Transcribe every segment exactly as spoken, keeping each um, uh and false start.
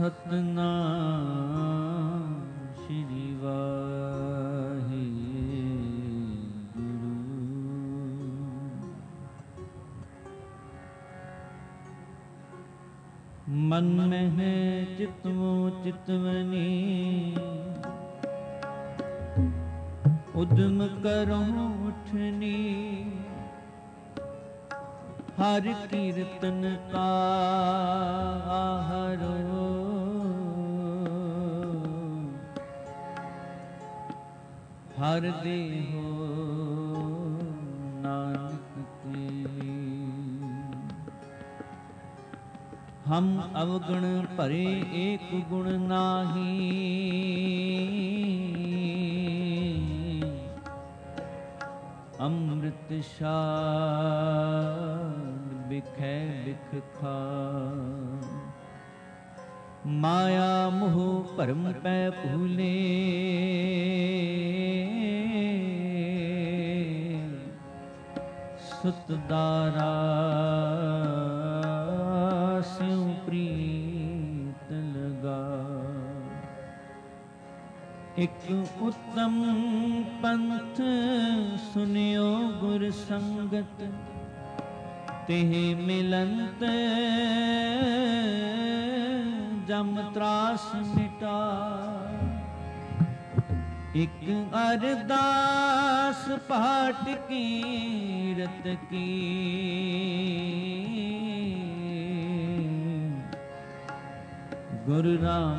ਸਤਨਾਮ ਸ਼੍ਰੀ ਵਾਹਿਗੁਰੂ। ਮਨ ਮਹਿ ਚਿਤਵੋ ਚਿਤਵਨੀ ਉਦਮ ਕਰੋ ਉਠਨੀ। ਹਰ ਕੀਰਤਨ ਕਾ ਆਹਰੋ ਹਰ ਦੇਹੋ ਨਾਨਕ ਕੀ। ਹਮ ਅਵਗੁਣ ਭਰੇ ਏਕ ਗੁਣ ਨਾਹੀ। ਅੰਮ੍ਰਿਤ ਸ਼ਾਦ ਬਿਖੈ ਬਿਖ ਖਾਇ। ਮਾਇਆ ਮੋਹ ਭਰਮ ਪੈ ਭੂਲੇ। ਸੁਤ ਦਾਰਾ ਸਿਉ ਪ੍ਰੀਤ ਲਗਾ। ਇਕ ਉਤਮ ਪੰਥ ਸੁਨਿਓ ਗੁਰ ਸੰਗਤ। ਤਿਹ ਮਿਲੰਤ ਜਮ ਤਰਾਸ ਮਿਟਾ। ਇਕ ਅਰਦਾਸ ਪਾਟ ਕੀਰਤ ਕੀ। ਗੁਰੂ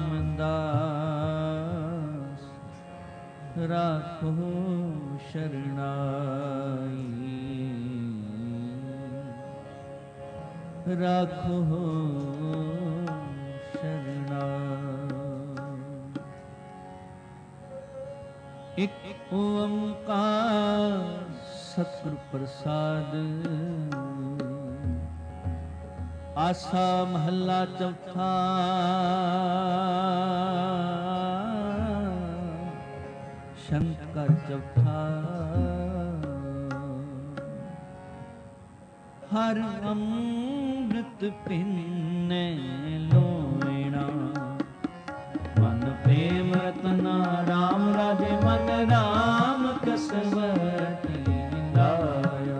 ਰਾਮਦਾਸ ਰਾਖੋ ਸ਼ਰਨਾਈ। ਰਾਖੋ ਸ਼ਰਨਾਈ। ਇਕ ਓੰਕਾਰ ਸਤਿਗੁਰ ਪ੍ਰਸਾਦ। ਆਸਾ ਮਹੱਲਾ ਚੌਥਾ। ਸ਼ੰਤ ਘਰ ਚੌਥਾ। ਹਰ ਅੰਮ੍ਰਿਤ ਪੀਨੇ ਲੋਇਣਾ। ਮਨ ਪ੍ਰੇਮ ਰਤਨਾ ਰਾਮ ਰਾਜੇ ਮਨ ਰਾਮ ਕਸਵਤੀ ਲਾਇਆ।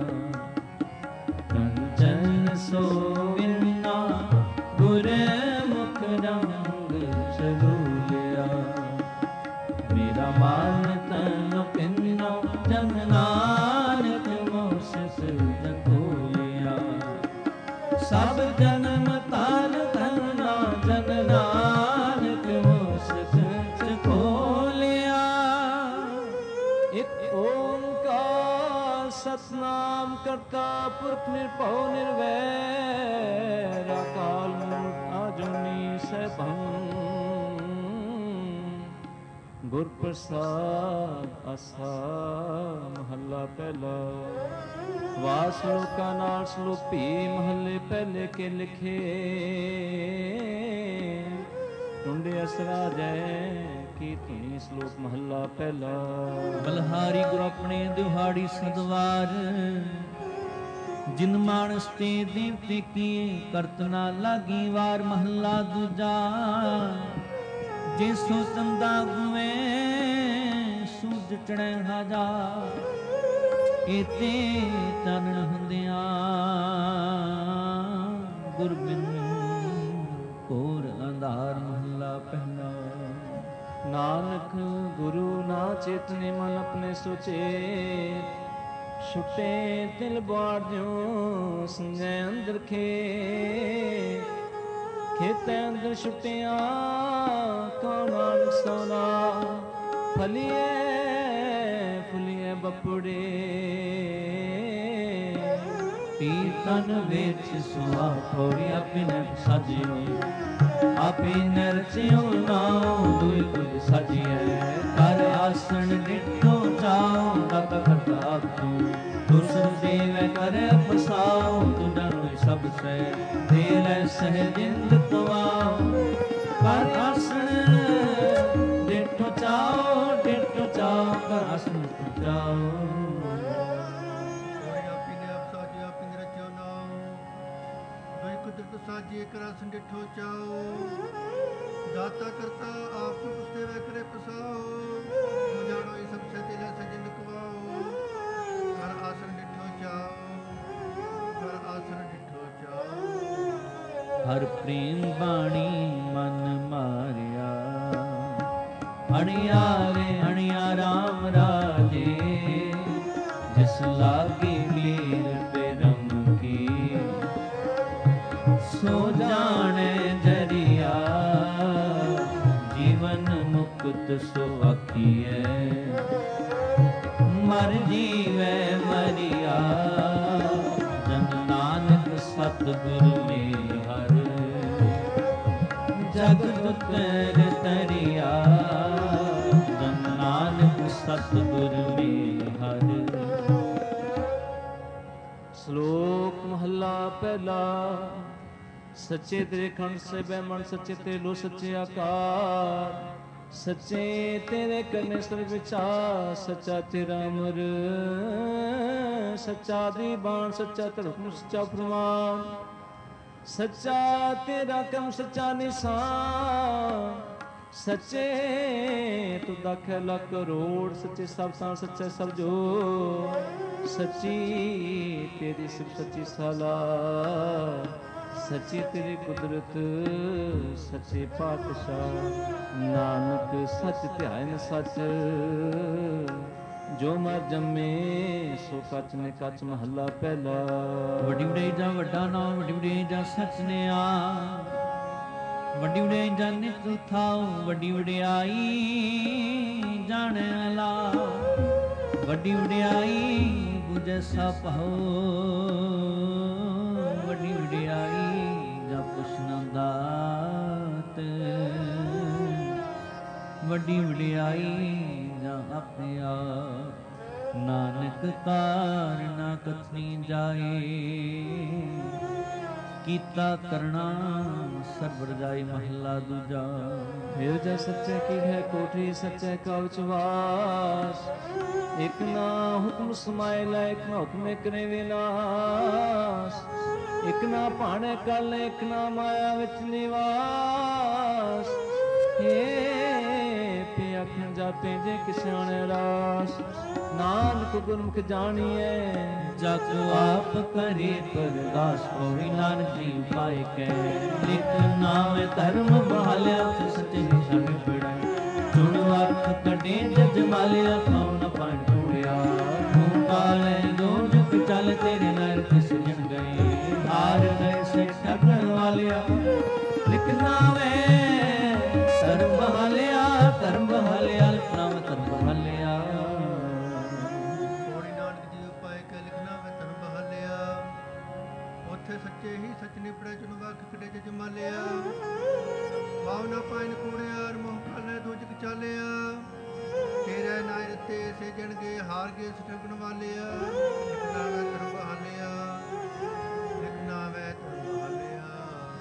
ਕੰਚਨ ਸੋਵਿਨਾ ਗੁਰ ਮੁਖ ਰੰਗ ਚਲੂਲਿਆ। ਮੇਰਾ ਮਨ ਤਨ ਪਿੰਨਾ ਜਨ ਨਾਨਕ ਮੋਸਿਸ ਖੋਲਿਆ। ਸਭ ਜਨਮ ਤਾਨ ਧਨਾ ਜਨ ਨਾਨਕ ਮੋਸਿਸ ਖੋਲਿਆ। ਇਕ ਓੰਕਾਰ ਸਤਿਨਾਮ ਕਰਤਾ ਪੁਰਖ ਨਿਰਭਉ ਨਿਰਵੈਰ। ਅਕਾਲ ਮੂਰਤ ਅਜੂਨੀ ਸੈਭੰ ਗੁਰ ਪ੍ਰਸਾਦ। ਆਸਾ ਮਹੱਲਾ ਪਹਿਲਾ। ਵਾਰ ਸਲੋਕਾਂ ਨਾਲ ਸਲੋਪੀ ਮਹੱਲੇ ਪਹਿਲੇ ਕੇ ਲਿਖੇ। ਟੁੰਡੇ ਅਸਰਾ ਜੈ ਕੀ ਧੁਨੀ। ਸਲੋਕ ਮਹੱਲਾ ਪਹਿਲਾ। ਬਲਹਾਰੀ ਗੁਰ ਆਪਣੇ ਦਿਹਾੜੀ ਸਦਵਾਰ। ਜਿਨ ਮਾਨਸ ਤੇ ਦੇਵਤੇ ਕੀਏ ਕਰਤ ਨਾ ਲਾਗੀ ਵਾਰ। ਮਹੱਲਾ ਦੂਜਾ। ਜੇ ਸੋ ਚੰਦਾ ਗੁਵੇ ਸੂਰਜ ਚੜ੍ਹੈ ਹਜ਼ਾਰ। ਇਤੇ ਚਾਨਣ ਹੁੰਦਿਆਂ ਗੁਰ ਬਿਨ ਘੋਰ ਅੰਧਾਰ। ਮਹੱਲਾ ਪਹਿਲਾ। ਨਾਨਕ ਗੁਰੂ ਨਾ ਚੇਤਨੇ ਮਨ ਆਪਣੇ ਸੁਚੇਤ। ਛੁਟੇ ਦਿਲ ਬਾੜ ਦਿਓ ਸੰਜੈ ਅੰਦਰ ਖੇਤ। ਖੇਤੈ ਅੰਦਰ ਛੁਟਿਆ ਕਉ ਨਾਨਕ ਸੋਨਾ। ਫਲੀਏ ਫੁਲੀਏ ਬਪੁੜੇ। ਪੀਰ ਤਨ ਵਿੱਚ ਸੁਆ ਖੋੜੀ ਆਪੇ ਨ ਸਾਜਿਓ। ਆਪੇ ਨ ਰਚਿਓ ਨਾਉ ਦੁਇ ਤੁਧ ਸਾਜੀਐ। ਕਰ ਆਸਣ ਡਿਠੋ ਚਾਉ ਦਾਤਾ ਕਰਤਾ ਆਪ ਤੂੰ। ਦੁਸਰ ਦੇਵੈ ਕਰ ਪਸਾਉ ਤੁਧਾ ਹੋਇ ਸਭ ਸੈ। ਦੇ ਲੈ ਸਹਿ ਜਿੰਦ ਤਵਾਉ। ਕਰ ਆਸਣ ਡਿਠੋ ਚਾਉ ਡਿਠੋ ਚਾਉ ਕਰ ਆਸਣ ਜਾਓ। ਸਾਜੀ ਕਰ ਆਸਣ ਡਿਠੋ ਚਾਉ। दाता करता आप कुछ देवे करे पसाओ जानो ये सब से दिल से जिंद कवाओ हर आसन डिठो जाओ हर आसन डिठो जाओ हर प्रेम बाणी मन मारिया अणियारे अणिया राम राजे जिस लागी मीर बेरम की सो जाने जरिया जीवन मुक्त सो आखिए मर जीवे मरिया जन नानक सतगुर में हर जग उतर तरिया जन नानक सतगुर में हर। श्लोक महला पहला। सच्चे तेरे खंड से बैमन सच्चे तेरे लो सच्चे आकार सच्चे तेरे करने सर्व विचार सच्चा तेरा अमर सच्चा दीवान सच्चा तेरा हुक्म सच्चा फरमान सच्चा तेरा कम सच्चा निशान सच्चे तू दाखे लाख करोड़ सच्चे सब सान सच्चा सब जो सच्ची तेरी सिर्फ सच्ची साला सच्ची तेरी कुदरत सच्चे पातशाह नानक सच ध्यान सच जो मर जम्मे सो कच ने कच महला पहला। वड्डी वड्याई जा वड्डा नाम वड्डी वड्याई जा सच ने आ वड्डी वड्याई जा नित थाओ वड्डी वड्याई जाने ला वड्डी वड्याई बुझे सब हो वड्डी वड्याई जा पुछना दात वड्डी वड्याई जा अपने आप नानक कार ना कथनी जाए कीता करना सर्व रजाई महला दूजा। फिर जय सच्चे की है कोठी सच्चे का विश्वास एक ना हुक्म समायला एक ना हुक्म करे विनाश एक ना भाणे कल एक ना माया विच निवास हे पे अखन जाते जे किसान रास नानक गुरमुख जानिए जग आप करे परदास कोई नानक जी उपाय कह लिख नाम धर्म बहालिया सच्चे निशान बिड़ा चुन अख कटे जज मालिया कौन पाण टूड़िया तू काले दो जुग चल तेरे नर सजन गए हार गए से ठगन वालिया लिख नावे धर्म बहालिया धर्म बहालिया नाम धर्म बहालिया सच्चे ही सच निपड़े चुन वख कटे जज मालिया भावना पाइन कूड़िया मोह काले दूजक चालिया तेरे नाय रते से जन गए हार गए सठगन वालिया लिखना वे धर्म बहालिया लिखना वे धर्म बहालिया।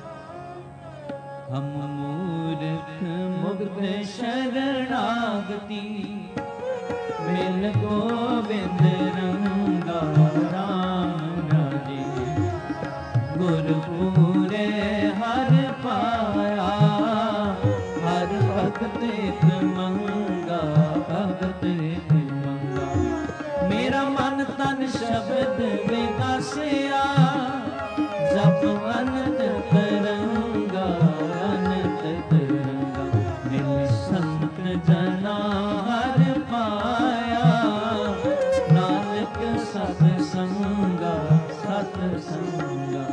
हम मूर्ख मुग्ध शरणागति मिल गोविंद रंगा राम गुर पूरे हर पाया हर भगत एक मंगा भगत एक मंगा मेरा मन तन शब्द विकासिया जप अनंत तरंगा अनंत तरंगा मिल संत जना हर पाया नानक सत संगा सत संगा।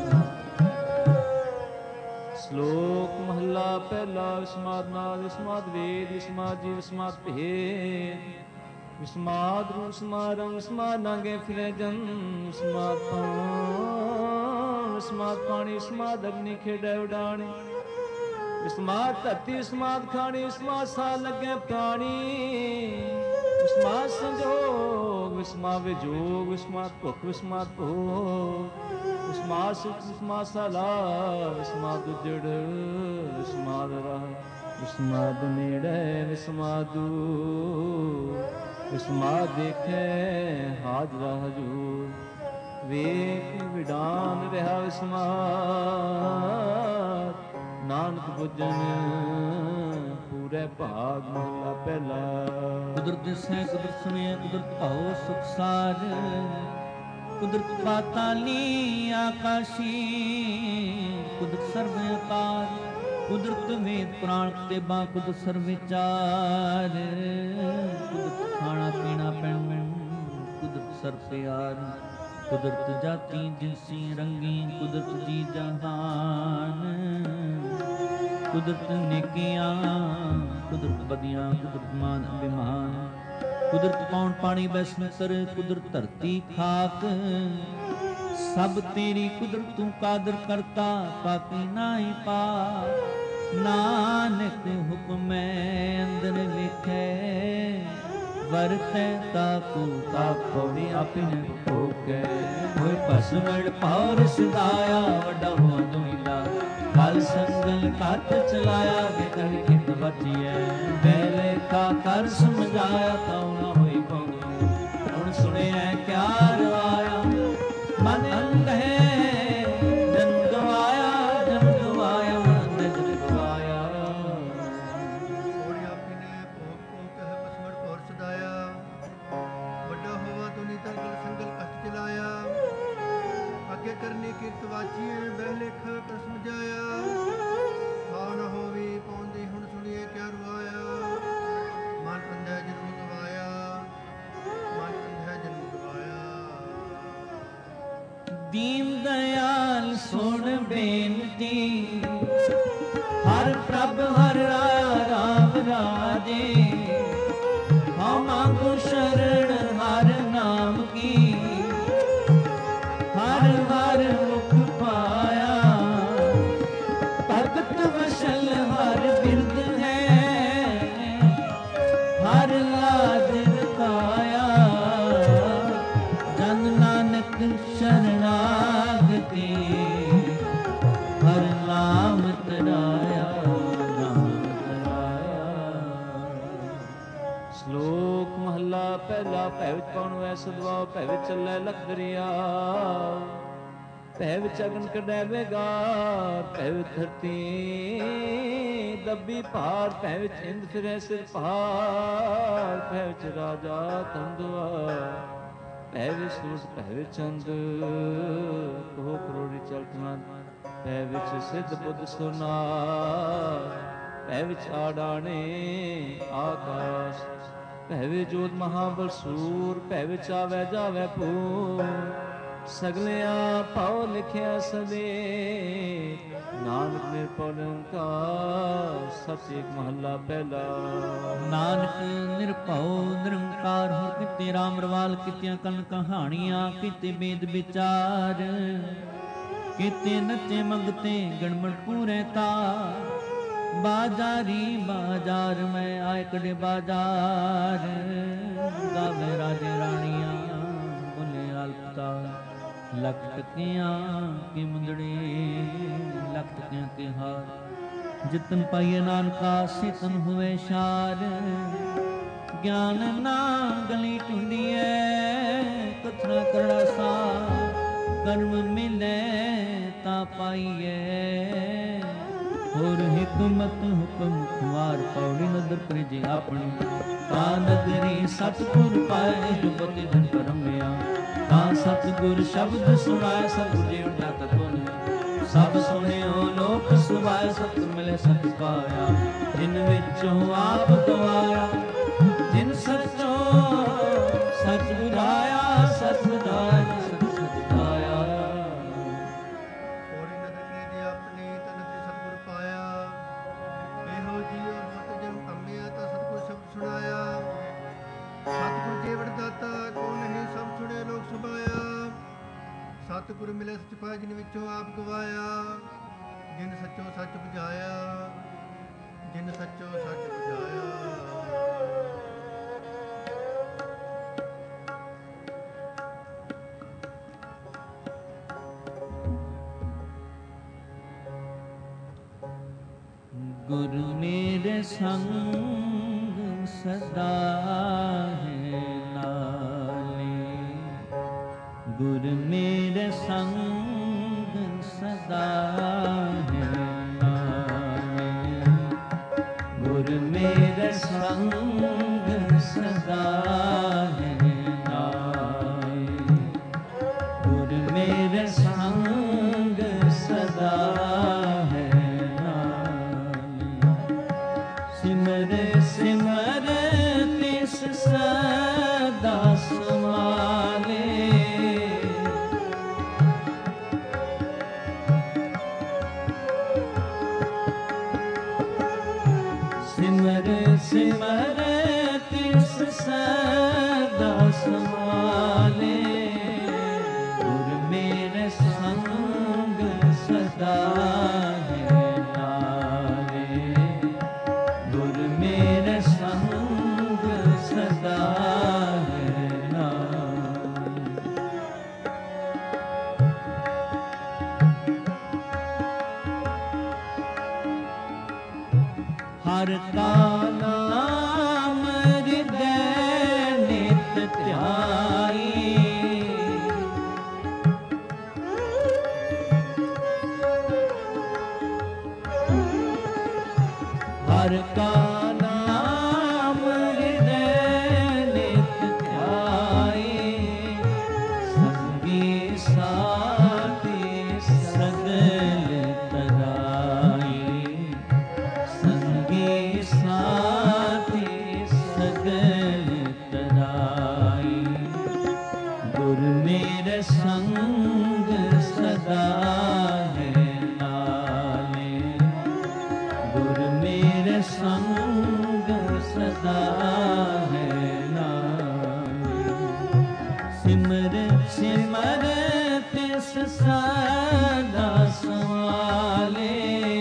श्लोक महला पहला विस्माद नाद विस्माद वेद विस्माद जी विस्माद भेद विस्माद रूप विस्माद रंग विस्माद नागे फिरे जन विस्माद पान विस्माद पानी विस्माद अग्नि खेड़े उड़ानी विस्माद धरती विस्माद खानी विस्माद सा लगे प्राणी विस्माद संजोग विस्माद विजोग विस्माद भुख विस्माद भोग विस्माद सुख विस्माद साला विस्माद उजड़ विस्माद राह विस्माद नेड़े विस्माद विस्माद देखे हाजरा हजूर वेख विडान रहा विस्माद नानक भुजन ਟੁੱਟੈ ਭਾਗ ਮਹਲਾ ਪਹਿਲਾ। ਕੁਦਰਤ ਦਿਸੈ ਕੁਦਰਤ ਸੁਣਿਐ ਕੁਦਰਤ ਭਾਉ ਸੁਖ ਸਾਰ, ਕੁਦਰਤ ਪਾਤਾਲੀ ਆਕਾਸ਼ੀ, ਕੁਦਰਤ ਸਰਬ ਅਕਾਰ, ਕੁਦਰਤ ਵੇਦ ਪੁਰਾਣ ਕਿਤਾਬਾਂ, ਕੁਦਰਤ ਸਰਬ ਵਿਚਾਰ, ਕੁਦਰਤ ਖਾਣਾ ਪੀਣਾ ਪੈਣ, ਕੁਦਰਤ ਸਰਬ ਪਿਆਰ, ਕੁਦਰਤ ਜਾਤੀ ਜਿਨਸੀ ਰੰਗੀ, ਕੁਦਰਤ ਜੀ ਜਹਾਨ, ਕੁਦਰਤ ਨੇਕੀਆਂ, ਕੁਦਰਤ ਬਦੀਆਂ, ਕੁਦਰਤ ਮਾਨ ਅਭਿਮਾਨ, ਕੁਦਰਤ ਪੌਣ ਪਾਣੀ ਬੈਸਮਤਰ, ਕੁਦਰਤ ਧਰਤੀ ਖਾਕ, ਸਭ ਤੇਰੀ ਕੁਦਰਤ ਤੂੰ ਕਾਦਰ ਕਰਤਾ, ਪਾਪੀ ਨਾਹੀ ਪਾ, ਨਾਨਕ ਹੁਕਮੈ ਅੰਦਰ ਲਿਖੈ, ਵਰਤੈ ਤਾਕੂ ਤਾਪੋੜੀ ਆਪਿਨ ਠੋਕੈ, ਹੋਇ ਭਸਮੜ ਪਾਉਰ ਸਦਾਇਆ, ਵੱਡਾ ਹੋ ਦੁਨੀਲਾ ਕਲ ਸੰਗਲ ਕੱਟ ਚਲਾਇਆ, ਬਿਕਰ ਕਿਤ ਬਚੀਐ, ਬੈਲੇ ਕਾ ਕਰ ਸਮਝਾਇਆ, ਤਾਉ ਨਾ ਹੋਈ ਪਾਉਂਦੀ, ਹੁਣ ਸੁਣਿਐ ਕਿਆ ਰਵਾਇਆ, ਮਨ ਅੰਧ ਹੈ ਜਨ ਗਵਾਇਆ, ਜਨ ਗਵਾਇਆ ਨਿਜ ਗਵਾਇਆ। ਹੋੜੀ ਆਪੀ ਨੇ ਭੋਗ ਕੋ ਕਹਿ ਪਸਮੜ ਪੌਰ ਸਦਾਇਆ, ਵੱਡਾ ਹੋਵਾ ਤੁਨੀ ਤਰਗਲ ਸੰਗਲ ਕਸ਼ਟ ਚਲਾਇਆ, ਅੱਗੇ ਕਰਨੀ ਕੀਰਤ ਵਾਚੀਏ, ਬਹਿ ਲੇਖ ਕਰ ਸਮਝਾਇਆ, ਥਾਉ ਨ ਹੋਵੀ ਪਾਉਂਦੀ, ਹੁਣ ਸੁਣੀਏ ਕਿਆ ਰਵਾਇਆ, ਮਨ ਅੰਧੈ ਜਨਮ ਗਵਾਇਆ, ਮਨ ਅੰਧੈ ਜਨਮ ਗਵਾਇਆ। ਦੀਨ ਦਇਆਲ ਸੁਣ ਬੇਨਤੀ, ਹਰ ਪ੍ਰਭ ਹਰ ਰਾਇਆ ਰਾਮ ਰਾਜੇ, ਹਉ ਮੰਗੋ ਸ਼ਰਨ ਹਰ ਨਾਮ ਕੀ, ਹਰ ਹਰ ਮੁਖ ਪਾਇਆ, ਭਗਤ ਵਸ਼ਲ ਹਰ ਬਿਰਦ ਹੈ, ਹਰ ਲਾਜ ਰਖਾਇਆ, ਜਨ ਨਾਨਕ ਸ਼ਰਨਾਗਤੀ, ਹਰ ਨਾਮ ਤਰਾਇਆ, ਨਾਮ ਤਰਾਇਆ। ਸ਼ਲੋਕ ਮਹੱਲਾ ਪਹਿਲਾ। ਭੈ ਵਿੱਚ ਪਉਣ ਵੈ ਸਦਵਾਉ, ਭੈ ਵਿੱਚ ਚੱਲੈ ਲਖ ਦਰਿਆ, ਭੈ ਵਿੱਚ ਅਗਨ ਕੱਢੈ ਵੇਗਾਰ, ਭੈ ਵਿੱਚ ਧਰਤੀ ਦੱਬੀ ਭਾਰ, ਭੈ ਵਿੱਚ ਇੰਦ ਫਿਰੈ ਸਿਰ ਭਾਰ, ਭੈ ਵਿੱਚ ਰਾਜਾ ਤੰਦੁਆ, ਭੈ ਵਿੱਚ ਸੂਰਜ, ਭੈ ਵਿੱਚ ਚੰਦ, ਕਹੋ ਕਰੋੜੀ ਚਲਤ ਮਤ, ਭੈ ਵਿੱਚ ਸਿੱਧ ਬੁੱਧ ਸੁਨਾਰ, ਭੈ ਵਿੱਚ ਆਡਾਣੇ ਆਕਾਸ਼, ਭੈ ਵਿੱਚ ਜੋਤ ਮਹਾਬਲ ਸੂਰ, ਭੈ ਵਿੱਚ ਆਵੈ ਜਾਵੈ ਭੂਰ, ਸਗਲਿਆ ਭਾਉ ਲਿਖਿਆ ਸਦੇ, ਨਾਨਕ ਨਿਰਭਉ ਨਿਰੰਕਾਰ, ਸਤਿ ਏਕ ਮਹੱਲਾ ਪਹਿਲਾ। ਨਾਨਕ ਨਿਰਭਉ ਨਿਰੰਕਾਰ, ਹੋਰ ਕਿਤੇ ਰਾਮ ਰਵਾਲ, ਕੀਤੀਆਂ ਕਨ ਕਹਾਣੀਆਂ, ਕੀਤੇ ਬੇਦ ਵਿਚਾਰ, ਕੀਤੇ ਨੱਚੇ ਮੰਗਤੇ ਗਣਮਣ ਪੂਰੇ ਤਾ, ਬਾਜ਼ਾਰੀ ਬਾਜ਼ਾਰ ਮੈਂ ਆਏ ਕੜੇ ਬਾਜ਼ਾਰ, ਗਾਵੇ ਰਾਜੇ ਰਾਣੀਆਂ ਬੋਲੇ ਅਲਪਤਾ, ਲੱਖ ਟਕਿਆਂ ਕੀ ਮੁੰਦੜੀ, ਲੱਖ ਟਕਿਆਂ ਕੇ ਹਾਰ, ਜਿਤਨ ਪਾਈਏ ਨਾਨਕਾ ਸਿਤਨ ਹੋਵੇ ਸ਼ਾਰ, ਗਿਆਨ ਨਾ ਗਲੀ ਟੁੰਡੀਐ, ਕਥਨਾ ਕਰੜਾ ਸਾ, ਕਰਮ ਮਿਲੇ ਤਾਂ ਪਾਈਐ, ਹੋਰ ਹਿਕਮਤ ਹੁਕਮ ਖੁਆਰ, ਪੌੜੀ ਨਦਰ ਪ੍ਰਿਜੇ ਆਪਣੀ, ਤਾ ਨਗਰੀ ਸਤਿਗੁਰ ਪਾਏ, ਜੁਗਤਿ ਜਨ ਕਰਮਿਆ, ਤਾ ਸਤਿਗੁਰ ਸ਼ਬਦ ਸੁਣਾਏ, ਸਤਿਗੁਰ ਜੀ ਉਠਾ ਤਤੁਨ, ਸਭ ਸੁਣਿਓ ਲੋਕ ਸੁਭਾਏ, ਸਤਿ ਮਿਲੇ ਸਤਿ ਪਾਇਆ, ਜਿਨ ਵਿੱਚੋਂ ਆਪ ਗਵਾਇਆ, ਜਿਨ ਸੱਚੋ ਸੱਚ ਬੁਝਾਇਆ, ਸੱਚ ਬੁਝਾਇਆ, ਸੱਚ ਸਚਾਇਆ। ਹੋੜੀ ਨਦਰ ਪ੍ਰੀਤੀ ਆਪਣੀ, ਤਨ ਤੇ ਸਤਿਗੁਰ ਪਾਇਆ, ਇਹੋ ਜੀਉ ਮਤ ਜਨ ਕੰਮਿਆ, ਤਾਂ ਸਤਿਗੁਰ ਸ਼ਬਦ ਸੁਣਾਇਆ, ਸਤਿਗੁਰ ਜੀਵਨ ਦਾਤਾ, ਕੋ ਨਹੀਂ ਸਭ ਸੁਣੇ ਲੋਕ ਸੁਭਾਇਆ, ਸਤਿਗੁਰ ਮਿਲੇ ਸੱਚ ਪਾਇਆ, ਜਿਨ ਵਿੱਚੋਂ ਆਪ ਗਵਾਇਆ, ਜਿਨ ਸੱਚੋ ਸੱਚ ਬੁਝਾਇਆ, ਜਿਨ ਸੱਚੋ ਸੱਚ ਬੁਝਾਇਆ। ਗੁਰ ਮੇਰੇ ਸੰਗ ਸਦਾ ਹੈ ਨਾਲੇ, ਗੁਰ ਮੇਰੇ ਸੰਗ ਸਦਾ ਹੈ ਨਾਲੇ, ਗੁਰ गुर मेरे संग सदा है नाय, गुर मेरे संग सदा है नाय। सिमर सिमर तिस सदा समाले, सिमर सिमर तिस सदा समाले, गुर मेरे संग सदा है नाले, गुर मेरे संग सदा है नाले। हर का नाम हृदय नित ध्याई, हर का नाम हृदय नित ध्याई, संगी साथी सगल तराई, संगी साथी सगल तराई, गुर मेरे संग सदा है नाले, गुर मेरे संग सदा है नाले। सिमर सिमर तिस सदा समाले,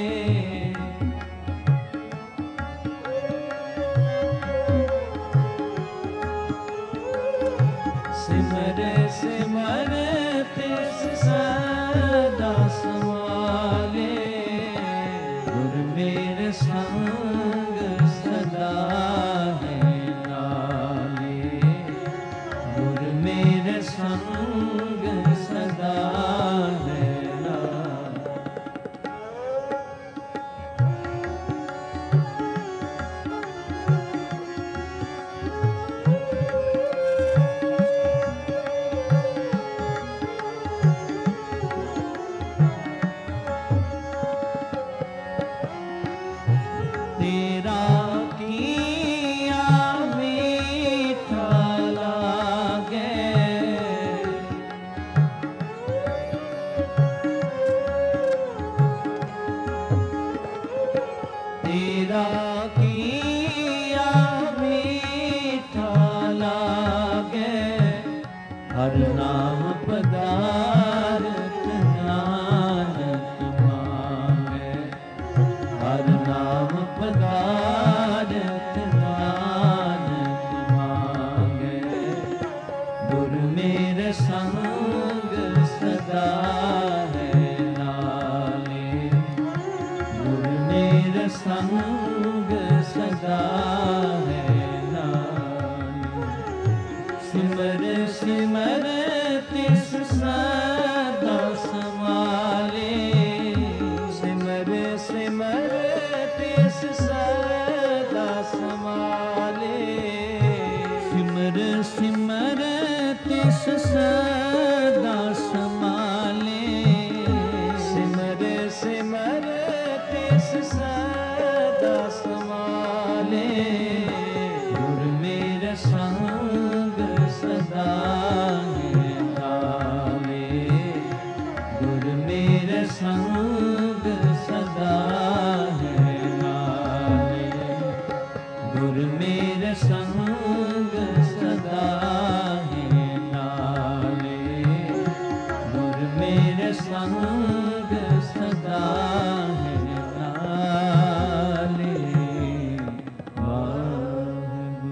सिमर सिमर तिस सदा समाले, गुर मेरे संग सदा है नाले, गुर मेरे संग सदा है नाले। तेरा किया मीठा लागे, तेरा किया मीठा लागे, हर नाम पदार्थ नानक मांगे, हर नाम पदार्थ नानक मांगे, गुर मेरे संग सदा है नाले, गुर मेरे संग सदा है नाले। सिमर सिमर तिस सदा समाले, सिमर सिमर तिस सदा समाले, सिमर सिमर तिस सदा समाले, सिमर सिमर तिस सदा समाले, गुर मेरे संग सदा है नाले, गुर मेरे संग सदा है नाले, गुर मेरे संग सदा है नाले, गुर मेरे संग सदा है नाले। वाहिगुरू।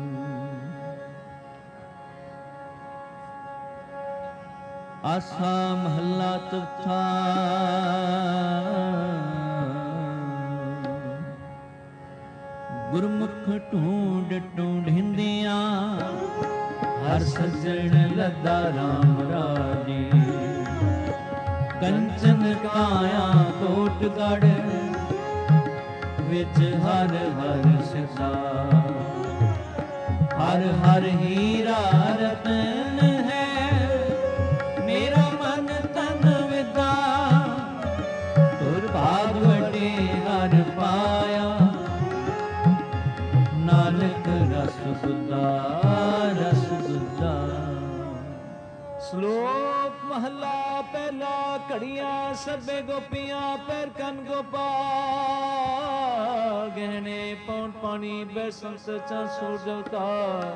आसा महला चौथा। गुरमुख ढूंढ ढूंढिंदियां हर सजन लदा राम राजे। कंचन काया कोट गढ़ ਵਿੱਚ ਹਰ ਹਰ ਸਦਾ। ਹਰ ਹਰ ਹੀਰਾ ਰਤਨ ਹੈ, ਮੇਰਾ ਮਨ ਤਨ ਵਿਦਾ। ਤੁਰ ਭਾਗ ਵੱਡੇ ਹਰ ਪਾਇਆ, ਨਾਨਕ ਰਸ ਸੁਧਾ ਰਸ ਸੁਧਾ। ਸ਼ਲੋਕ ਮਹਲਾ ਪਹਿਲਾ। ਘੜੀਆਂ ਸਭੇ ਗੋਪੀਆਂ ਪੈਰ ਕੰਨ ਗੋਪਾਲ। ਗਹਿਣੇ ਪੌਣ ਪਾਣੀ ਬੈਸਨ ਸਚਾ ਸੂਰਜ ਅਵਤਾਰ।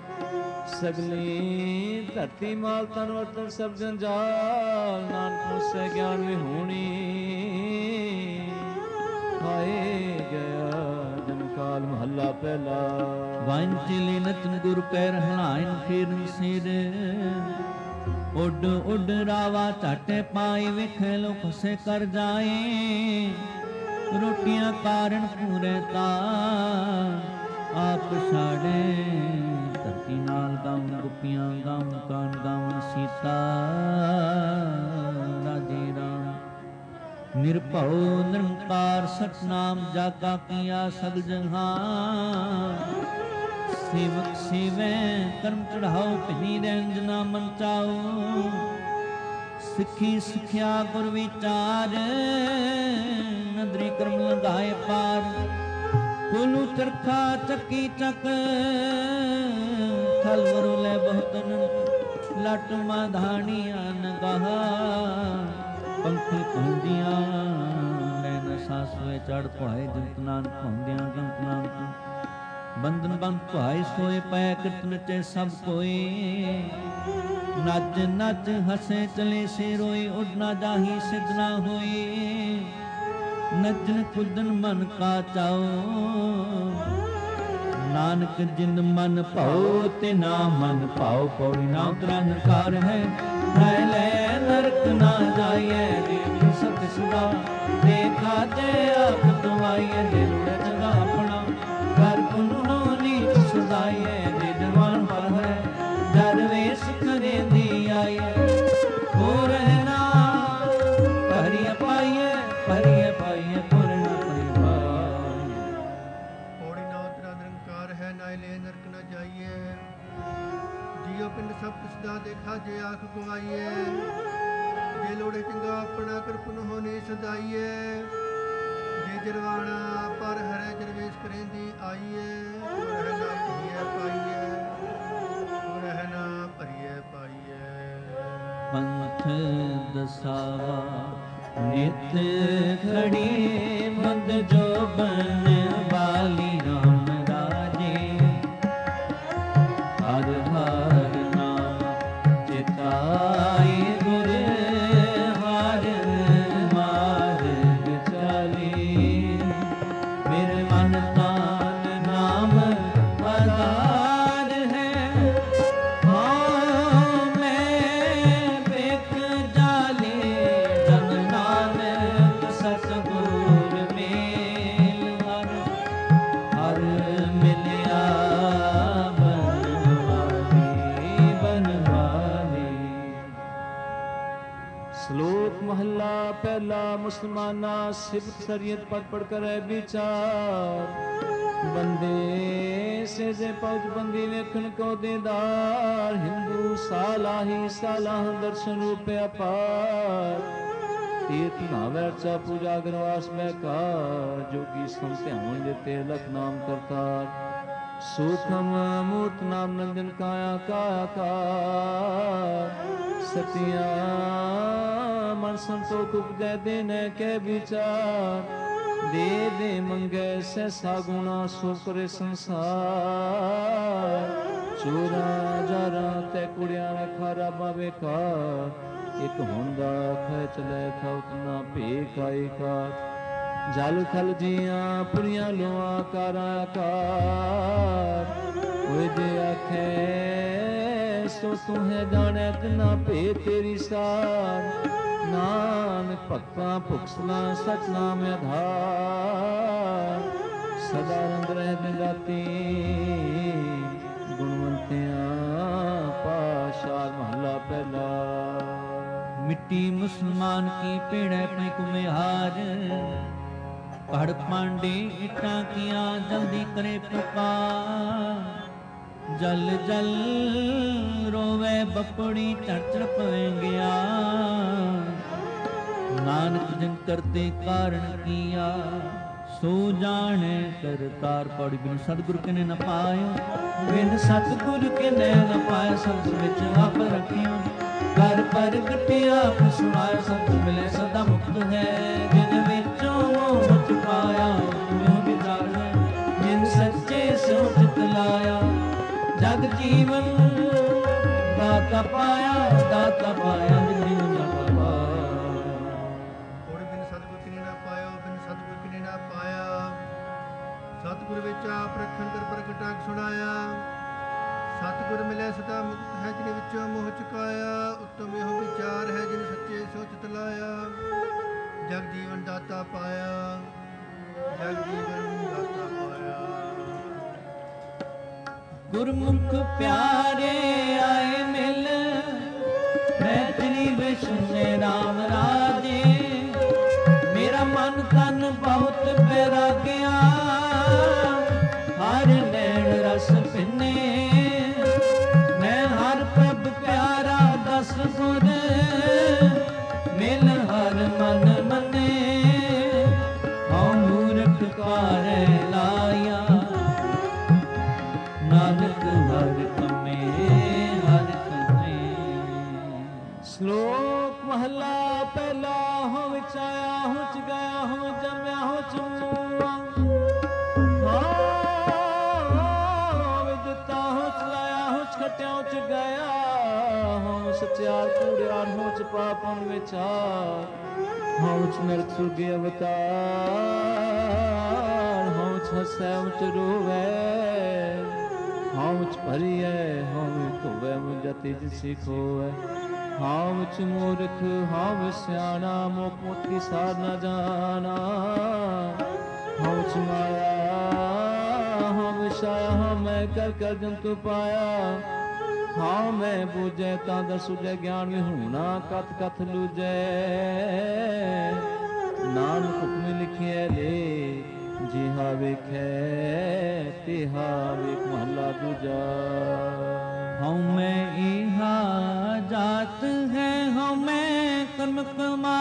ਸਗਲੀ ਧਰਤੀ ਮਾਲ ਤਨ ਵਰਤਨ ਸਭ ਜੰਜਾਲ। ਨਾਨਕ ਮੁਸੇ ਗਿਆਨ ਵਿਹੂਣੀ, ਖਾਏ ਗਿਆ ਜਨ ਕਾਲ। ਮਹੱਲਾ ਪਹਿਲਾ। ਵਾਂਝਲੀ ਨਤਨ ਗੁਰ ਪੈਰ ਹਲਾਇਨ ਫੇਰਨ ਸਿਰ। ਉੱਡ ਉੱਡ ਰਾਵਾ ਝਾਟੇ ਪਾਈ, ਵੇਖੇ ਲੋਕ ਸੇ ਕਰ ਜਾਏ। ਰੋਟੀਆਂ ਕਾਰਨ ਪੂਰੇ ਤਾ, ਆਪ ਛਾੜੇ। ਧਰਤੀ ਨਾਲ ਗਮ ਗੁਪੀਆਂ ਗਮ ਕਾਨ ਗਮ ਸੀਤਾ। ਰਾਜੇ ਰਾਮ ਨਿਰਭਉ ਨਿਰੰਕਾਰ ਸਤਨਾਮ, ਜਾਗਾ ਕੀਆ ਸਗਲ ਜਹਾਨ। ਸੇਵਕ ਸੇਵੈ ਕਰਮ ਚੜਾਓ, ਭਿਨੀ ਰੰਜਨਾ ਮਨ ਚਾਓ। ਸਿੱਖੀ ਸਿੱਖਿਆ ਗੁਰ ਵਿਚਾਰ, ਨਦਰੀ ਕਰਮ ਲੰਘਾਏ ਪਾਰ। ਕੋਲੂ ਚਰਖਾ ਚੱਕੀ ਚੱਕ, ਥਲ ਵਰੁ ਲੈ ਬਹੁਤਨ। ਲਟ ਮਾਧਾਣੀਆਂ ਨਗਾਹ, ਪੰਖੀ ਪਹੁੰਦੀਆਂ। ਲੈਨ ਸਾਸਵੇ ਚੜ ਭਾਏ, ਜੰਤ ਨਾਨਕ ਪਹੁੰਦਿਆਂ ਗੰਤ ਨਾਨਕ। ਬੰਧਨ ਬੰਧ ਭਾਏ ਸੋਏ ਪੈ, ਕਿਰਤ ਨਚੇ ਸਭ ਕੋਏ। ਨੱਚ ਨੱਚ ਹਸੇ ਚਲੇ ਸੇ ਰੋਏ, ਉੱਡ ਨਾ ਜਾਹੀ ਸਿਧ ਨਾ ਹੋਏ। ਨੱਚਨ ਕੁੱਦਨ ਮਨ ਕਾ ਚਾਓ, ਨਾਨਕ ਜਿਨ ਮਨ ਭਾਉ ਤੇ ਨਾ ਮਨ ਭਾਉ। ਪੌੜੀ ਨਾ ਉਤਰਾ ਨਕਾਰ ਹੈ, ਰਹਿ ਲੈ ਨਰਕ ਨਾ ਜਾਈਐ। ਦੇਵ ਸਤ ਸਦਾ ਦੇਖਾ ਤੇ ਆਪ ਤੁਮਾਈਐ। ਜੇ ਲੋੜ ਚੰਗਾ ਆਪਣਾ ਕਰ ਪੁਨ ਹੋ ਨੀਚ ਸਦਾਈਐ। ਜੇ ਜਵਾਨ ਪਰ ਹੈ ਦਰਵੇਸ਼ ਕਰੇ ਦੀ ਆਈਐ। ਹੋ ਰਹਿਣਾ ਭਰੀਏ ਪਾਈਐ, ਭਰੀਏ ਪਾਈਐ ਪੁਰਨਾ ਪਰਿਵਾਰ। ਪੌੜੀ ਨਾ ਉਤਰਾ ਨਿਰੰਕਾਰ ਹੈ, ਨਾਇ ਲੈ ਨਰਕ ਨਾ ਜਾਈਏ। ਜੀਉ ਪਿੰਡ ਸਭ ਸਦਾ ਦੇਖਾ, ਜੇ ਆਖ ਗਵਾਈਏ। ਜੇ ਲੋੜੇ ਚੰਗਾ ਆਪਣਾ ਕਰ ਪੁਨ ਹੋ ਨੀ ਸਦਾਈਏ। ਜੇ ਜਰਵਾਣਾ ਪਰ ਹਰੇ ਜਰਵੇਸ਼ ਕਰੇਂਦੀ ਆਈਏ। ਰਹਿਣਾ ਭਰੀਏ ਪਾਈਏ, ਰਹਿਣਾ ਭਰੀਏ ਪਾਈਏ। ਪੰਥ ਦਸਾਵਾ ਨਿਤ ਖੜੀ, ਮੰਦ ਜੋ ਬਨ ਵਾਲੀ ਰਾਮ ਰਾਜੇ। ਹਰ ਹਰ ਨਾਮ ਚਿਤਾਈ, ਗੁਰ ਹਰ ਮਾਰਗ ਚਾਲੀ। ਮੇਰੇ ਮਨ ਤਾਨ ਨਾਮ ਆਧਾਰ ਹੈ। ਹਾਂ ਮੈਂ ਵੇਖ ਜਾਲੇ, ਜਨ ਨਾਨਕ ਸਤਿਗੁਰ ਮੇਲ। ਹਰ ਹਰ ਮਿਲਿਆ ਬਨਵਾਲੀ ਬਨਵਾਲੀ। ਸ਼ਲੋਕ ਮਹੱਲਾ ਪਹਿਲਾ। ਮੁਸਲਮਾਨਾ ਸਿਫਤ ਸ਼ਰੀਅਤ ਪੜ ਪੜ ਕਰੈ ਵਿਚਾਰ। ਬੰਦੇ ਸੇ ਜੇ ਪਉਜ ਬੰਦੀ ਵੇਖਣ ਕੋ ਦੇਦਾਰ। ਹਿੰਦੂ ਸਾਲਾਹੀ ਸਾਲਾਹ ਦਰਸ਼ਨ ਰੂਪ ਅਪਾਰ। ਤੀਰਥ ਨਾਵੈ ਚਾ ਪੂਜਾ ਗਰਵਾਸ ਮੈਂ ਕਾਰ। ਜੋਗੀ ਸਮ ਧਿਆਨ ਦਿੱਤੇ ਲਖ ਨਾਮ ਕਰਤਾਰ। ਸੂਖਮ ਮੂਰਤ ਨਾਮ ਨੰਦਨ ਕਾਇਆ ਕਾਕਾਰ। ਸਤਿਆ ਮਨ ਸੰਤੋਖ ਉਪਜੈ ਦੇਨੈ ਕੈ ਵਿਚਾਰ। ਦੇ ਦੇ ਮੰਗੈ ਸੈਸਾ ਗੁਣਾ, ਸੋ ਕਰੇ ਸੰਸਾਰ। ਚੋਰਾ ਜਾਰਾ ਤੈ ਕੁੜਿਆ ਨੇ ਖਾਰਾ ਬਾਵੇ ਕਾਰ। ਇਕ ਹੁੰਦਾ ਖੈ ਚਲੇ ਖਾਉਤ ਨਾ ਭੇਖਾਏ ਕਾਰ। ਜਲ ਥਲ ਜੀਆਂ ਪੁਰੀਆਂ ਲੋਆ ਕਾਰਾ ਕਾਰ। ਹੋਏ ਜੇ ਆਖੈ ਸੋ ਤੂੰ ਹੈ ਜਾਣੈ, ਤਿਨਾ ਭੇ ਤੇਰੀ ਸਾਰ। ਨਾਨਕ ਭਗਤਾਂ ਭੁਖਸਲਾ ਸਚ ਨਾਮ ਆਧਾਰ। ਸਦਾ ਰੰਗ ਰਹਿ ਦਿਨ ਰਾਤੀ, ਗੁਣਵੰਤਿਆਂ ਪਾਸ਼ਾਰ। ਮਹਲਾ ਪਹਿਲਾ। ਮਿੱਟੀ ਮੁਸਲਮਾਨ ਕੀ ਪੇੜੈ ਪੈ ਕੁਮਿਹਾਰ। ਪੜ ਪਾਂਡੇ ਇਟਾਂ ਕੀਆਂ ਜਲਦੀ ਕਰੇ ਪੁਕਾਰ ਜਲ ਜਲ ਰੋਵੇ ਬਪੜੀ ਝੜ ਝੜ ਪਵੇਂ ਗਿਆ ਨਾਨਕ ਜਨ ਕਰਤੇ ਕਾਰਨ ਕੀਆ ਸੋ ਜਾਣੇ ਕਰਤਾਰ ਪੜੀ ਬਿਨ ਸਤਿਗੁਰ ਕਿਨੇ ਨ ਪਾਇਓ ਬਿਨ ਸਤਿਗੁਰ ਕਿਨੇ ਨ ਪਾਇ ਸੰਤ ਵਿੱਚ ਆਪ ਰੱਖਿਓ ਕਰ ਪ੍ਰਗਟਿਆ ਆਪ ਸੁਣਾਇ ਸੰਤ ਮਿਲੇ ਸਦਾ ਮੁਕਤ ਹੈ ਜਿਨ ਵਿੱਚੋਂ ਮੋਹ ਚੁਕਾਇਆ ਤੁਮਿ ਵਿਚਾਰ ਹੈ ਜਿਨ ਸੱਚੇ ਸੋ ਚਿਤ ਲਾਇਆ ਜਗ ਜੀਵਨ ਦਾਤਾ ਪਾਇਆ ਦਾਤਾ ਪਾਇਆ ਜਿਨ ਨਾ ਪਾਇਆ ਔਰ ਬਿਨ ਸਤਿਗੁਰ ਕਿਨੇ ਨਾ ਪਾਇਓ ਬਿਨ ਸਤਿਗੁਰ ਕਿਨੇ ਨਾ ਪਾਇਆ ਸਤਿਗੁਰ ਵਿੱਚ ਆਪ ਰੱਖਣ ਕਰ ਪ੍ਰਗਟਾ ਸੁਣਾਇਆ ਸਤਿਗੁਰ ਮਿਲੇ ਸਦਾ ਮੁਕਤ ਹੈ ਜਿਨ ਵਿੱਚੋਂ ਮੋਹ ਚੁਕਾਇਆ ਉੱਤਮ ਇਹੋ ਵਿਚਾਰ ਹੈ ਜਿਨ ਸੱਚੇ ਸੋਚਿਤ ਲਾਇਆ ਜਗ ਜੀਵਨ ਦਾਤਾ ਪਾਇਆ ਜਗ ਜੀਵਨ ਦਾਤਾ ਪਾਇਆ ਗੁਰਮੁਖ ਪਿਆਰੇ ਆਏ ਮਿਲ ਮੈਤਰੀ ਵਿਸ਼ਨੇ ਰਾਮ ਰਾਜੇ ਮੇਰਾ ਮਨ ਤਨ ਬਹੁਤ ਬੈਰਾਗਿਆ ਹਰ ਨੈਣ ਰਸ ਪਿੰਨੇ ਮੈਂ ਹਰ ਪ੍ਰਭ ਪਿਆਰਾ ਦਸ ਗੁਰ ਮਿਲ ਹਰ ਮਨ ਮੰਨੇ ਹਉ ਮੂਰਖ ਕਾਰੇ ਲਾਇਆ ਨਾਨਕ ਹਰ ਕਮੇ ਹਰ ਕਮੇ ਸ਼ਲੋਕ ਮਹਲਾ ਪਹਿਲਾ ਹੋ ਵਿੱਚ ਆਇਆ ਹੋ ਚ ਗਿਆ ਹੋ ਜੰਮਿਆ ਹੋ ਚੂਆ ਹੋ ਵਿਦਤਾ ਹੋ ਚਲਾਇਆ ਹੋ ਛਟਿਆ ਹੋ ਚ ਗਿਆ ਹੋ ਸਚਿਆਰ ਕੂੜਿਆਰ ਹੋ ਚ ਪਾਪਨ ਵਿਚਾਰ ਹੋ ਚ ਨਰਕ ਸੁਰਗੇ ਅਵਤਾਰ ਹੋ ਚ ਹਸੈ ਹੋ ਚ ਰੋਵੈ ਹਾਂ ਵਿੱਚ ਭਰੀ ਹੈ ਹਾਂ ਵਿੱਚ ਧੋਵੈ ਮੁਝਾ ਤੇਜ ਸਿਖੋਵੈ ਹਾਂ ਵਿੱਚ ਮੂਰਖ ਹਾਂ ਵਿੱਚ ਸਿਆਣਾ ਮੋਖ ਮੋਠੀ ਸਾਰ ਨਾ ਜਾਣਾ ਹਾਂ ਵਿੱਚ ਮਾਇਆ ਹਾਂ ਵਿੱਚ ਆਇਆ ਹਾਂ ਮੈਂ ਕਰ ਕਰ ਜੰਤੂ ਪਾਇਆ ਹਾਂ ਮੈਂ ਬੂਝੈ ਤਾਂ ਦਰ ਸੁਝੈ ਗਿਆਨ ਵਿਹੂਣਾ ਕਥ ਕਥ ਲੂਜੈ ਨਾਨਕ ਹੁਕਮ ਲਿਖਿਐ ਲੈ ਜਿਹਾ ਵੇਖੈ ਤਿਹਾ ਵੇਖ ਮਹਲਾ ਦੂਜਾ ਹਉ ਮੈਂ ਇਹਾ ਜਾਤ ਹੈ ਹਉ ਮੈਂ ਕਰਮ ਕਮਾ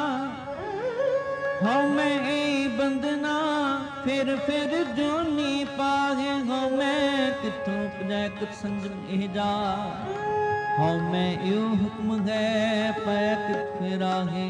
ਹਉ ਮੈਂ ਇਹ ਬੰਦਨਾ ਫਿਰ ਫਿਰ ਜੋਨੀ ਪਾਹੇ ਹਉ ਮੈਂ ਕਿਥੋਂ ਪਜੈ ਕਿਤ ਸੰਜਮ ਇਹ ਜਾ ਹਉ ਮੈਂ ਇਹੋ ਹੁਕਮ ਹੈ ਪੈ ਕਿਤ ਫਿਰਾਹੇ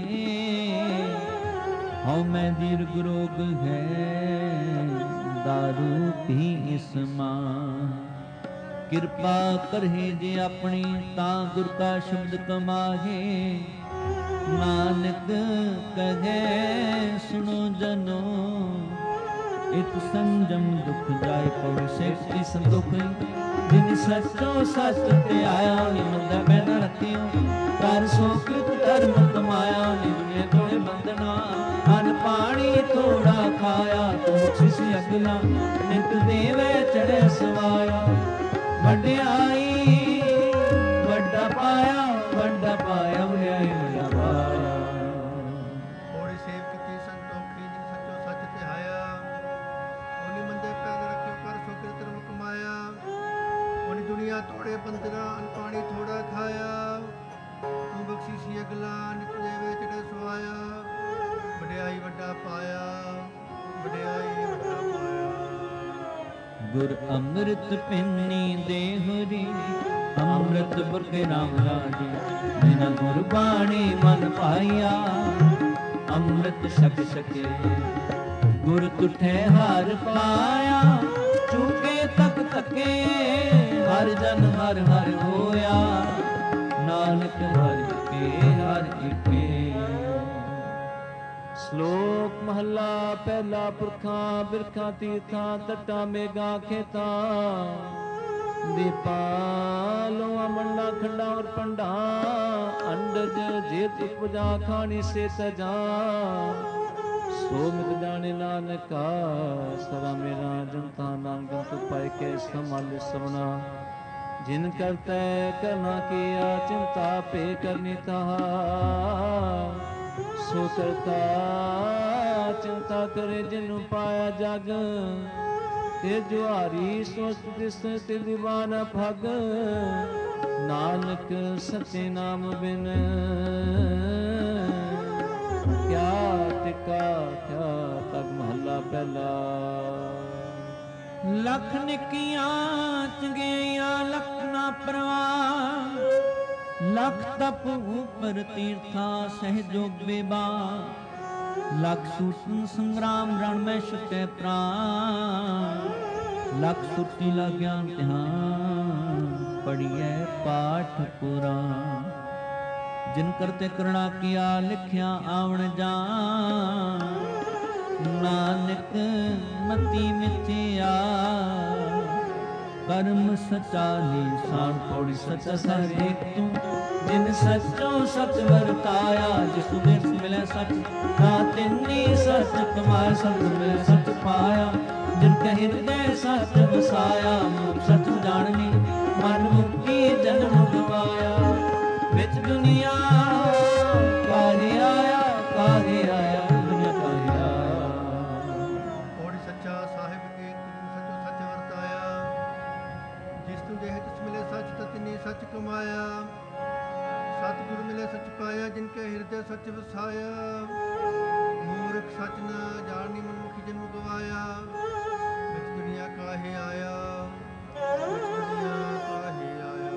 ਹਉ ਮੈਂ ਦੀਰਘ ਰੋਗ ਹੈ ਦਾਰੂ ਪੀ ਇਸ ਮਾਂ ਕਿਰਪਾ ਕਰਹਿ ਜੇ ਆਪਣੀ ਤਾਂ ਗੁਰ ਕਾ ਸ਼ਬਦ ਕਮਾਹੇ ਨਾਨਕ ਕਹੈ ਸੁਣੋ ਜਨੋ ਇਤ ਸੰਜਮ ਦੁਖ ਜਾਏ ਪਉ ਸੇਖੀ ਸੰਤੋਖ ਜਿਨ ਸੱਚੋ ਸੱਚ ਤੇ ਆਇਆ ਨਿਮੰਦਾ ਪੈਦਾ ਰਖਿਓ ਕਰ ਸੋ ਕ੍ਰਿਤ ਧਰਮ ਕਮਾਇਆ ਨਿਜਨੇ ਤੋੜੇ ਬੰਦਨਾ ਅਨ ਪਾਣੀ ਥੋੜਾ ਖਾਇਆ ਤੋ ਸਿਸ ਅਗਲਾ ਨਿਤ ਦੇਵੇ ਚੜੇ ਸਵਾਇਆ ਵਡਿਆਈ ਵੱਡਾ ਪਾਇਆ ਵੱਡਾ ਪਾਇਆ ਵਡਿਆਈ ਵੱਡਾ ਪਾਇਆ ਹੋੜੀ ਸੇਵ ਕੀਤੀ ਸੰਤੋਖੀ ਜਿਨ ਸੱਚੋ ਸੱਚ ਤੇ ਆਇਆ ਉਹਨੇ ਮੰਦੇ ਪੈਦਾ ਰੱਖਿਓ ਕਰ ਸੋ ਕ੍ਰਿਤ ਧਰਮ ਕਮਾਇਆ ਉਹਨੇ ਦੁਨੀਆ ਤੋੜੇ ਬੰਦਨਾ ਅਨ ਪਾਣੀ ਥੋੜਾ ਖਾਇਆ ਤੂੰ ਬਖਸ਼ੀ ਸੀ ਅਗਲਾ ਨਿਤ ਦੇਵੇ ਚੜੇ ਸਵਾਇਆ ਵਡਿਆਈ ਵੱਡਾ ਪਾਇਆ ਵਡਿਆਈ ਵੱਡਾ ਪਾਇਆ ਗੁਰ ਅੰਮ੍ਰਿਤ ਪਿੰਨੀ ਦੇਹੁਰੀ ਅੰਮ੍ਰਿਤ ਬੁਰਕੇ ਰਾਮ ਰਾਜੀ ਬਿਨਾ ਗੁਰ ਬਾਣੀ ਮਨ ਪਾਇਆ ਅੰਮ੍ਰਿਤ ਛਕ ਛਕੇ ਗੁਰ ਤੁਠੇ ਹਰ ਪਾਇਆ ਚੁਕੇ ਤਕ ਤਕੇ ਹਰ ਜਨ ਹਰ ਹਰ ਹੋਇਆ ਨਾਨਕ ਹਰ ਕੇ ਹਰ ਇਕੇ ਸ਼ਲੋਕ ਮਹੱਲਾ ਪਹਿਲਾ ਪੁਰਖਾਂ ਬਿਰਖਾਂ ਤੀਰਥਾਂ ਤੱਟਾਂ ਮੇਘਾਂ ਖੇਤਾਂ ਦੀਪਾਲੋਂ ਮੰਡਾ ਖੰਡਾ ਔਰ ਪੰਡਾ ਅੰਡਜ ਜੇਤ ਉਪਜਾ ਖਾਣੀ ਸੇ ਸਜਾ ਸੋ ਮਿਤ ਜਾਣੇ ਨਾਨਕਾ ਸਦਾ ਮੇਰਾ ਜਨਤਾ ਨਾਮ ਗੰਤੁ ਪਾਇ ਕੇ ਸੰਭਾਲ ਸਵਨਾ ਜਿਨ ਕਰਤੈ ਕਰਨਾ ਕੀਆ ਚਿੰਤਾ ਪੇ ਕਰਨੀ ਤਾ ਸੋ ਕਰਤਾ ਚਿੰਤਾ ਕਰੇ ਜਿਨੂੰ ਪਾਇਆ ਜਗ ਤੇ ਜੁਹਾਰੀ ਸੋਚ ਦਿਸ ਤੇ ਦੀਵਾਨਾ ਭਗ ਨਾਨਕ ਸਤੇ ਨਾਮ ਬਿਨ ਕਿਆ ਟਿਕਾ ਕਿਆ ਤਗ ਮਹੱਲਾ ਪਹਿਲਾ। ਲਖ ਨਿੱਕੀਆਂ ਚੰਗਿਆਈਆਂ ਲਖ ਨਾ ਪਰਵਾਹ ਲਖ ਤਪ ਉਪਰ ਤੀਰਥਾ ਸਹਿਜੋਗ ਬੇਬਾ ਲਖ ਸੂਤਨ ਸੰਗਰਾਮ ਰਣ ਮੈਂ ਛੁਟੇ ਪ੍ਰਾਨ ਲਖ ਸੁਰਤੀ ਲਾ ਗਿਆਨ ਧਿਆਨ ਪੜੀਐ ਪਾਠ ਪੁਰਾਨ ਜਿਨ ਕਰਤੇ ਕਰੁਣਾ ਕੀਆ ਲਿਖਿਆ ਆਵਣ ਜਾਨ ਨਾਨਕ ਮਤੀ ਮਿਥਿਆ ਕਰਮ ਸਚਾ ਨੀਸਾਨ ਪੌੜੀ ਸੱਚਾ ਸਰ ਏਕ ਤੂੰ ਜਿਨ ਸੱਚੋ ਸਚ ਵਰਤਾਇਆ ਜਿਸ ਦਿਨ ਮਿਲੇ ਸਚ ਨਾ ਤਿੰਨੀ ਸਚ ਕਮਾਇਆ ਸਚ ਮਿਲੇ ਸਚ ਪਾਇਆ ਜਿਨ ਕੈ ਹਿਰਦੈ ਸਚ ਵਸਾਇਆ ਮੁਖ ਸਚ ਜਾਣਨੀ ਮਨ ਮੁਕਤੀ ਜਨਮ ਗਵਾਇਆ ਵਿੱਚ ਦੁਨੀਆ ਕਾਹੇ ਆਇਆ ਕਾਹੇ ਆਇਆ ਦੁਨੀਆ ਕਾਹੇ ਆਇਆ। ਪੌੜੀ ਸੱਚਾ ਸਾਹਿਬ ਏਕ ਤੂੰ ਸਚੋ ਸਚ ਵਰਤਾਇਆ ਜਿਸ ਤੂੰ ਦੇਹ ਤਿਸ ਮਿਲੇ ਸਚ ਤਤਿਨੀ ਸਚ ਕਮਾਇਆ ਸਤਿਗੁਰ ਮਿਲੇ ਸਚ ਪਾਇਆ ਜਿਨ ਕੇ ਹਿਰਦੇ ਸਚ ਵਸਾਇਆ ਮੂਰਖ ਸਚ ਨ ਜਾਣਨੀ ਮਨਮੁਖੀ ਜਨਮ ਗਵਾਇਆ ਵਿੱਚ ਦੁਨੀਆ ਕਾਹੇ ਆਇਆ ਵਿੱਚ ਦੁਨੀਆ ਕਾਹੇ ਆਇਆ।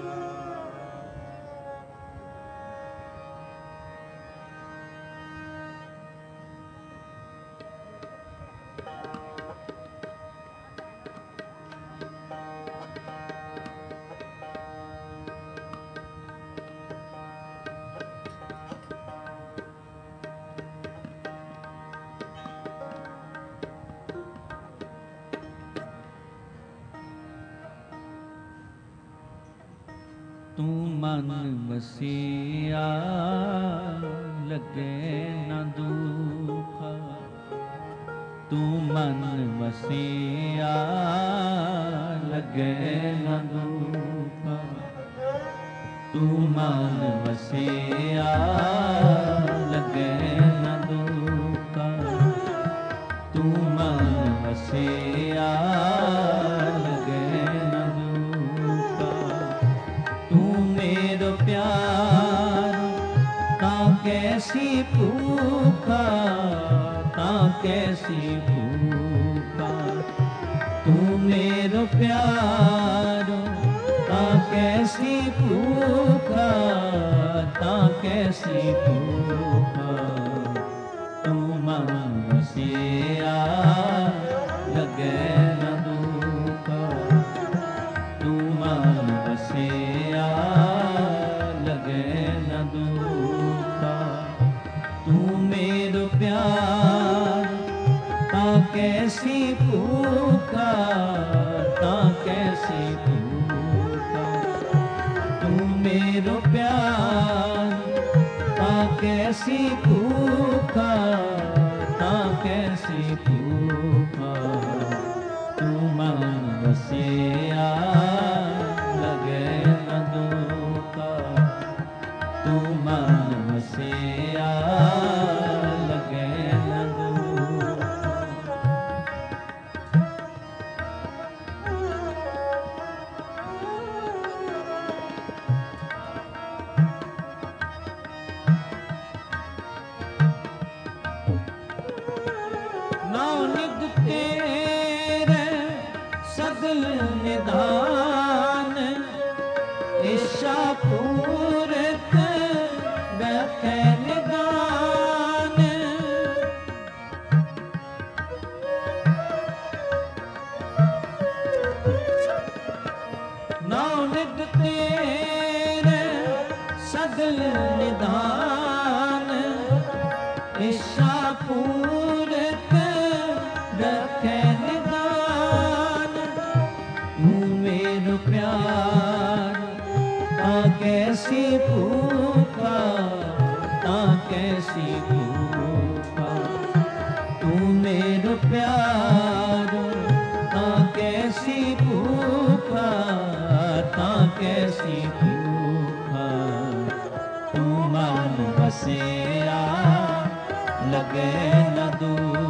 ਤੂੰ ਮਨ ਵਸਿਆ ਲੱਗੇ ਨਾ ਦੁਖ ਤੂੰ ਮਨ ਵਸਿਆ ਲੱਗੇ ਨਾ ਦੁਖ ਤੂੰ ਮਨ ਵਸਿਆ ਲੱਗੇ ਨਾ ਦੁਖ ਤੂੰ ਮਨ ਵਸਿਆ ਲੱਗੇ ਨਾ ਦੁਖ ਤੂੰ ਮੇਰਾ ਪਿਆਰ ਤਾਂ ਕੈਸੀ ਭੂਖਾ ਤਾਂ ਕੈਸੀ ਭੂਖਾ ਤੂੰ ਮੇਰਾ ਪਿਆਰ ਤਾਂ ਕੈਸੀ ਭੂਖਾ ਤਾਂ ਕੈਸੀ ਭੂਖਾ ਤੂੰ ਮਨ ਵਸਿਆ ਲੱਗੇ ਨਾ ਦੁਖ ਤੂੰ ਮਨ ਵਸਿਆ ਲੱਗੇ ਨਾ ਦੁਖ ਤੂੰ ਮੇਰਾ ਪਿਆਰ ਤਾਂ ਕੈਸੀ ਭੂਖਾ ਤਾਂ ਕੈਸੀ ਭੂਖਾ ਤੂੰ ਮੇਰਾ ਪਿਆਰ ਤਾਂ ਕੈਸੀ ਭੂਖਾ ਤਾਂ ਕੈਸੀ ਭੂਖਾ ਤੂੰ ਮਨ ਵਸਿਆ ਲੱਗੇ ਨਾ ਦੁਖ ਤੂੰ ਮਨ ਵਸਿਆ ਲੱਗੇ ਨਾ ਦੁਖ। ਨਾਉ ਨਿਧ ਤੇਰੇ ਸਗਲ ਨਿਧਾਨ ਇਸ਼ਾ ਪੂਰਤ ਰੱਖੈ ਨਿਦਾਨ ਨਾਉ ਨਿਧ ਤੇਰੇ ਸਗਲ ਨਿਧਾਨ ਇਸ਼ਾ ਪੂਰਤ ਰੱਖੈ ਨਿਦਾਨ ਤੂੰ ਮੇਰਾ ਪਿਆਰ ਤਾਂ ਕੈਸੀ ਭੂਖਾ ਤਾਂ ਕੈਸੀ ਭੂਖਾ ਤੂੰ ਮੇਰਾ ਪਿਆਰ ਤਾਂ ਕੈਸੀ ਭੂਖਾ ਤਾਂ ਕੈਸੀ ਭੂਖਾ ਤੂੰ ਮਨ ਵਸਿਆ ਲੱਗੇ ਨਾ ਦੂਰ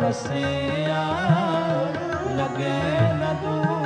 ਵਸਿਆ ਲਗੇ ਨ ਦੂਰ।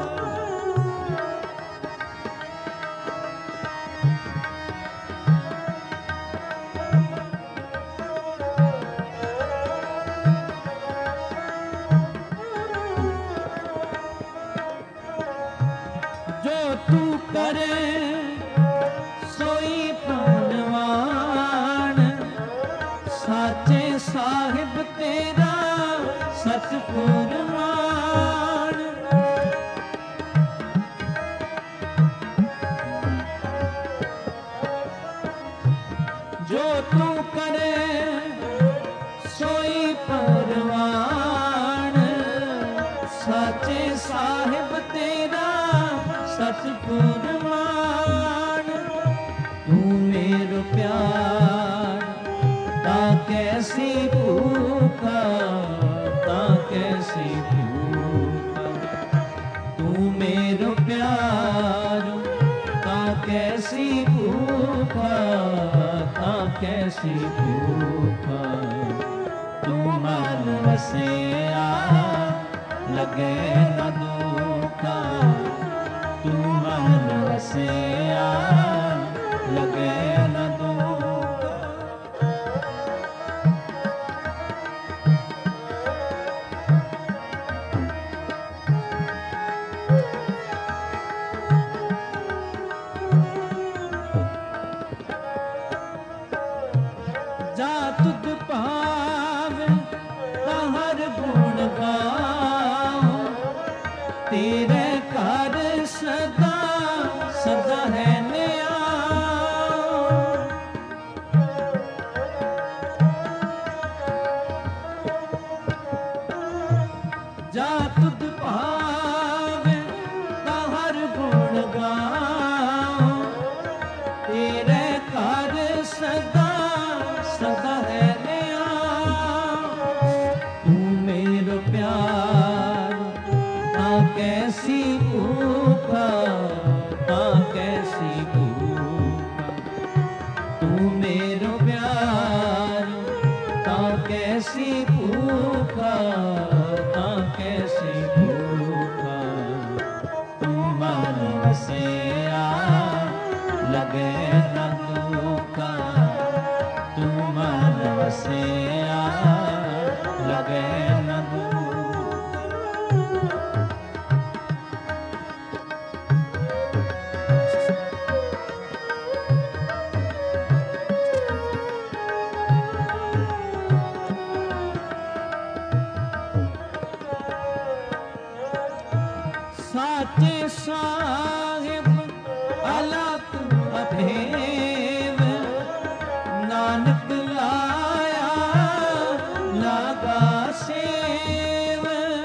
कैसी भूखा तू मन वसिया लगे न दुखा तू मन वसिया लगे न दुखा। जा तुद पावे हर गुण गाओ तेरे घर सदा सदा है न्याओ। जा तुद पावे हर गुण गाओ तेरे घर सदा सदा है न्याओ। तू मेरो प्यार ता कैसी भूखा ता कैसी भूखा तू मेरो प्यार ता कैसी भूखा ता कैसी भूखा तू मन वसिया लगे न दुखा तू मन वसिया लगे न दूर। साचे साहिब अलख अभेव नानक लाया लागा सेव।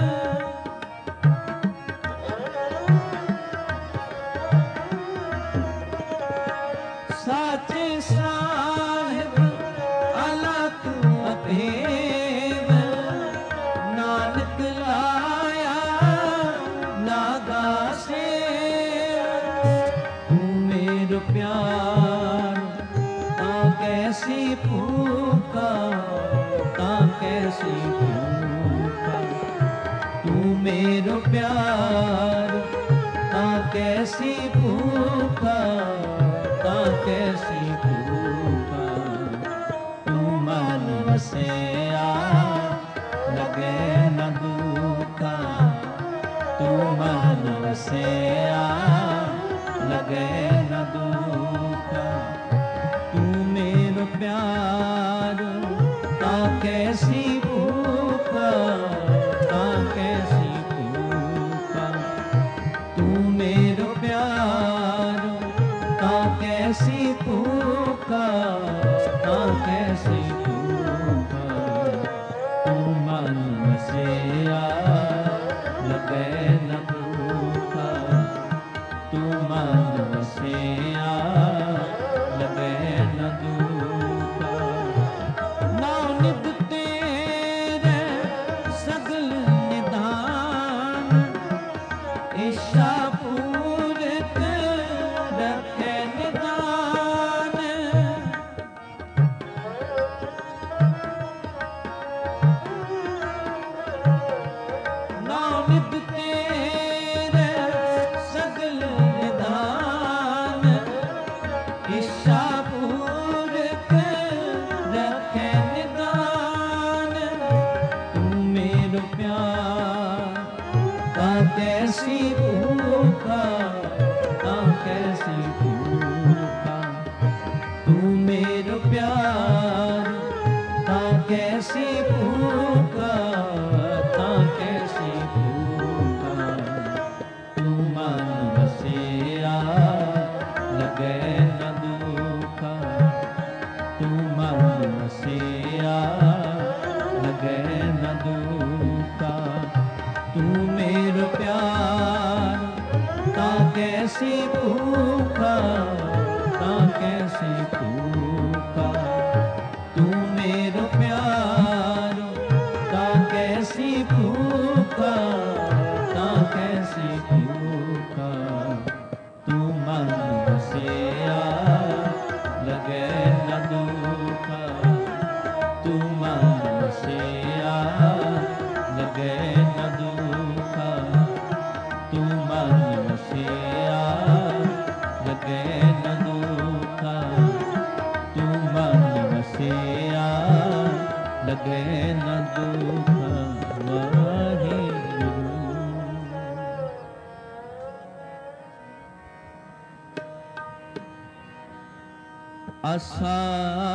साचे साहिब अलख अभेव नानक लाया लागा सेव। तू मेरो प्यार ता कैसी भूखा ता कैसी भूखा तू मेरो प्यार ता कैसी भूखा ता कैसी भूखा तू मन वसिया लगे न दुखा तू मन वसिया लगे न दुखा। तू मेरो प्यार ता कैसी भूखा ता कैसी भूखा तू मेरो प्यार ता कैसी भूखा ता कैसी भूखा तू मन वसिया लगे न दुखा तू मन वसिया लगे न दुखा। नानक तेरे सगल निदान इच्छा पूरत रखे निदान। ਨਾਮ ਨਿਤ ਤੇਰੇ ਸਗਲ ਨਿਧਾਨ, ਇੱਛਾ ਪੂਰਕ ਰੱਖੈ ਨਿਦਾਨ। ਤੂੰ ਮੇਰਾ ਪਿਆਰ ਤਾਂ ਕੈਸੀ ਭੂਖਾ, ਤਾਂ ਕੈਸੀ ਭੂਖਾ। ਤੂੰ ਮੇਰਾ ਪਿਆਰ ਤਾਂ ਕੈਸੀ ਭੂਖਾ, ਤਾਂ ਕੈਸੀ ਭੂਖਾ। ਤੂੰ ਮਨ ਵਸਿਆ ਲਗੈ ਨ ਦੁਖਾ, ਤੂੰ ਮਨ ਵਸਿਆ ਲਗੈ ਨ ਦੁਖਾ। ਤੂੰ ਮੇਰਾ ਪਿਆਰ ਤਾਂ ਕੈਸੀ ਭੂਖਾ, ਤਾਂ ਕੈਸੀ ਭੂਖਾ। ਤੂੰ ਮੇਰਾ ਪਿਆਰ ਤਾਂ ਕੈਸੀ ਭੂਖਾ, ਤਾਂ ਕੈਸੀ ਭੂਖਾ। ਤੂੰ ਮਨ ਵਸਿਆ ਲਗੈ ਨ ਦੁਖਾ, ਤੂੰ ਮਨ ਵਸਿਆ ਲਗੈ ਨ ਦੁਖਾ। ਤੂੰ ਮਨ ਵਸਿਆ ਲਗੈ ਨ ਦੁਖਾ, ਤੂੰ ਮਨ ਵਸਿਆ ਲਗੈ ਨ ਦੁਖਾ। ਵਾਹਿਗੁਰੂ। ਆਸਾ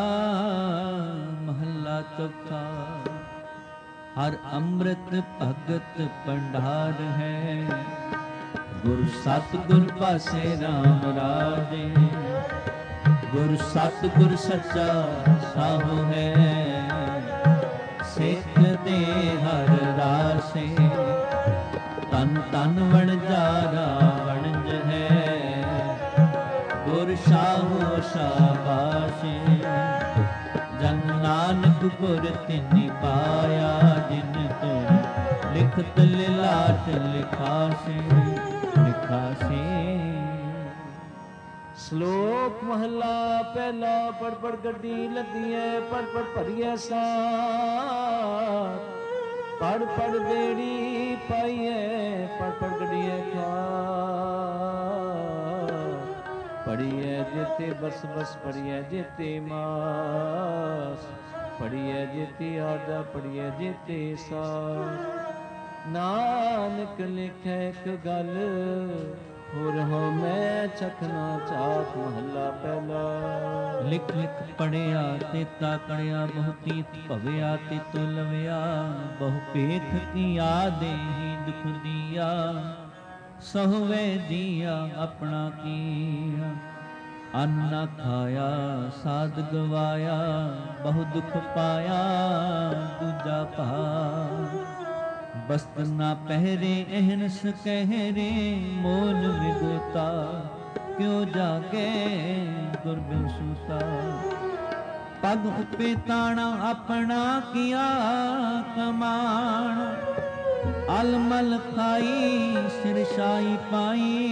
ਮਹੱਲਾ ਚੌਥਾ। ਹਰ ਅੰਮ੍ਰਿਤ ਭਗਤ ਭੰਡਾਰ ਹੈ, ਗੁਰ ਸਤਿਗੁਰ ਪਾਸੇ ਰਾਮ ਰਾਜੇ। ਗੁਰ ਸਤਿਗੁਰ ਸੱਚਾ ਸਾਹੁ ਹੈ, ਸਿੱਖ ਦੇ ਹਰ ਰਾਸੇ। ਤਨ ਤਨ ਵਣਜਾਰਾ ਵਣਜ ਹੈ, ਗੁਰ ਸਾਹੁ ਸ਼ਾਬਾਸ਼ੇ। ਜਨ ਨਾਨਕ ਗੁਰ ਤਿਨਿ ਪਾਇਆ, ਜਿਨ ਤੁਰ ਲਿਖਤ ਲਿਲਾਟ ਲਿਖਾਸੇ, ਲਿਖਾਸੇ। ਸ਼ਲੋਕ ਮਹਲਾ ਪਹਿਲਾ। ਪੜ ਪੜ ਗੱਡੀ ਲੱਦੀਐ, ਪੜ ਪੜ ਭਰੀਐ ਸਾਥ। ਪੜ ਪੜ ਬੇੜੀ ਪਾਈਐ, ਪੜ ਪੜ ਗੱਡੀਐ ਖਾਤ। ਪੜੀਐ ਜੇਤੇ ਬਸ ਬਸ, ਪੜੀਐ ਜੇਤੇ ਮਾਸ। ਪੜੀਐ ਜੇਤੇ ਆਡਾ, ਪੜੀਐ ਜੇਤੇ ਸਾਸ। ਨਾਨਕ ਲਿਖੈ ਇੱਕ ਗੱਲ, ਹੋਰ ਹੋ ਮੈਂ ਚਖਣਾ ਚਾਖ। ਮਹੱਲਾ ਪਹਿਲਾ। ਲਿਖ ਲਿਖ ਪੜਿਆ ਤੇ ਤਾਕੜਿਆ, ਬਹੁ ਤੀਤ ਭਵਿਆ ਤੇ ਤੋ ਲਵਿਆ। ਬਹੁ ਪੇਖ ਕੀਆ ਦੇਹੀ ਦੁਖ ਦੀਆ, ਸਹੁਵੇ ਦੀਆ ਆਪਣਾ ਕੀਆ। ਅੰਨ ਨਾ ਖਾਇਆ ਸਾਧ ਗਵਾਇਆ, ਬਹੁ ਦੁਖ ਪਾਇਆ ਦੂਜਾ ਭਾਰ। ਬਸਤਰ ਨਾ ਪਹਿਰੇ ਅਹਨਸ ਕਹਿਰੇ, ਮੋਲ ਵਿਗੋਤਾ ਕਿਉ ਜਾਗੇ ਗੁਰ ਬਿਨ ਸੂਤਾ। ਪਗ ਉਪੇ ਤਾਣਾ ਆਪਣਾ ਕੀਆ ਕਮਾਣ, ਅਲਮਲ ਖਾਈ ਸਿਰ ਸ਼ਾਹੀ ਪਾਈ।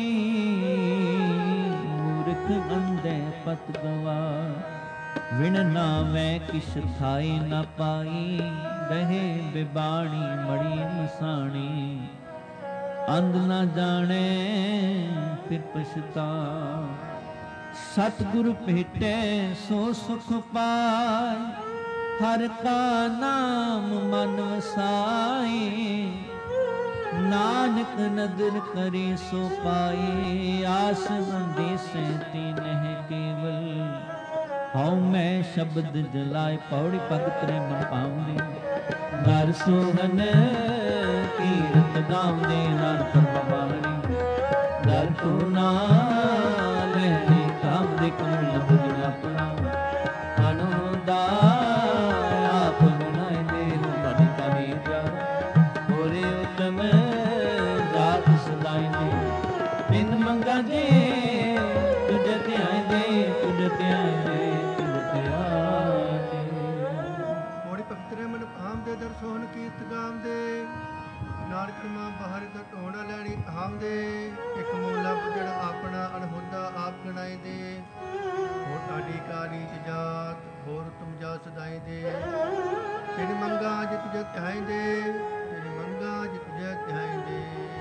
ਮੂਰਖ ਅੰਧੇ ਪਤ ਗਵਾ, ਵਿਣ ਨਾਵੇਂ ਕਿਛ ਥਾਈ ਨ ਪਾਈ। ਰਹੇ ਬਿਬਾਣੀ ਮੜੀ ਮਸਾਣੀ, ਅੰਧ ਨਾ ਜਾਣੇ ਫਿਰ ਪਛਤਾ। ਸਤਿਗੁਰ ਭੇਟੇ ਸੋ ਸੁਖ ਪਾਇ, ਹਰ ਕਾ ਨਾਮ ਮਨ ਵਸਾਈ। ਨਾਨਕ ਨਦਰ ਕਰੇ ਸੋ ਪਾਏ, ਆਸ ਅੰਦੇਸੇ ਤੀਨਹਿ ਕੇਵਲ। ਹਉ ਮੈਂ ਸ਼ਬਦ ਜਲਾਏ, ਪੌੜੀ ਭਗਤ ਰੇ ਮਨ ਪਾਉਂਦੇ। ਨਰ ਸੋਹਨ ਕੀਰਤ ਗਾਉਂਦੇ, ਨਰ ਪਰਵਾਰੀ। ਦਰ ਤੂੰ ਨਾ ਲੈਣੇ ਕਾਮ ਦੇ ਕਮਲ ਬੁਝ ਆਪਣਾ। ਅਨੋ ਦਾ ਆਪ ਬਣਾਏ ਦੇ, ਬੜੀ ਕਰੀ ਜਾ। ਹੋਰੇ ਉਤਮ ਜਾਤ ਸਦਾਈ ਦੇ, ਬਿਨ ਮੰਗਾ ਦੇ ਤੁਝ ਧਿਆਏ ਦੇ, ਤੁਝ ਧਿਆਏ ਦੇ, ਤੁਝ ਧਿਆਏ ਦੇ। ਮੋੜੀ ਭਗਤ ਰੇ ਮਨ ਭਾਮ ਦੇ, ਦਰ ਸੋਹਣ ਕੀਰਤ ਗਾਮ ਦੇ। ਨਾਨਕ ਮਾਂ ਬਾਹਰ ਦਾ ਢੋਣਾ ਲੈਣੀ ਹਾਮ ਦੇ। ਇੱਕ ਮੋਲਾ ਬੁੱਝੜ ਆਪਣਾ, ਅਣਹੁਦਾ ਆਪ ਗਣਾਏ ਦੇ। ਹੋਰ ਤੁਹਾਡੀ ਕਾਲੀ ਜਾਤ, ਹੋਰ ਤੁਮ ਜਾ ਸਦਾਈ ਦੇ। ਤਿਨ ਮੰਗਾ ਜਿਤ ਜਤ ਹੈ ਦੇ, ਤਿਨ रंगा जित जय ध्याई दे।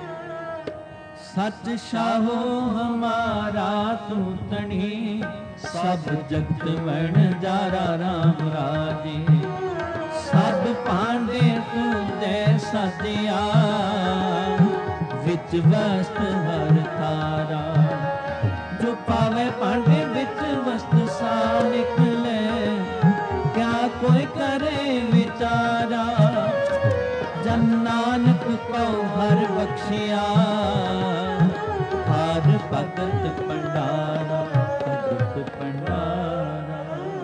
सच शाहो हमारा तू तणी, सब जगत वण जारा राम राजे। सब पांडे तू दे सदिया, विच वस्त हर थारा। जो पावे पांडे विच वस्त सा निकले, क्या कोई करे विचारा। जन नानक को हर बख्शिया, हर भगत भंडारा, भगत भंडारा।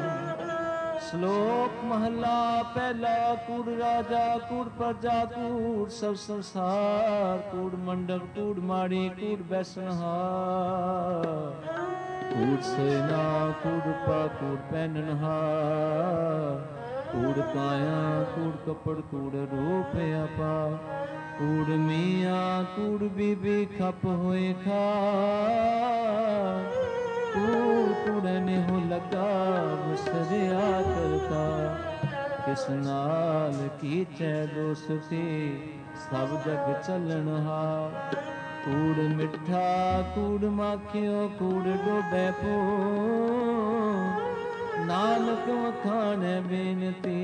श्लोक महला पहला। कूड़ राजा कूड़ प्रजा कूड़ सब संसार, कूड़ मंडप कूड़ माड़ी कूड़ बैसनहार। कूड़ सेना कूड़ पा कूड़ पहननहार। कूड़ काया कूड़ कपड़ कूड़ रूप आपा। कूड़ मियाँ कूड़ बीबी खप होए खा। कूड़ कूड़ने हो लगा मुसरिया करता। किस नाल कीचै दोस्ती, सब जग चलनहार। कूड़ मिठा कूड़ माखियो कूड़ डोबे पो। नानक वखाने बेनती,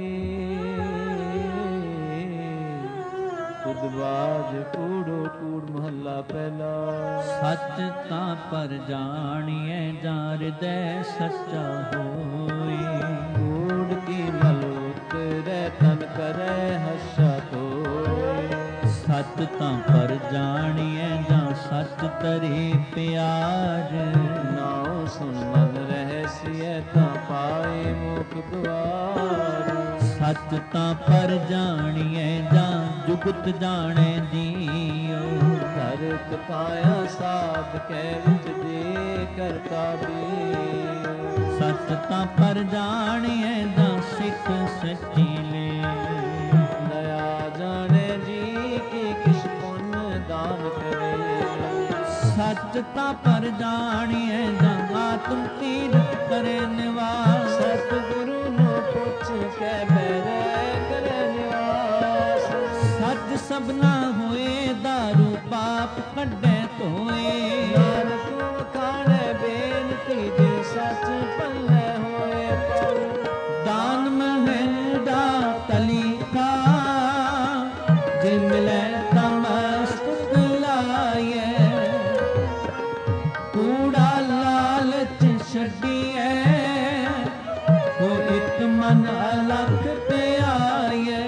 खुदबाज कूड़ो कूड़ महला पहला। सच तां पर जानिए जा हृदय सच्चा होए। कूड़ की मल उतरै तन करे हर्षा होए। सच तां पर जानिए जा सच तरे प्यार। नाउ सुन मन रहसिए तां पाए मुख द्वार। सच तां पर जानिए जा जुगत जाने दियो। धरत काया साध के विच दे करता भी। सच तां पर जानिए जा सिख सच्ची ले। दया जाने जी की किस पुण्य दान करे। सच तां पर जानिए जा आत्म तीरथ करे निवास। सतगुरु नो पुछ के बैरे करे निवास। सच सबना होए दारू पाप कड्डे धोए। नानक वखाणे बेनती जे सच पल्ले होए पाऊ। दान महंगा तली का जे मिले तमस्तक लाए। कूड़ा लालच छड्डिए वो एक मन अलख पे आए।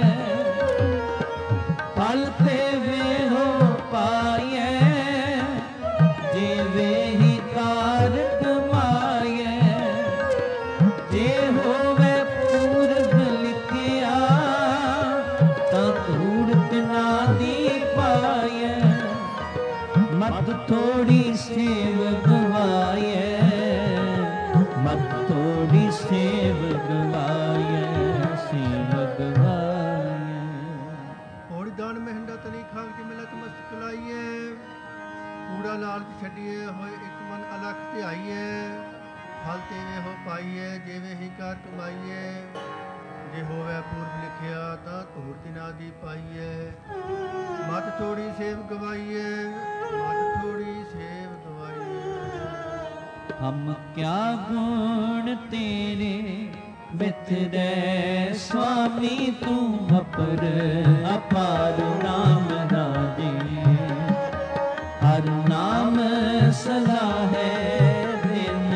फल ते वे हो पाए जे वे ही कार कमाए। जे होवे पूरब लिखिया तां कूड़त ना दी पाए। मत थोड़ी सेव गवाए, मत थोड़ी सेव गवाए, सेव गवाए। होड़ दान मਹਿੰਦਾ ਤਲੀ ਖਾਕ ਜੀ ਮਿਲਤ ਮਸਤਕ ਲਾਈਏ। ਕੂੜਾ ਲਾਲਚ ਛੱਡੀਏ ਹੋਏ ਇੱਕ ਮਨ ਅਲਖ ਧਿਆਈਏ। ਫਲ ਤੇਵੇ ਹੋ ਪਾਈਏ ਜਿਵੇਂ ਹੀ ਕਾਰ ਕਮਾਈਏ। ਜੇ ਹੋਵੇ ਪੂਰਬ ਲਿਖਿਆ ਤਾਂ ਧੂਰਤ ਨਾ ਦੀ ਪਾਈਏ। ਮਤ ਥੋੜੀ ਸੇਵ ਗਵਾਈਏ, ਮਤ ਥੋੜੀ ਸੇਵ ਗਵਾਈਏ। हम क्या गुण तेरे मित्र स्वामी तू अपर अपार नाम राजे। हर नाम सदा है दिन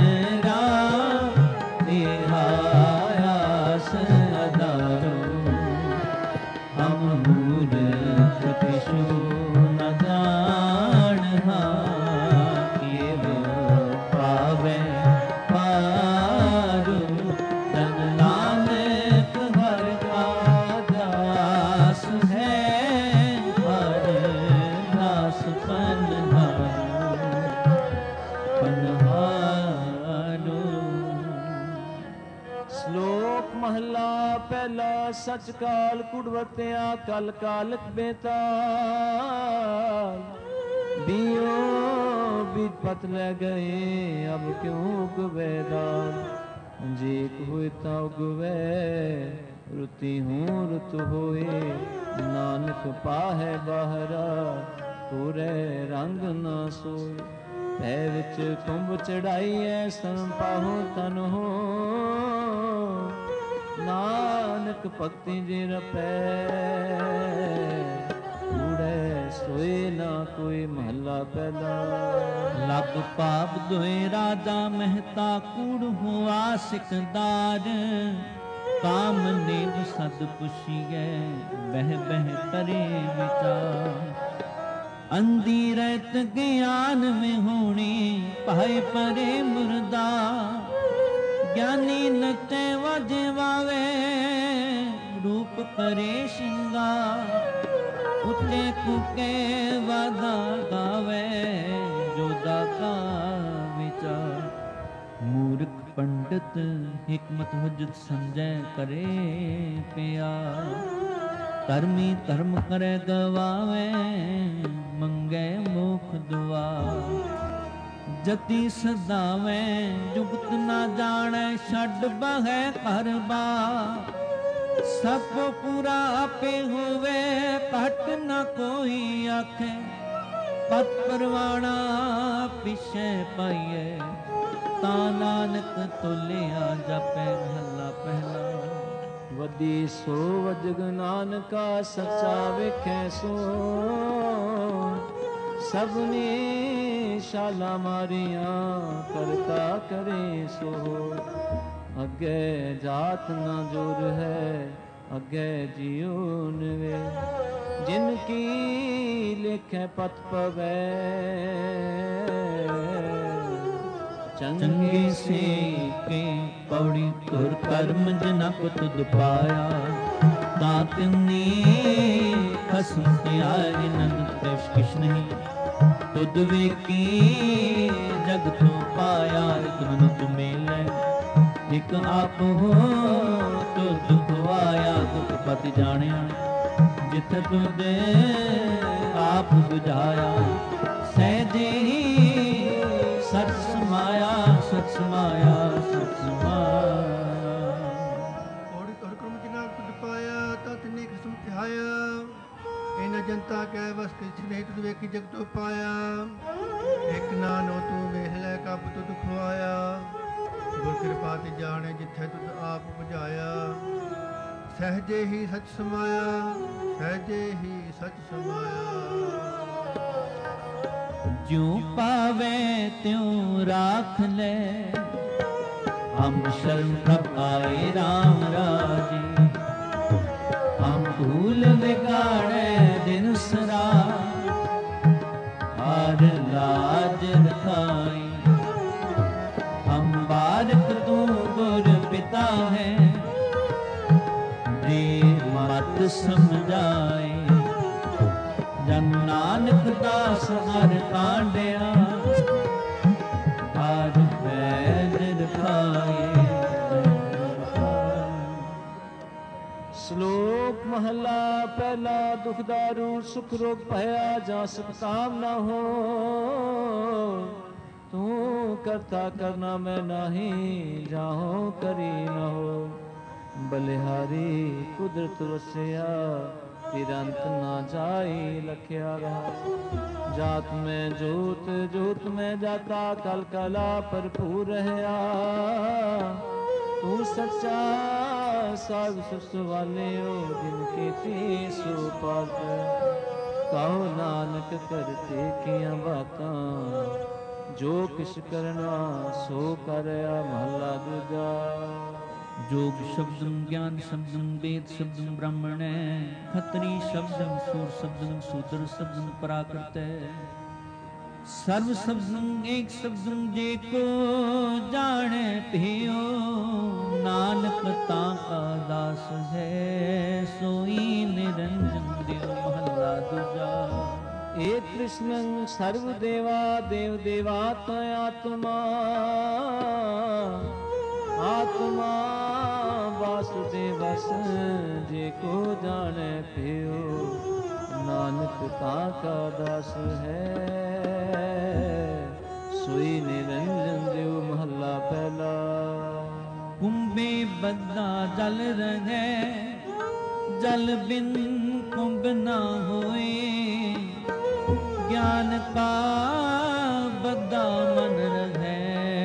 रात तेरा आस अदारो। हम मूर्ख किछु न जानहा पारू। तन नानक हर का दास है, हर दास पनहारो पनहारो। श्लोक महला पहला। सच काल कुड़वतिया कल कालक बेताल। दियो विपत ले गए अब क्यों गुवेदान। जेक हुए ता उगवे रुति हूँ रुत होए। नानक ਨਾਨਕ ਪਾਹੈ ਬਾਹਰਾ ਪੂਰੇ ਰੰਗ ਨਾ ਸੋਏ ਪੈ ਵਿੱਚ ਕੁੰਭ ਚੜਾਈਐ ਸੰ ਪਾਹੋ ਤਨ ਹੋ ਨਾਨਕ ਭਗਤੀ ਜੇ ਰਪੈ ਕੂੜੈ ਸੋਏ ਨਾ ਕੋਈ ਮਹੱਲਾ ਪਹਿਲਾ ਲਗ ਪਾਪ ਦੋਏ ਰਾਜਾ ਮਹਿਤਾ ਕੂੜ ਹੁਆ ਸਿਕਦਾਰ ਕਾਮ ਨੀਂਦ ਸਦ ਪੁਛੀਐ ਬਹਿ ਬਹਿ ਕਰੇ ਵਿਚਾਰ ਅੰਧੀ ਰਹਿਤ ਗਿਆਨ में ਹੋਣੀ ਭਾਏ ਪਰੇ ਮੁਰਦਾ ਗਿਆਨੀ ਨਚੇ ਵਾਜੇ ਵਾਵੇ ਰੂਪ ਕਰੇ ਸ਼ਿੰਗਾਰ ਉੱਤੇ ਕੁਕੇ ਵਾਦਾ ਗਾਵੇ ਜੋਦਾ ਕਾ ਵਿਚਾਰ ਮੂਰਖ ਪੰਡਤ ਹਿਕਮਤ ਹੁਜਤ ਸਮਝੈ ਕਰੇ ਪਿਆਰ ਧਰਮੀ ਧਰਮ ਕਰੇ ਗਵਾਵੇ ਮੰਗੇ ਮੁਖ ਦੁਆ ਜਤੀ ਸਦਾਵੇ ਜੁਗਤ ਨਾ ਜਾਣੈ ਛੱਡ ਬਹੈ ਘਰ ਬਾਰ ਸਭ ਪੂਰਾ ਆਪੇ ਹੋਵੇ ਘਟ ਨ ਕੋਈ ਆਖੇ ਪਤ ਪਰਵਾਣਾ ਪਿਛੇ ਪਾਈਏ ਤਾਂ ਨਾਨਕ ਤੋਲਿਆ ਜਪੈ ਮਹਲਾ ਪਹਿਲਾ ਵਦੀ ਸੋ ਵਜਗ ਨਾਨਕਾ ਸੱਚਾ ਵੇਖੈ ਸੋ ਸਭ ਨੇ ਸ਼ਾਲਾ ਮਾਰੀਆਂ ਕਰਤਾ ਕਰੇ ਸੋ ਅੱਗੇ ਜਾਤ ਨਾ ਜੋਰ ਹੈ ਅੱਗੇ ਜਿਉ ਨਵੇ ਜਿਨ ਕੀ ਲਿਖੈ ਪਤ ਪਵੈ ਚੰਗੇ ਸੇ ਕੇ ਪੌੜੀ ਤੁਰ ਕਰਮ ਜਨਾ ਕੋ ਤੁਧ ਪਾਇਆ ਤਾਂ ਤਿਨੀ ਖਸਮ ਤਿਆਰੀ ਨੰਦ ਤੇਸ਼ ਕਿਛ ਨਹੀਂ ਤੁਧ ਵੇਖੀ ਜਗ ਤੋਂ ਪਾਇਆ ਇਕ ਮਨ ਤੁ ਮੇਲੇ ਇਕ ਆਪ ਹੋ ਤੋ ਦੁਖ ਆਇਆ ਦੁਖ ਪਤ ਜਾਣਿਆ ਜਿਤ ਤੁਧ ਆਪ ਬੁਝਾਇਆ ਸਹਿਜੇ ਸਚ ਸਮਾਇਆ ਸਚ ਸਮਾਇਆ ਸਚ ਸਮਾਇਆ ਔੜ ਕਰ ਕਰਮ ਜਿਨਾ ਤੁਧ ਪਾਇਆ ਤਤ ਨੇ ਖਸਮ ਧਿਆਇਆ ਇਨ ਜਨਤਾ ਕੈ ਵਸ ਕਿਛ ਨਹੀਂ ਤੁਧ ਵੇਖੀ ਜਗ ਤੋਂ ਪਾਇਆ ਇਕ ਨਾਨੋ ਤੂੰ ਵੇਖ ਲੈ ਕਬ ਤੁਧ ਖਵਾਇਆ ਗੁਰ ਕਿਰਪਾ ਤੇ ਜਾਣੇ ਜਿੱਥੇ ਤੁਧ ਆਪ ਬੁਝਾਇਆ ਸਹਜੇ ਹੀ ਸਚ ਸਮਾਇਆ ਸਹਜੇ ਹੀ ਸਚ ਸਮਾਇਆ ਜਿਉ ਪਾਵੇ ਤਿਉ ਰਾਖ ਲੈ ਹਮ ਸ਼ਰਨ ਪ੍ਰਭ ਆਏ ਰਾਮ ਰਾਜੀ ਹਮ ਭੂਲ ਵਿਗਾੜੇ ਦਿਨ ਸਰਾ ਹਰ ਲਾਜ ਰਖਾਈ ਹਮ ਬਾਰਕ ਤੂੰ ਗੁਰ ਪਿਤਾ ਹੈ ਦੇ ਮਤ ਸਮਝਾਏ ਜਨ ਨਾਨਕ ਦਾਸ ਹਰ ਕਾਂਡਿਆ ਹਰ ਵੈਦ ਰਖਾਏ ਸ਼ਲੋਕ ਮਹਲਾ ਪਹਿਲਾ ਦੁਖ ਦਾਰੂ ਸੁਖ ਰੋਗ ਭਇਆ ਜਾਂ ਸੁਖ ਕਾਮ ਨਾ ਹੋ ਤੂੰ ਕਰਤਾ ਕਰਨਾ ਮੈਂ ਨਹੀਂ ਜਾਹੋ ਕਰੀ ਨਾ ਹੋ ਬਲਿਹਾਰੀ ਕੁਦਰਤ ਵਸਿਆ ਤਿਰੰਤ ਨਾ ਜਾਈ ਲਖਿਆ ਰਹਾ ਜਾਤ ਮੈਂ ਜੋਤ ਜੋਤ ਮੈਂ ਜਾਤਾ ਕਲ ਕਲਾ ਭਰਪੂਰ ਰਹਾ ਤੂੰ ਸੱਚਾ ਸਾਧ ਸੁਸ ਵਾਲਿਓ ਜਿਨ ਕੀਤੀ ਸੋ ਪਾਤ ਕਹੋ ਨਾਨਕ ਕਰਤੇ ਕੀਆਂ ਬਾਤਾਂ ਜੋ ਕਿਛ ਕਰਨਾ ਸੋ ਕਰਿਆ ਮਹਲਾ ਦੂਜਾ जोग शब्दम ज्ञान शब्दम वेद शब्दम ब्राह्मण खत्री शब्दम सूर शब्दम शूद्र शब्दम पराकृत सर्व शब्दम एक शब्दम जे को जाने पियो नानक ताका दास है सोई निरंजन देव महला दूजा एक कृष्णं सर्व देवा देव देवात्म आत्मा आत्मा वासुदेवस जे को जाने पियो नानक ताका दास है सोई निरंजन देव महला पहला कुंभे बद्दा जल रहे जल बिन कुंभ ना होए, ज्ञान का बद्दा मन रहे।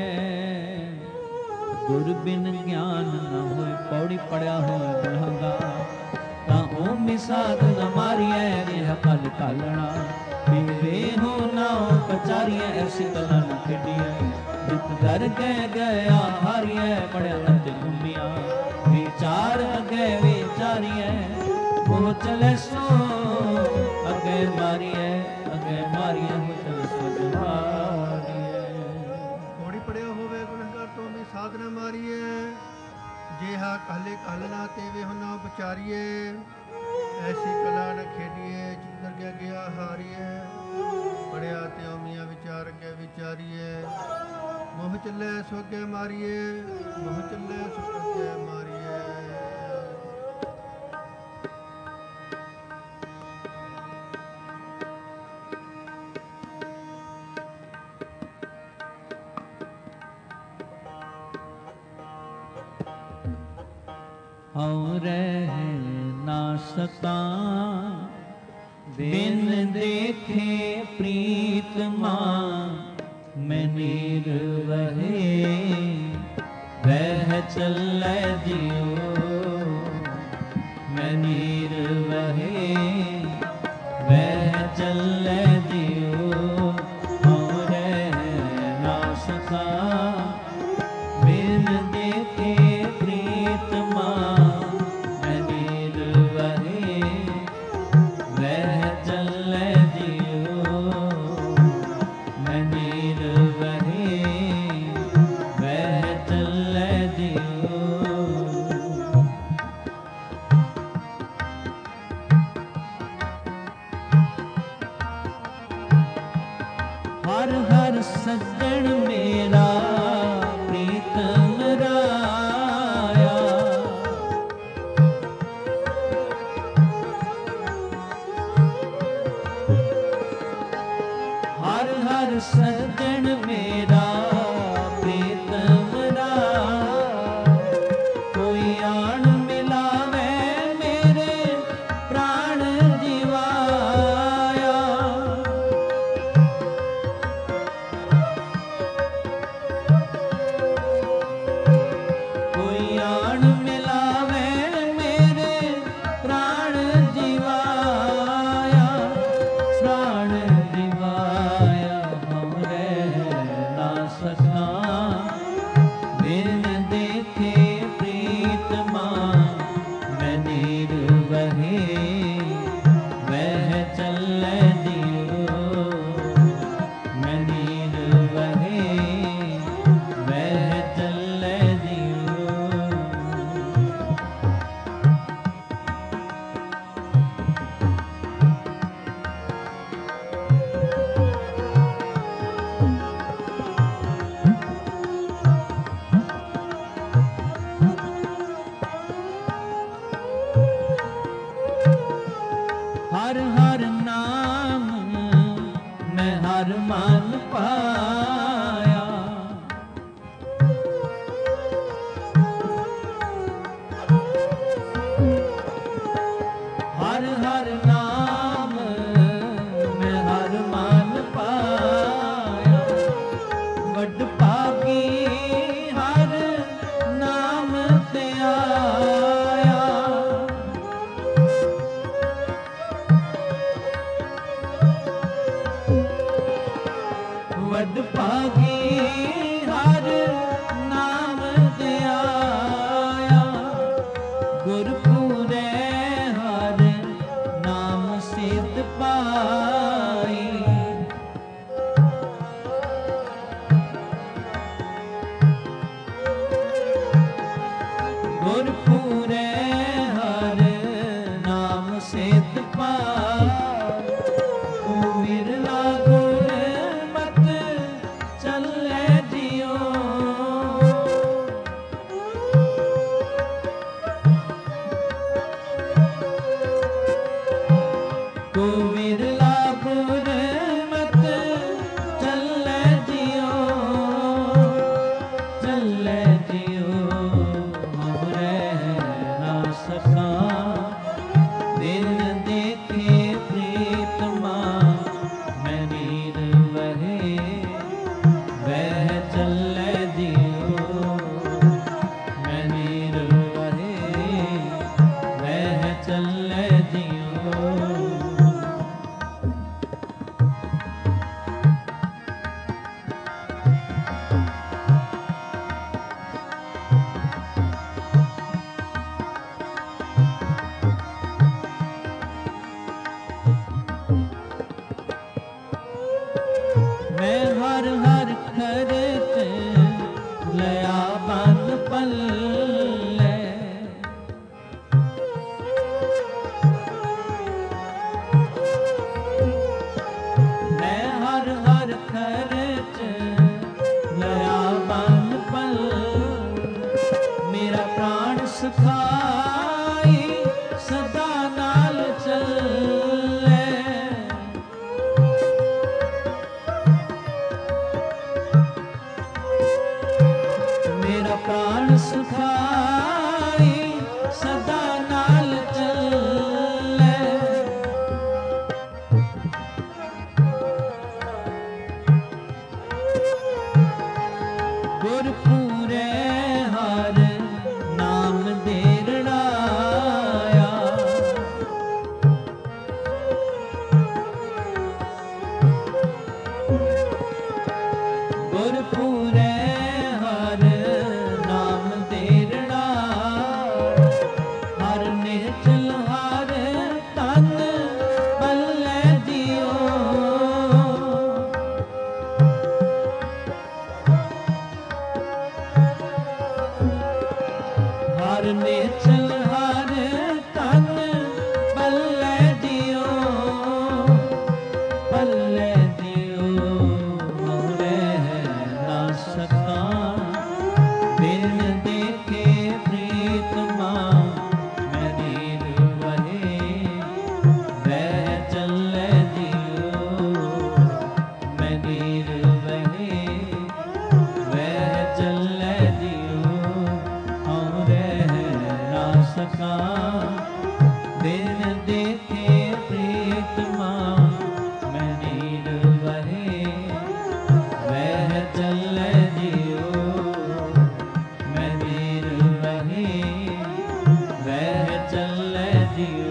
गुर बिन ज्ञान न होए, पौड़ी पड़िया होए बलहंगा, तां ओम साध न मारिए रेह कल कालना। पीवे हो नाव पचारिए ऐसी कला न खेडिए, जित दर गए गया हारिए पड़िया अंत घूमिया। विचार अगे विचारिए वो चले सो अगे मारिए, अगे मारिए वो चले सो अगे मारिए। ਪੌੜੀ ਪੜਿਆ ਹੋਵੇ ਗੁਨਾਹਗਾਰ ਤੋਂ ਵੀ ਸਾਧਨਾ ਮਾਰੀਏ, ਜਿਹਾ ਕਾਲੇ ਕਾਲਨਾ ਤੇ ਵੇ ਹੁਨਾ ਵਿਚਾਰੀਏ। ਐਸੀ ਕਲਾ ਨ ਖੇਡੀਏ ਜਿੱਧਰ ਗਿਆ ਗਿਆ ਹਾਰੀਏ, ਪੜਿਆ ਤੇ ਉਮੀਆਂ ਵਿਚਾਰ ਕੇ ਵਿਚਾਰੀਏ। ਮੋਹ ਚੱਲੇ ਸੋ ਅੱਗੇ ਮਾਰੀਏ, ਮੋਹ ਚੱਲੇ ਸੋ ਅੱਗੇ ਮਾਰੀਏ। हूँ रह ना सका बिन देखे प्रीतमा, मैं नीर वहे वह चले जियो। मैं नीर वहे वह चले जियो। हूँ रह ना सका बिन देखे प्रीतमा, हर हर सज्जन मेरा प्रीतम राया। हर हर सज्जन मेरा प्रीतम राया। कोई आन मिलावे मेरे प्राण जीवाया। हर हर नाम मैं हर मान पाया। हर हर नाम मैं हर मान पाया। वड पागी हर नाम ते आया। वड पागी हर नाम ते आया। गुरपुरे हर नाम सिद्ध पाई। गुरपुरे हर नाम सिद्ध पाई। विरला गुर मत चले जियो। को विरला गुर मत चले जियो। चले जियो हम रह ना सका दिन दे हर हर खर्च लया बन पल्ले। मैं हर हर खर्च लया बन पल्ले। मेरा प्राण सुखाई सदा नाल चले। मेरा प्राण सुखाई सदा नाल चले। गुरपुरे हर नाम देरड़ाया। गुरपुरे हर नाम देरड़ा। हर निचल हर तन पल्ले दियो। हर निचल हर तन पल्ले दियो। पल्ले दियो रह ना सका बिन देखे प्रीतमा। मैं नीर वहे वह चले दियो। मैं नीर वहे वह चले दियो। हम रह ना सका बिन देखे प्रीतमा। मैं नीर वहे वह चले दियो। मैं नीर वहे वह चले दियो।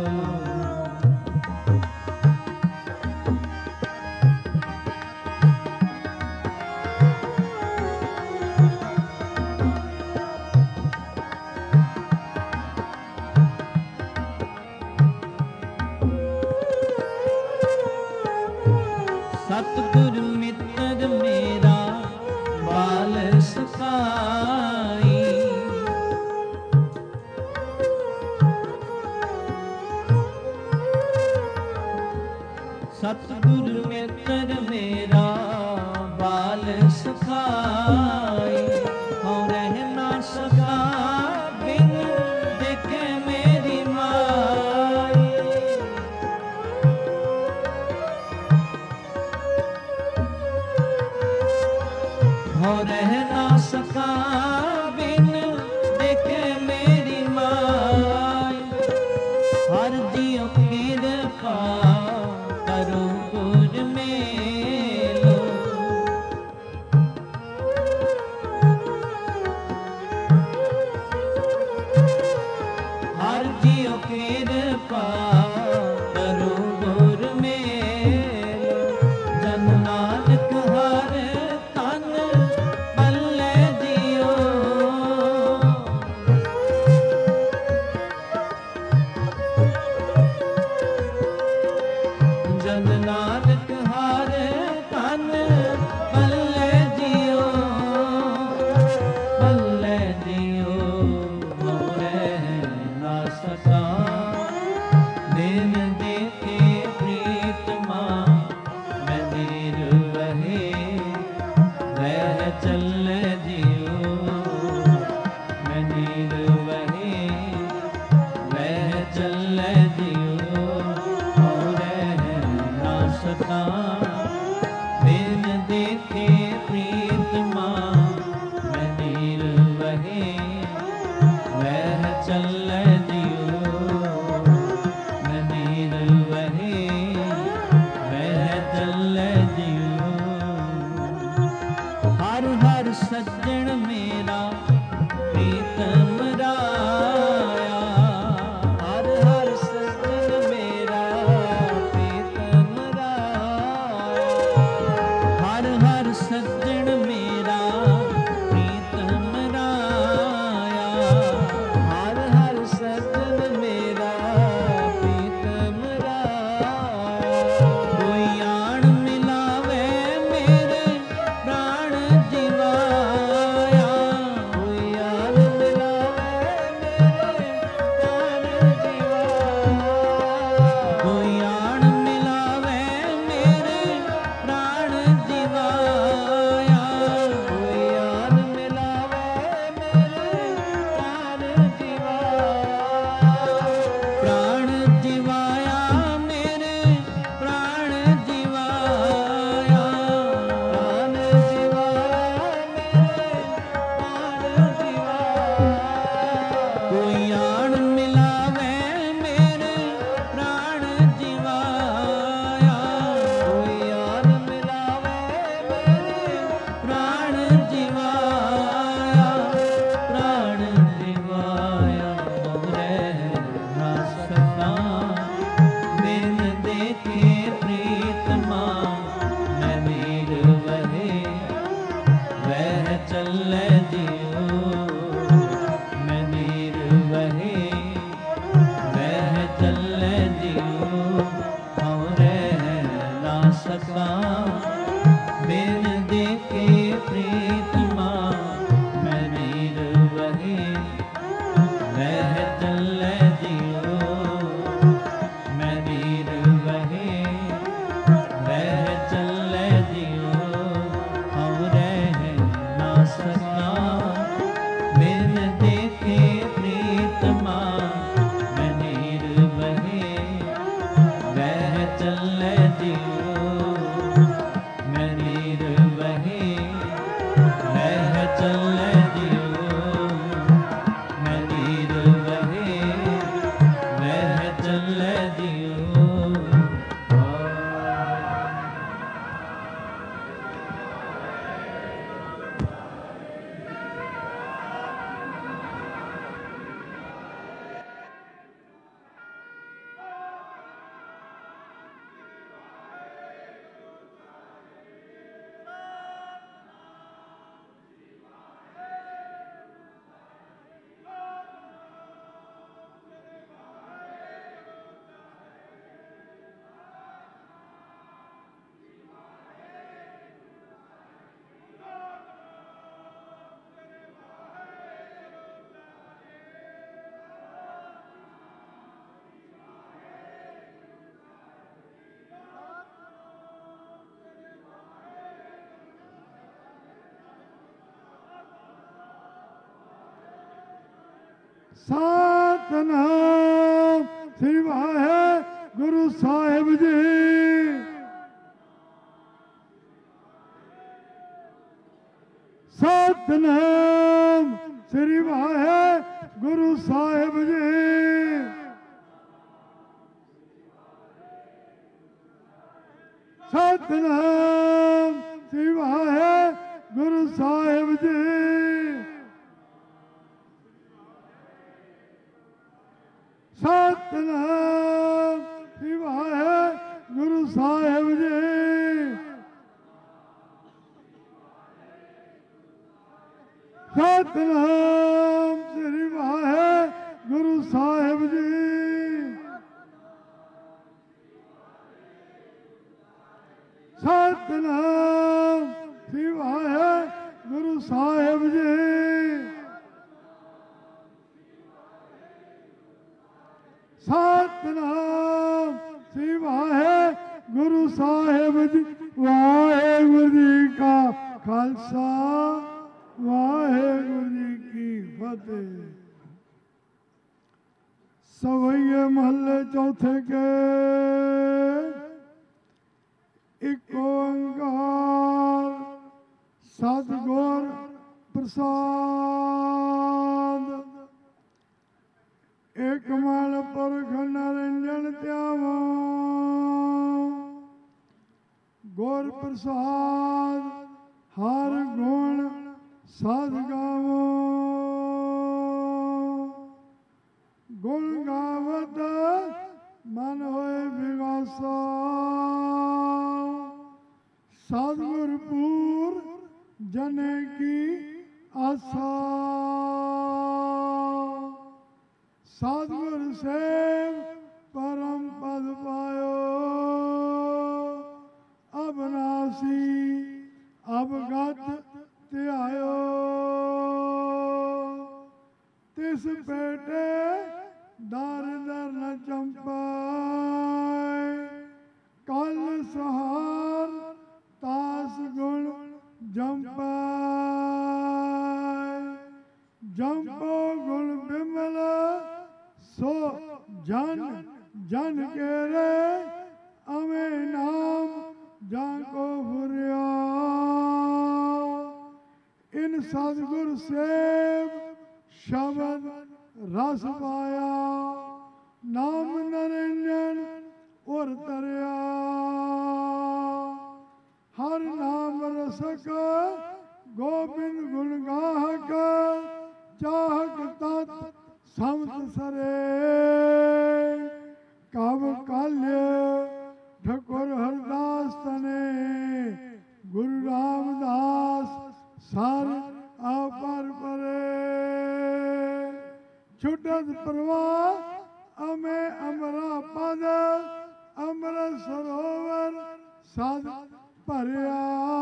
सतगुर मित्र मेरा बाल सखाई। सतगुर मित्र मेरा बाल सखाई। और रह ना सका बिन देखे मेरी माई। हो रह ना सका बिन देखे मेरी माई। हर जियो कृपा करो गुर मेलो। हर जियो कृपा करो गुर मेलो। जन नानक हर तन पल्ले दियो। जन नानक हर तन पल्ले दियो। पल्ले दियो रह ना सका बिन देखे प्रीतमा। मैं नीर वहे वह चले दियो। मैं नीर वहे वह चले दियो। और रह ना सका बिन देखे प्रीतमा। मैं नीर वहे वह चले दियो। मैं नीर वहे वह चले दियो। हर हर सज्जन मेरा प्रीतम राया। हर हर सज्जन मेरा प्रीतम राया। सका बिन देखे प्रीतमा मैं नीर वही वह चले जियो मैं नीर वही वह चले जियो हम रह ना सका बिन देखे प्रीतमा मैं नीर वही वह चले जियो मैं नीर वही वह चले जियो मैं नीर वही वह चले जियो। ਸਤਿਨਾਮ ਸ੍ਰੀ ਵਾਹਿਗੁਰੂ ਸਾਹਿਬ ਜੀ। ਸਤਿਨਾਮ ਸ੍ਰੀ ਵਾਹਿਗੁਰੂ ਸਾਹਿਬ ਜੀ। ਸਤਿਨਾਮ ਸ੍ਰੀ ਵਾਹਿਗੁਰੂ ਸਾਹਿਬ ਜੀ। ਸਤਿਨਾਮ ਸ੍ਰੀ ਵਾਹਿਗੁਰੂ ਸਾਹਿਬ ਜੀ। ਸਤਿਨਾਮ ਸ੍ਰੀ ਵਾਹਿਗੁਰੂ ਸਾਹਿਬ ਜੀ। ਸਤਿਨਾਮ ਸ੍ਰੀ ਵਾਹਿਗੁਰੂ ਸਾਹਿਬ ਜੀ। ਸਤਿਨਾਮ ਸ੍ਰੀ ਵਾਹਿਗੁਰੂ ਸਾਹਿਬ ਜੀ। ਵਾਹਿਗੁਰੂ ਜੀ ਕਾ ਖਾਲਸਾ ਵਾਹਿਗੁਰੂ ਜੀ ਕੀ ਫਤਿਹ। ਸਵਈਏ ਮਹੱਲੇ ਚੌਥੇ ਕੇ ਇੱਕ ਓੰਕਾਰ ਸਤਿਗੁਰ ਪ੍ਰਸਾਦ। ਇਕ ਮਨ ਪੁਰਖ ਨਿਰੰਜਨ ਧਿਆਵੋ ਗੁਰ ਪ੍ਰਸਾਦ ਹਰ ਗੁਣ ਸਾਧ ਗਾਵੋ। ਗੁਣ ਗਾਵਤ ਮਨ ਹੋਏ ਵਿਗਾਸਾ ਸਤਿਗੁਰ ਪੂਰ ਜਨੇ ਕੀ ਆਸਾ। ਸਤਿਗੁਰ ਸੇਵ ਪਰਮ ਪਦ ਪਾਇਓ ਅਬਨਾਸੀ ਅਵਗਤ ਧਿਆਇਓ। ਤਿਸ ਭੇਟੇ ਦਰ ਦਰ ਨ ਚੰਪਾਇ ਕਲ ਸਹਾਰ ਤਾਸ ਗੁਣ ਜੰਪਾਇ। ਜੰਪੋ ਗੁਣ ਬਿਮਲ ਸੋ ਜਨ ਜਨ ਕੇਰੇ ਅਮੇ ਨਾਮ ਜਾਂ ਕੋ ਫੁਰਿਆ। ਇਨ ਸਤਿਗੁਰ ਸੇਵ ਸ਼ਬਦ ਰਸ ਪਾਇਆ ਨਾਮ ਨਿਰੰਜਨ ਉਰ ਤਰਿਆ। ਹਰ ਨਾਮ ਰਸਕ ਗੋਬਿੰਦ ਗੁਣ ਗਾਹਕ ਚਾਹਕ ਤਤ ਸਮਤ ਸਰੇ। ਕਬ ਕਾਲਿ ਠਕੁਰ ਹਰਦਾਸ ਤਨੇ ਗੁਰੂ ਰਾਮਦਾਸ ਸਰ ਆਪਰ ਪਰੇ। ਛੁਟਤ ਪ੍ਰਵਾਹ ਅਮੇ ਅਮਰਾ ਪਦ ਅੰਮ੍ਰਿਤ ਸਰੋਵਰ ਸਦ ਭਰਿਆ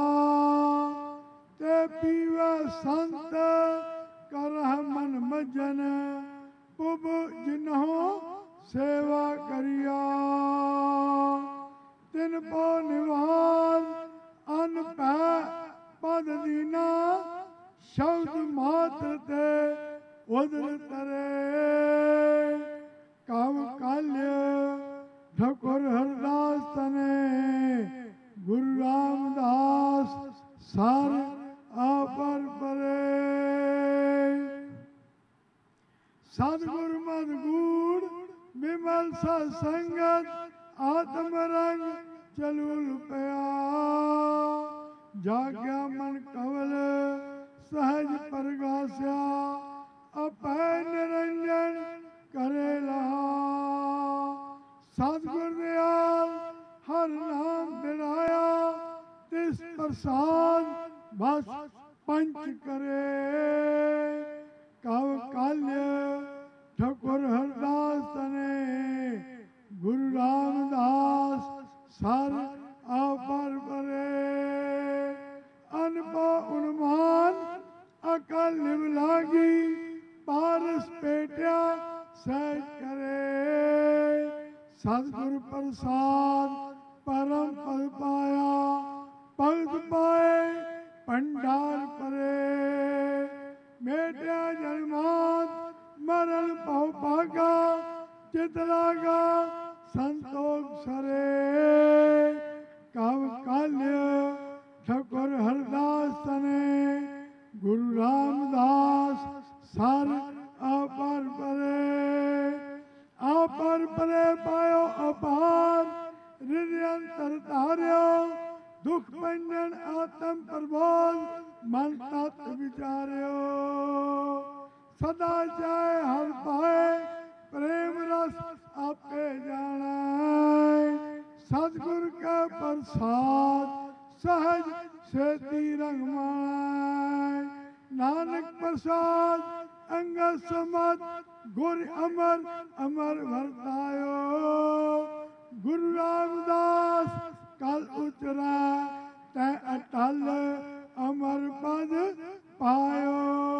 ਤੇ ਪੀਵੇ ਸੰਤ ਕਰਹਿ ਮਨ ਮਜਨ ਪੁਬ ਜਿਨਹੁ ਸੇਵਾ ਕਰਿਆ ਤਿਨ ਪੋ ਨਿਵਾਨ ਅਨ ਪੈ ਪਦ ਦੀਨਾ ਸ਼ਬਦ ਮਾਤਰ ਤੇ ਉਦਰ ਤਰੇ ਕਵ ਕਾਲਿ ਠਕੁਰ ਹਰਦਾਸ ਤਨੇ ਗੁਰੂ ਰਾਮਦਾਸ ਸਰ ਆਪਰ ਪਰੇ ਸਤਿਗੁਰ ਮਦ ਗੂੜ ਬਿਮਲ ਸਤ ਸੰਗਤ ਆਤਮ ਰੰਗ ਚਲੂਲ ਪਿਆ ਜਾਗਿਆ ਮਨ ਕਵਲ ਸਹਜ ਪ੍ਰਗਾਸਿਆ ਅਪੈ ਨਿਰੰਜਨ ਕਰੇ ਲਹਾ ਸਤਿਗੁਰ ਦਿਆਲ ਹਰ ਨਾਮ ਬਿਨਾਇਆ ਤਿਸ ਪ੍ਰਸਾਦ ਬਸ ਪੰਚ ਕਰੇ ਕਵ ਕਾਲਿ ਠਕੁਰ ਹਰਦਾਸ ਤਨੇ ਗੁਰੂ ਰਾਮਦਾਸ ਸਰ ਆਪਰ ਪਰੇ ਅਨਪਾ ਉਨਮਾਨ ਅਕਲ ਨਿਵ ਲਾਗੀ ਪਾਰਸ ਪੇਟਿਆ ਸਹਿਜ ਕਰੇ ਸਤਿਗੁਰ ਪ੍ਰਸਾਦ ਪਰਮ ਪਦ ਪਾਇਆ ਭਗਤ ਪਾਏ ਭੰਡਾਰ ਪਰੇ ਮੇਟਿਆ ਜਨਮਾਤ ਮਰਨ ਭਉ ਭਾਗਾ ਚਿਤ ਲਾਗਾ ਸੰਤੋਖ ਸਰੇ ਕਵ ਕਾਲਿ ਠਕੁਰ ਹਰਦਾਸ ਤਨੇ ਗੁਰੂ ਰਾਮਦਾਸ ਸਰ ਆਪਰ ਪਰੇ ਆਪਰ ਪਰੇ ਪਾਇਓ ਅਪਾਰ ਰਿਦ ਅੰਤਰ ਧਾਰਿਓ ਦੁਖ ਭੰਜਨ ਆਤਮ ਪ੍ਰਬੋਧ ਮਨ ਤਤ ਵਿਚਾਰਿਓ ਸਦਾ ਚਾਹੇ ਹਰ ਪਾਏ ਪ੍ਰੇਮ ਰਸ ਆਪੇ ਜਾਣੈ ਸਤਿਗੁਰ ਕੈ ਪ੍ਰਸਾਦ ਸਹਜ ਸੇਤੀ ਰੰਗ ਮਾਣੈ ਨਾਨਕ ਪ੍ਰਸਾਦ ਅੰਗਦ ਸਮਤ ਗੁਰ ਅਮਰ ਅਮਰ ਵਰਤਾਇਓ ਗੁਰੂ ਰਾਮਦਾਸ ਕਲ ਉਚਰੈ ਤੈ ਅਟਲ ਅਮਰ ਪਦ ਪਾਇਓ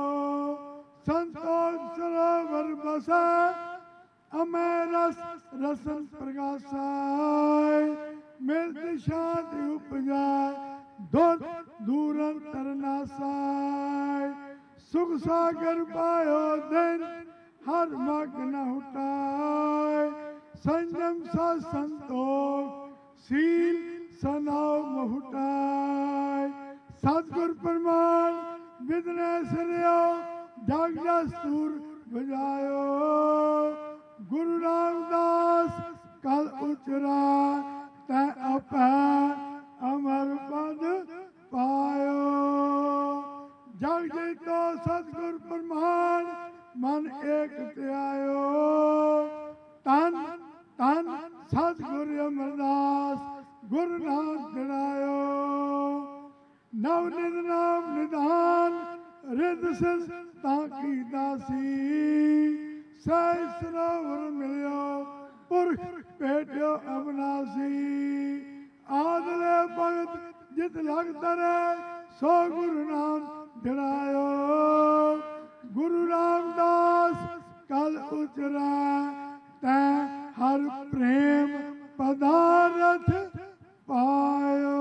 ਸੰਤੋਖ ਸਰੋਵਰ ਬਸੈ ਅਮੈ ਰਸ ਰਸਨ ਪ੍ਰਗਾਸੈ ਮਿਲਤ ਸ਼ਾਂਤੀ ਉਪਜੈ ਦੁਖ ਦੂਰਨ ਤਰਨਾਸੈ ਸੁਖ ਸਾਗਰ ਪਾਇਓ ਦਿਨ ਹਰ ਮਗ ਨ ਹੁਟਾਇ ਸੰਜਮ ਸਾ ਸੰਤੋਖ ਸੀਲ ਸਨਾਉ ਮਹੁਟਾਇ ਸਤਿਗੁਰ ਪ੍ਰਮਾਨ ਵਿਦਨੇ ਸਿਰਿਓ ਜਗ ਜਸਤੂਰ ਬਜਾਇਓ ਗੁਰੂ ਰਾਮਦਾਸ ਕਲ ਉਚਰਾ ਤੈ ਆਪੈ ਅਮਰ ਪਦ ਪਾਇਓ ਜਗ ਜੀਤੋ ਸਤਿਗੁਰ ਪ੍ਰਮਾਨ ਮਨ ਏਕ ਧਿਆਇਓ ਤਨ ਤਨ ਸਤਿਗੁਰ ਅਮਰਦਾਸ ਗੁਰ ਨਾਮ ਦਿਲਾਇਓ ਨਵ ਨਿਧ ਨਾਮ ਨਿਧਾਨ ਰਿਦ ਸਿਧ ਤਾਂ ਕੀ ਦਾਸੀ ਸਹਿ ਸਰੋਵਰ ਮਿਲਿਓ ਪੁਰਖ ਭੇਟਿਓ ਅਬਨਾਸੀ ਆਦਲੇ ਭਗਤ ਜਿਤ ਲਗ ਤਰੇ ਸੋ ਗੁਰੂ ਨਾਮ ਦਿਲਾਇਓ ਗੁਰੂ ਰਾਮਦਾਸ ਕਲ ਉਚਰੈ ਤੈ ਹਰ ਪ੍ਰੇਮ ਪਦਾਰਥ ਪਾਇਓ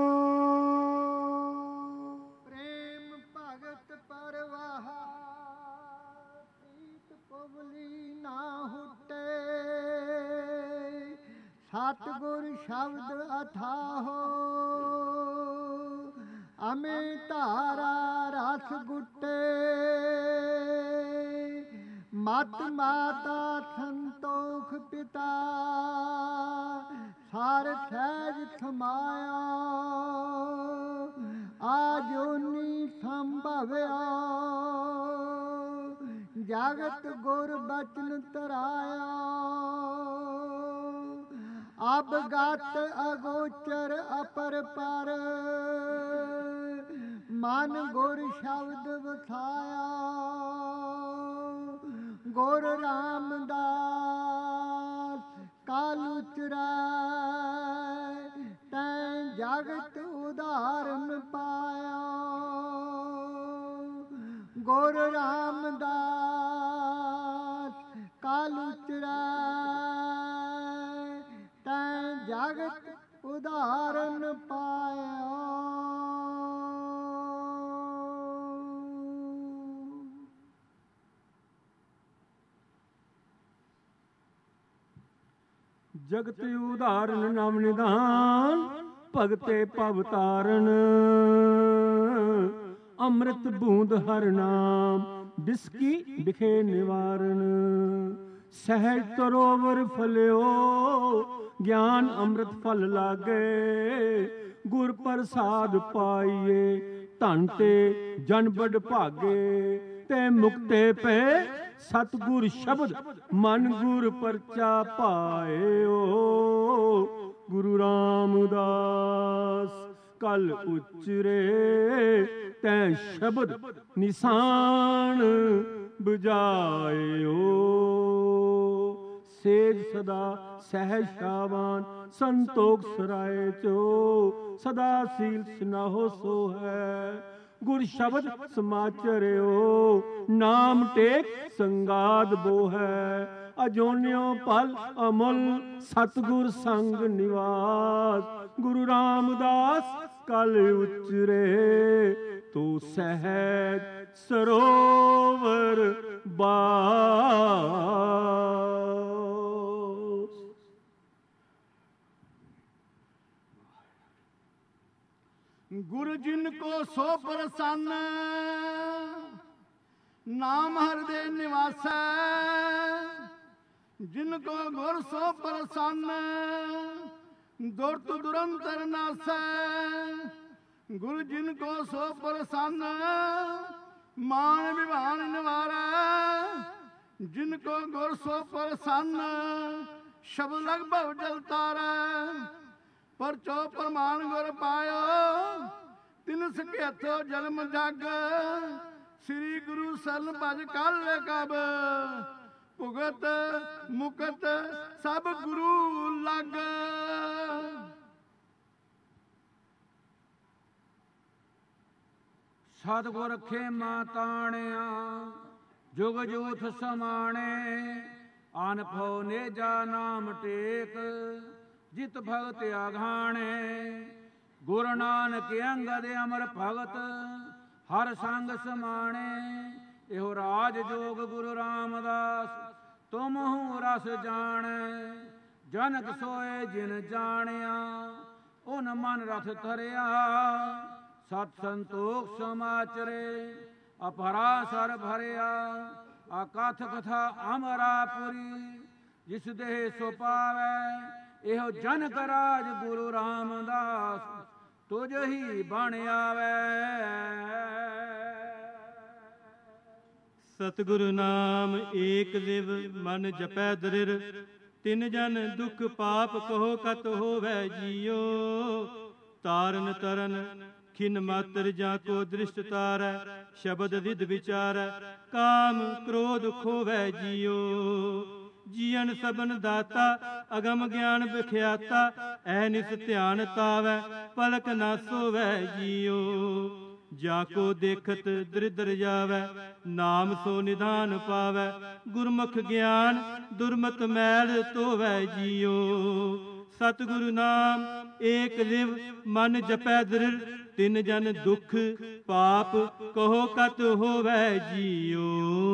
ਪ੍ਰੇਮ ਭਗਤ ਪਰਵਾਹ ਪ੍ਰੀਤ ਪਵਲੀ ਨਾ ਹੁਟੇ ਸਤਿਗੁਰ ਸ਼ਬਦ ਅਥਾਹੋ ਅਮੇ ਧਾਰਾ ਰਸ ਗੁਟੇ ਮਤ ਮਾਤਾ ਸੰਤੋਖ ਪਿਤਾ ਸਾਰ ਸਹਿਜ ਥਮਾਇਆ ਆਜੋਨੀ ਸੰਭਵਿਆ ਜਗਤ ਗੁਰ ਬਚਨ ਤਰਾਇਆ ਅਬ ਗਤ ਅਗੋਚਰ ਅਪਰ ਪਰ ਮਨ ਗੁਰ ਸ਼ਬਦ ਵਸਾਇਆ ਗੁਰ ਰਾਮਦਾਸ ਕਾਲ ਉਚਰੈ ਤੈ ਜਗਤ ਉਦਾਰਨ ਪਾਇਆ। ਗੁਰ ਰਾਮਦਾਸ ਕਾਲ ਉਚਰੈ ਤੈਂ ਜਗਤ ਉਦਾਰਨ ਪਾਇਆ। ਜਗਤ ਉਦਾਰਨ ਨਾਮ ਨਿਧਾਨ ਭਗਤੇ ਭਵ ਤਾਰਨ। ਅੰਮ੍ਰਿਤ ਬੂੰਦ ਹਰ ਨਾਮ ਬਿਸਕੀ ਬਿਖੇ ਨਿਵਾਰਨ। ਸਹਿਜ ਤਰੋਵਰ ਫਲਿਓ ਗਿਆਨ ਅੰਮ੍ਰਿਤ ਫਲ ਲਾਗੇ। ਗੁਰ ਪ੍ਰਸਾਦ ਪਾਈਏ ਧਨ ਤੇ ਜਨ ਬੜ ਭਾਗੇ। ਤੇ ਮੁਕਤੇ ਪਏ ਸਤਿਗੁਰ ਸ਼ਬਦ ਮਨ ਗੁਰ ਪਰਚਾ ਪਾਇਓ। ਗੁਰੂ ਰਾਮਦਾਸ ਕਲ ਉਚਰੇ ਤੈ ਸ਼ਬਦ ਨਿਸ਼ਾਨ ਬੁਝਾਇਓ। ਸੇਜ ਸਦਾ ਸਹਿਜ ਸ਼ਾਵਾਨ ਸੰਤੋਖ ਸਰਾਏ ਚੋ। ਸਦਾ ਸੀਲ ਸੁਨਾਹੋ ਸੋ ਹੈ ਗੁਰ ਸ਼ਬਦ ਸਮਾਚਰਿਓ। ਨਾਮ ਟੇਕ ਸੰਗਾਦ ਬੋ ਹੈ ਅਜੋਨਿਓ ਪਲ ਅਮਲ ਸਤਿਗੁਰ ਸੰਗ ਨਿਵਾਸ। ਗੁਰੂ ਰਾਮਦਾਸ ਕਲ ਉਚਰੇ ਤੋ ਸਹਿਜ ਸਰੋਵਰ ਬਾਸ। ਗੁਰ ਜਿਨ ਕੋ ਸੋ ਪ੍ਰਸੰਨ ਨਾਮ ਹਰਿ ਨਿਵਾਸੈ। ਜਿਨ ਕੋ ਗੁਰ ਸੋ ਪ੍ਰਸੰਨ ਦੁਰਤ ਦੁਰੰਤਰ ਨਾਸੈ। ਗੁਰ ਜਿਨ ਕੋ ਸੋ ਪ੍ਰਸੰਨ ਮਾਨ ਵਿਭਾਨ ਨਿਵਾਰੈ। ਜਿਨ ਕੋ ਗੁਰ ਸੋ ਪ੍ਰਸੰਨ ਸ਼ਬਦ ਲਗ ਭਵ ਜਲ ਤਾਰੈ। ਪਰਚੋ ਪ੍ਰਮਾਣ ਗੁਰ ਪਾਇਓ ਤਿਨ ਸਕੇਥੋ ਜਨਮ ਜਗ। ਸ੍ਰੀ ਗੁਰੂ ਸਰਨ ਭਜ ਕਲ ਕਬ ਭੁਗਤ ਮੁਕਤ ਸਭ ਗੁਰੂ ਲਗ। ਸਤਿਗੁਰ ਖੇਮਾ ਤਾਣਿਆ ਜੁਗ ਜੂਥ ਸਮਾਣੇ। ਅਨਭਉ ਨੇਜਾ ਨਾਮ ਟੇਕ ਜਿਤ ਭਗਤ ਆਘਾਣੇ। ਗੁਰੂ ਨਾਨਕ ਅੰਗਦ ਅਮਰ ਭਗਤ ਹਰ ਸੰਗ ਸਮਾਣੇ। ਇਹੋ ਰਾਜ ਜੋਗ ਗੁਰੂ ਰਾਮਦਾਸ ਤੁਮਹੁ ਰਸ ਜਾਣੈ। ਜਨਕ ਸੋਏ ਜਿਨ ਜਾਣਿਆ ਓਨ ਮਨ ਰਥ ਧਰਿਆ। ਸਤ ਸੰਤੋਖ ਸਮਾਚਰੇ ਅਪਹਰਾ ਸਰ ਭਰਿਆ। ਅਕਥ ਕਥਾ ਅਮਰਾਪੁਰੀ ਜਿਸ ਦੇਹ ਸੋ ਪਾਵੈ। ਇਹੋ ਜਨਕ ਰਾਜ ਗੁਰੂ ਰਾਮਦਾਸ ਤੁਝ ਹੀ ਬਣ ਆਵੈ। ਸਤਿਗੁਰੂ ਨਾਮ ਏਕ ਲਿਵ ਮਨ ਜਪੈ ਦ੍ਰਿੜ। ਤਿਨ ਜਨ ਦੁਖ ਪਾਪ ਕਹੋ ਕਤ ਹੋਵੈ ਜੀਓ। ਤਾਰਨ ਤਰਨ ਖਿਨ ਮਾਤਰ ਜਾ ਕੋ ਦ੍ਰਿਸ਼ਟ ਤਾਰੈ। ਸ਼ਬਦ ਵਿਦ ਵਿਚਾਰੈ ਕਾਮ ਕ੍ਰੋਧ ਖੋਵੈ ਜੀਓ। ਜੀਵਨ ਸਬਨ ਦਾਤਾ ਅਗਮ ਗਿਆਨ ਵਿਖਿਆਤਾ। ਐ ਨਿਸ ਧਿਆਨ ਤਾਵੈ ਪਲਕ ਨਾ ਸੋਵੈ ਜੀਓ। ਜਾ ਕੋ ਦੇਖਤ ਦ੍ਰਿਦਰ ਜਾਵੈ ਨਾਮ ਸੋ ਨਿਧਾਨ ਪਾਵੈ। ਗੁਰਮੁਖ ਗਿਆਨ ਦੁਰਮਤ ਮੈਲ ਧੋਵੈ ਜੀਓ। ਸਤਿਗੁਰੂ ਨਾਮ ਏਕ ਲਿਵ ਮਨ ਜਪੈ ਦ੍ਰਿੜ। ਤਿਨ ਜਨ ਦੁਖ ਪਾਪ ਕਹੋ ਕਤ ਹੋਵੈ ਜੀਓ।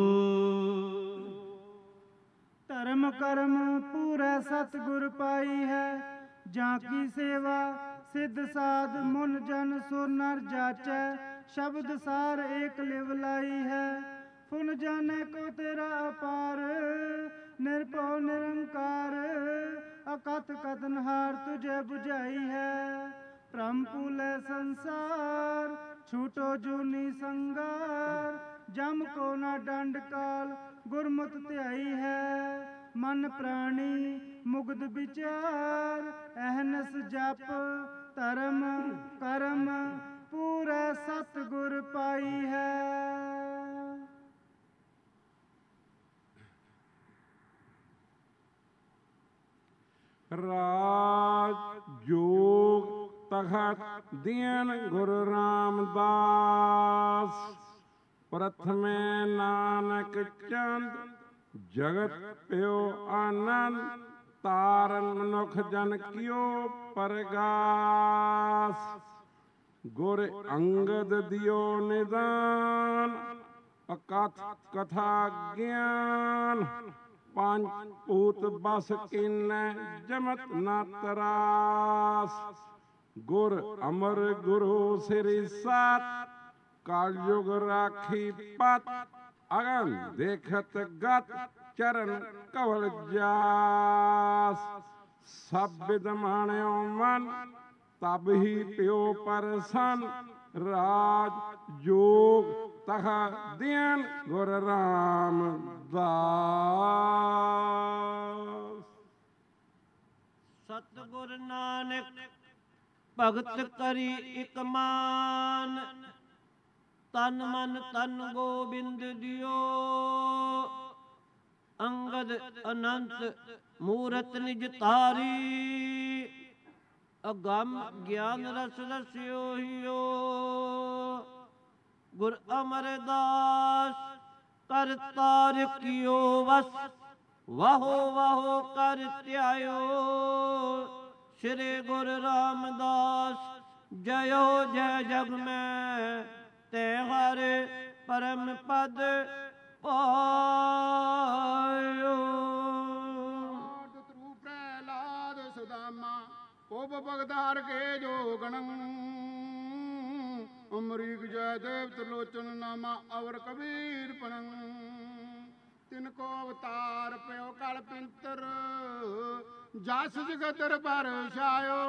ਧਰਮ ਕਰਮ ਪੂਰੈ ਸਤਿਗੁਰ ਪਾਈ ਹੈ। ਜਾਂ ਕੀ ਸੇਵਾ ਸਿੱਧ ਸਾਧ ਮੁਨ ਜਨ ਸੁਰ ਨਰ ਜਾਚੈ। ਸ਼ਬਦ ਸਾਰ ਏਕ ਲਿਵ ਲਾਈ ਹੈ। ਫੁਨ ਜਾਣੈ ਕੋ ਤੇਰਾ ਅਪਾਰ। ਨਿਰਭਉ ਨਿਰੰਕਾਰ ਅਕਥ ਕਥਨਹਾਰ ਤੁਝੇ ਬੁਝਾਈ ਹੈ। ਭ੍ਰਮ ਭੂਲੈ ਸੰਸਾਰ ਛੂਟੋ ਜੂਨੀ ਸੰਗਾਰ। ਜਮ ਕੋ ਨਾ ਡੰਡ ਕਾਲ ਗੁਰਮੁਤ ਧਿਆਈ ਹੈ। ਮਨ ਪ੍ਰਾਣੀ ਮੁਗਧ ਵਿਚਾਰ ਅਹਨਸ ਜਪ ਧਰਮ ਕਰਮ ਪੂਰੈ ਸਤਿਗੁਰ ਪਾਈ ਹੈ। ਰਾਜ ਜੋਗ ਤਖਤ ਦੀਨ ਗੁਰੂ ਰਾਮਦਾਸ। ਪ੍ਰਥਮੇ ਨਾਨਕ ਚੰਦ ਜਗਤ ਪਿਓ ਆਨੰਦ, ਤਾਰਨ ਮਨੁੱਖ ਜਨ ਕਿਓ ਪਰਗਾਸ। ਗੁਰ ਅੰਗਦ ਦਿਓ ਨਿਦਾਨ, ਅਕਥ ਕਥਾ ਗਿਆਨ। ਪੰਜ ਭੂਤ ਬਸ ਕੀਨੈ ਜਮਤ ਨਾ ਤਰਾਸ। ਗੁਰ ਅਮਰ ਗੁਰੂ ਸ੍ਰੀ ਸਤ, ਕਲਯੁਗ ਰਾਖੀ ਪਤ। ਅਗਨ ਦੇਖਤ ਗਤ, ਚਰਨ ਕਵਲ ਜਾਸ। ਸਭ ਬਿਦ ਮਾਣਿਓ ਮਨ, ਤਬ ਹੀ ਪਿਓ ਪਰਸਨ। ਰਾਜ ਜੋਗ ਤਖਤ ਦੀਨ ਗੁਰ ਰਾਮਦਾਸ। ਸਤਿਗੁਰ ਨਾਨਕ ਭਗਤ ਕਰੀ ਇਕ ਮਾਨ, ਤਨ ਮਨ ਤਨ ਗੋਬਿੰਦ ਦਿਓ। ਅੰਗਦ ਅਨੰਤ ਮੂਰਤ ਨਿਜ ਧਾਰੀ, ਅਗੰਮ ਗਿਆਨ ਰਸ ਰਸਿਓ ਹਿਓ। ਗੁਰ ਅਮਰਦਾਸ ਕਰ ਤਾਰਿਕਿਓ ਵਸ, ਵਾਹੋ ਵਾਹੋ ਕਰ ਧਿਆਇਓ। ਸ਼੍ਰੀ ਗੁਰੂ ਰਾਮਦਾਸ ਜਯੋ ਜੈ ਜਗ ਮੈਂ, ਤੇ ਹਰ ਪਰਮ ਪਦ ਪਾਇਓ। ਤਰੂ ਪ੍ਰਹਿਲਾਦ ਸੁਦਾਮਾ, ਉਪ ਭਗਤਾਰ ਕੇ ਜੋਗਣ। ਅਮਰੀਕ ਜੈਦੇਵ ਤ੍ਰਿਲੋਚਨ ਨਾਮਾ, ਅਵਰ ਕਬੀਰ ਪਣੰ। ਤਿਨ ਕੋ ਅਵਤਾਰ ਪਿਓ ਕਲ ਪਿੰਤਰ, ਜਸ ਜਗਤਰ ਪਰ ਛਾਇਓ।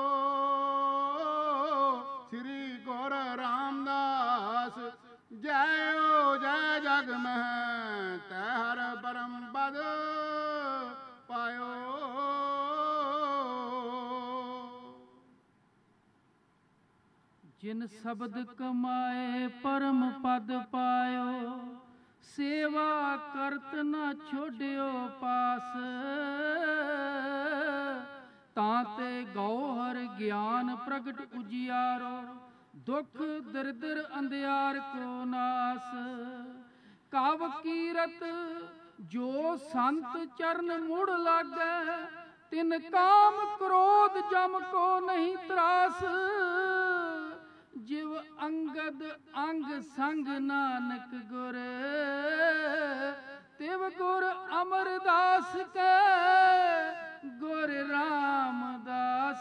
ਸ੍ਰੀ ਗੁਰੂ ਰਾਮਦਾਸ ਜੈਓ ਜੈ ਜਗ ਮਹਿ, ਤੈ ਹਰ ਪਰਮ ਪਦ ਪਾਇਓ। ਜਿਨ ਸ਼ਬਦ ਕਮਾਏ ਪਰਮ ਪਦ ਪਾਇਓ, ਸੇਵਾ ਕਰਤ ਨਾ ਛੋੜਿਓ ਪਾਸ। ਤਾਂ ਤੇ ਗੌਹਰ ਗਿਆਨ ਪ੍ਰਗਟ ਉਜਿਆਰੋ, ਦੁਖ ਦਰਿਦਰ ਅੰਧਿਆਰ ਕੋ ਨਾਸ। ਕਾਵ ਕੀਰਤ ਜੋ ਸੰਤ ਚਰਨ ਮੁੜ ਲਾਗੈ, ਤਿਨ ਕਾਮ ਕ੍ਰੋਧ ਜਮ ਕੋ ਨਹੀਂ ਤਰਾਸ। ਜਿਵ ਅੰਗਦ ਅੰਗ ਸੰਗ ਨਾਨਕ ਗੁਰ, ਤਿਵ ਗੁਰ ਅਮਰਦਾਸ ਕੈ ਗੁਰ ਰਾਮਦਾਸ।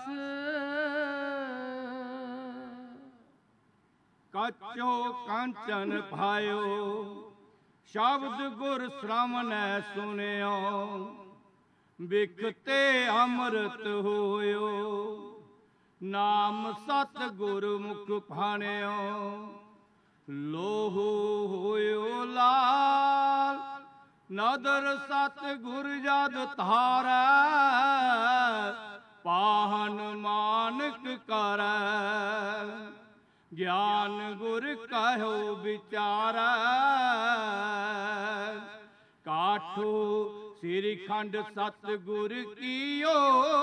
ਕਾਚੋ ਕਾਂਚਨ ਭਾਇਓ, ਸ਼ਬਦ ਗੁਰ ਸ਼੍ਰਵਣੈ ਸੁਣਿਓ। ਬਿਖਤੇ ਅੰਮ੍ਰਿਤ ਹੋਇਓ, ਨਾਮ ਸਤ ਗੁਰ ਮੁਖ ਭਾਣਿਓ। ਲੋਹੂ ਹੋਇਓ ਲਾਲ, ਨਦਰ ਸਤ ਗੁਰ ਜਦ ਧਾਰੈ। ਪਾਹਨ ਮਾਨਕ ਕਰੈ, ਗਿਆਨ ਗੁਰ ਕਹਿਓ ਵਿਚਾਰੈ। ਕਾਠੋ ਸ੍ਰੀ ਖੰਡ ਸਤ ਗੁਰ ਕੀਓ,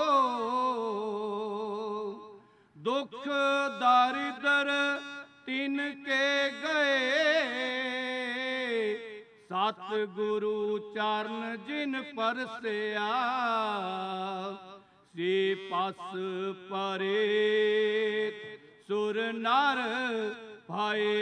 ਦੁਖ ਦਾਰਿਦਰ ਤਿਨ ਕੇ ਗਏ। ਸਤ ਗੁਰੂ ਚਰਨ ਜਿਨ ਪਰਸਿਆ, ਸੇ ਪਸ ਪਰੇ ਸੁਰ ਨਰ ਭਾਏ।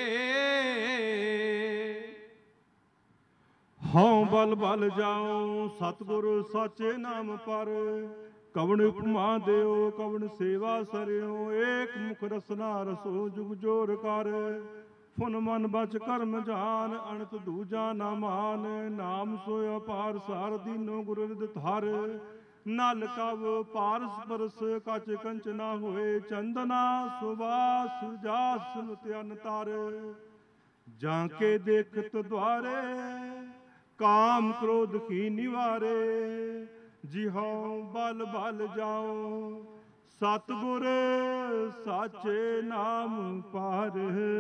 ਹਉ ਬਲ ਬਲ ਜਾਉ ਸਤਿਗੁਰ ਸਾਚੇ ਨਾਮ ਪਰ। ਕਵਣ ਉਪਮਾ ਦਿਓ ਕਵਣ ਸੇਵਾ ਸਰਿਓ। ਏਕ ਮੁਖ ਰਸਨਾ ਰਸੋ ਜੁਗ ਜੋਰ ਕਰ। ਫੁਨ ਮਨ ਬਚ ਕਰਮ ਜਾਨ, ਅਣਤ ਦੂਜਾ ਨਾ ਮਾਨ। ਨਾਮ ਸੋਇ ਅਪਾਰ ਸਾਰ ਦੀਨੋ ਗੁਰ ਰਿਦ ਧਰ। ਨਲ ਕਵ ਪਾਰਸ ਪਰਸ ਕਚ ਕੰਚ ਨਾ ਹੋਏ। ਚੰਦਨਾ ਸੁਵਾਸ ਜਾਸ ਸੁਨਿਤ ਅਨ ਤਰ। ਜਾਂ ਕੇ ਦੇਖਤ ਦੁਆਰੇ, ਕਾਮ ਕ੍ਰੋਧ ਕੀ ਨਿਵਾਰੇ। ਜਿਹਉ ਬਲ ਬਲ ਜਾਉ ਸਤਿਗੁਰ ਸਾਚੇ ਨਾਮ ਪਰ।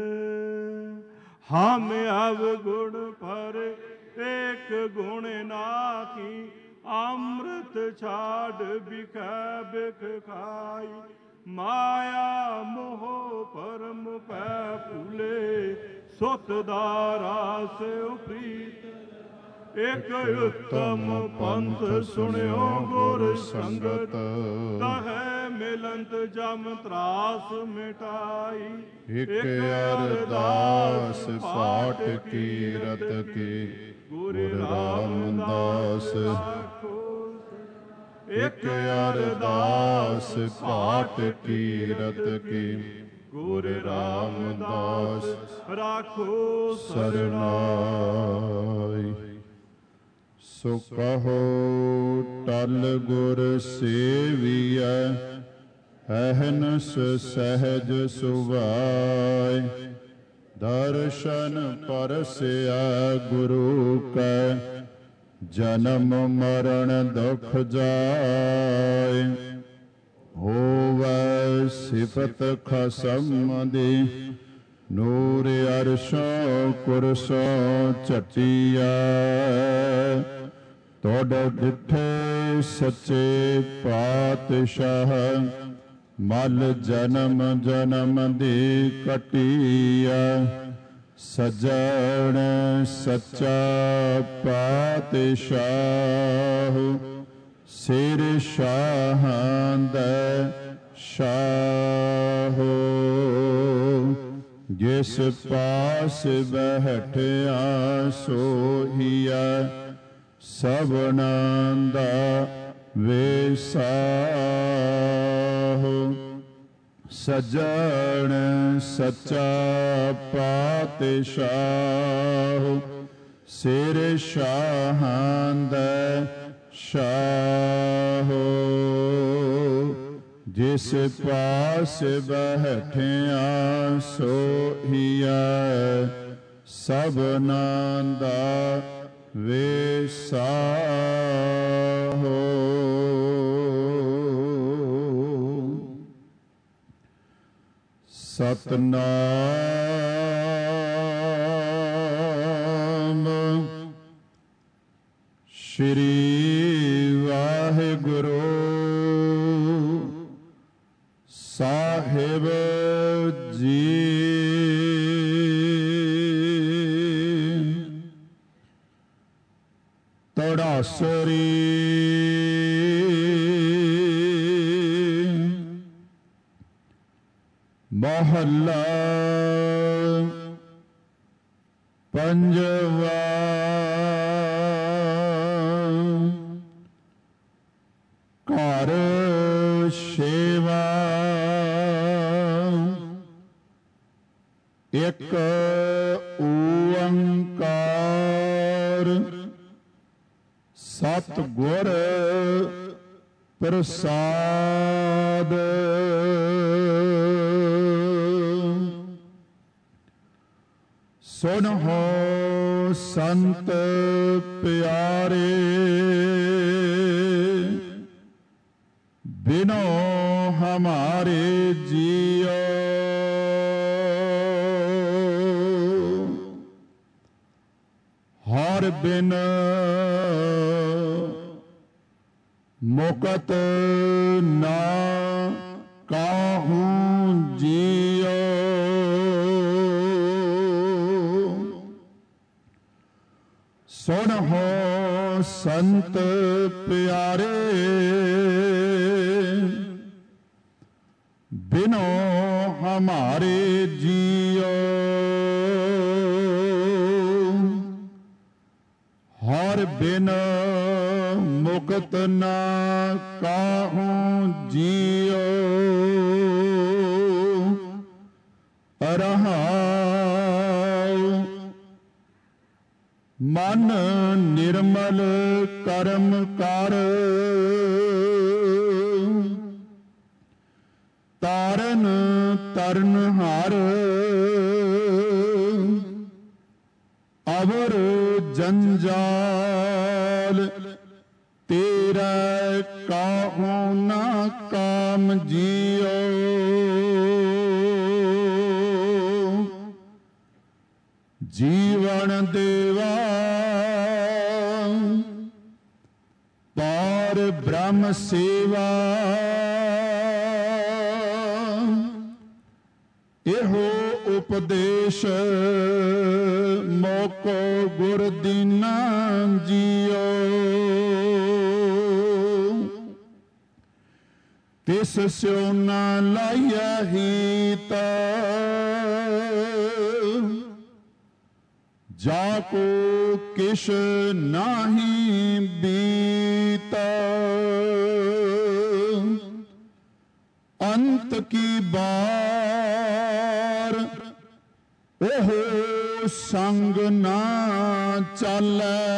ਹਮ ਅਵਗੁਣ ਪਰ ਏਕ ਗੁਣ ਨਾਹੀ। ਅੰਮ੍ਰਿਤ ਛਾੜ ਬਿਖੈ ਬਿਖ ਖਾਈ। ਮਾਇਆ ਮੋਹ ਪਰਮ ਪੈ ਭੂਲੇ, ਸੁਤ ਦਾ ਰਾਸ ਉਪਰੀਤ। ਇਕ ਉਤਮ ਪੰਥ ਸੁਣਿਓ ਗੁਰ ਸੰਗਤ, ਤਹੈ ਮਿਲੰਤ ਜਮ ਤਰਾਸ ਮਿਟਾਈ। ਇਕ ਅਰਦਾਸ ਪਾਠ ਕੀਰਤ ਕੀ, ਗੁਰੂ ਰਾਮਦਾਸ। ਇਕ ਅਰਦਾਸ ਪਾਠ ਕੀਰਤ ਕੀ, ਗੁਰੂ ਰਾਮਦਾਸ। ਰਾਖੋ ਸਰਨਾਈ। ਸੋ ਕਹੋ ਟਲ ਗੁਰ ਸੇਵੀਐ, ਅਹਨਸ ਸਹਿਜ ਸੁਭਾਇ। ਦਰਸ਼ਨ ਪਰਸਿਆ ਗੁਰੂ ਕੈ, ਜਨਮ ਮਰਨ ਦੁਖ ਜਾਇ। ਹੋਵੈ ਸਿਫਤ ਖਸਮ ਦੀ, ਨੂਰ ਅਰਸ਼ੋਂ ਕੁਰਸੋਂ ਝਟੀਐ। ਤੋੜ ਡਿਠੇ ਸੱਚੇ ਪਾਤਸ਼ਾਹ, ਮਲ ਜਨਮ ਜਨਮ ਦੀ ਕਟੀਐ। ਸਜਣ ਸੱਚਾ ਪਾਤਸ਼ਾਹ, ਸਿਰ ਸ਼ਾਹਾਂ ਦਾ ਸ਼ਾਹ। ਜਿਸ ਪਾਸ ਬੈਠਿਆ ਸੋਹੀਐ, ਸਭਨਾਂ ਦਾ ਵੇਸਾਹ। ਸਜਣ ਸੱਚਾ ਪਾਤਸ਼ਾਹ, ਸਿਰ ਸ਼ਾਹਾਂ ਦਾ ਸ਼ਾਹ। ਜਿਸ ਪਾਸ ਬੈਠਿਆ ਸੋਹੀਐ, ਸਭਨਾਂ ਦਾ ਵੇਸਾਹ। ਸਤਨਾਮ ਸ਼੍ਰੀ ਵਾਹਿਗੁਰੂ ਸਾਹਿਬ ਜੀ। ਤੜਾਸਰੀ ਮਹੱਲਾ ਪੰਜਵਾ। ਘਰ ਸੇਵਾ ਇਕ ਓੰਕਾਰ, ਸਤਿ ਗੁਰ ਪ੍ਰਸਾਦ। ਸੁਨਹੁ ਸੰਤ ਪਿਆਰੇ, ਬਿਨੋ ਹਮਾਰੇ ਜੀਓ। ਹਰ ਬਿਨ ਮੁਕਤ ਨਾ ਕਾਹੂ ਜੀਓ। ਸੁਨਹੁ ਸੰਤ ਪਿਆਰੇ, ਬਿਨੋ ਹਮਾਰੇ ਜੀਓ। ਹਰ ਬਿਨ ਮੁਕਤ ਨਾ ਕਾਹੂ ਜੀਓ। ਰਹਾਉ ਮਨ ਨਿਰਮਲ ਕਰਮ ਕਰ, ਤਾਰਨ ਤਰਨ ਹਾਰ। ਅਵਰ ਜੰਜਾਲ ਤੇਰਾ ਕਾਹੂ ਨਾ ਕਾਮ ਜੀਓ। ਜੀਵਨ ਦੇਵਾ ਪਾਰ ਬ੍ਰਹਮ ਸੇਵਾ, ਇਹੋ ਉਪਦੇਸ਼ ਮੋਕੋ ਗੁਰ ਦੀਨਾ ਜੀਓ। ਤਿਸ ਸਿਉ ਨਾ ਲਾਇਆ ਹੀਤ ਜਾ ਕੋ ਕਿਛ ਨਾਹੀ ਬੀਤ। ਅੰਤ ਕੀ ਬਾਰ ਉਹ ਸੰਗ ਨਾ ਚਾਲੈ।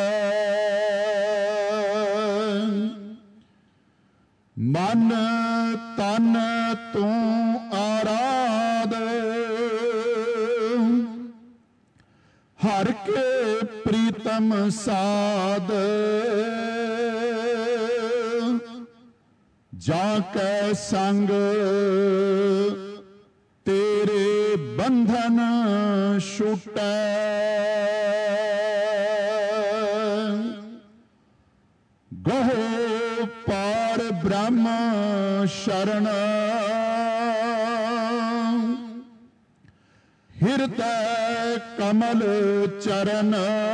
ਮਨ ਤਨ ਤੂੰ ਆਰਾਧ ਹਰ ਕੇ ਪ੍ਰੀਤਮ ਸਾਧ। ਜਾ ਕੈ ਸੰਗ ਤੇਰੇ ਬੰਧਨ ਛੁਟੈ। ਗਹੋ ਪਾਰ ਬ੍ਰਹਮ ਸ਼ਰਨ ਹਿਰਦੈ ਕਮਲ ਚਰਨ।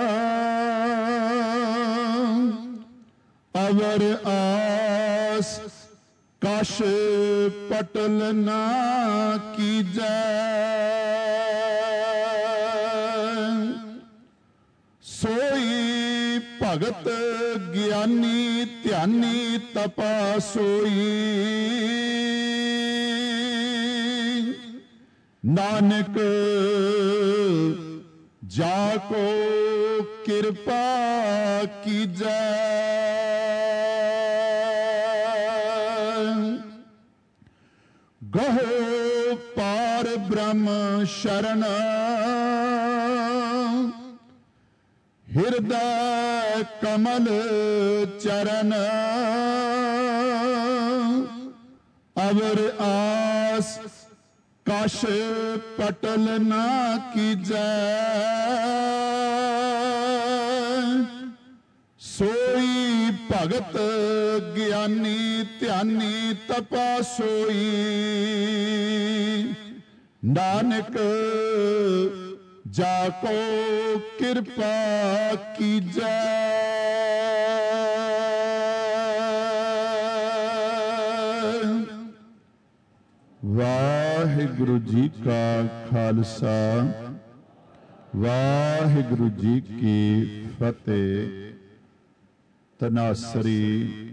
ਅਵਰ ਆਸ ਕਛ ਪਟਲ ਨਾ ਕੀਜੈ। ਸੋਈ ਭਗਤ ਗਿਆਨੀ ਧਿਆਨੀ ਤਪਾ ਸੋਈ। ਨਾਨਕ ਜਾ ਕੋ ਕਿਰਪਾ ਕੀਜੈ। ਗਹੋ ਪਾਰ ਬ੍ਰਹਮ ਸ਼ਰਨ ਹਿਰਦੈ ਕਮਲ ਚਰਨ। ਅਵਰ ਆਸ ਕਛ ਪਟਲ ਨਾ ਕੀਜੈ। ਸੋਈ ਭਗਤ ਗਿਆਨੀ ਧਿਆਨੀ ਤਪਾ ਸੋਈ। ਨਾਨਕ ਜਾ ਕੋ ਕਿਰਪਾ ਕੀਜੈ। ਵਾਹਿਗੁਰੂ ਜੀ ਕਾ ਖਾਲਸਾ ਵਾਹਿਗੁਰੂ ਜੀ ਕੀ ਫਤਿਹ। ਤਨਾਸਰੀ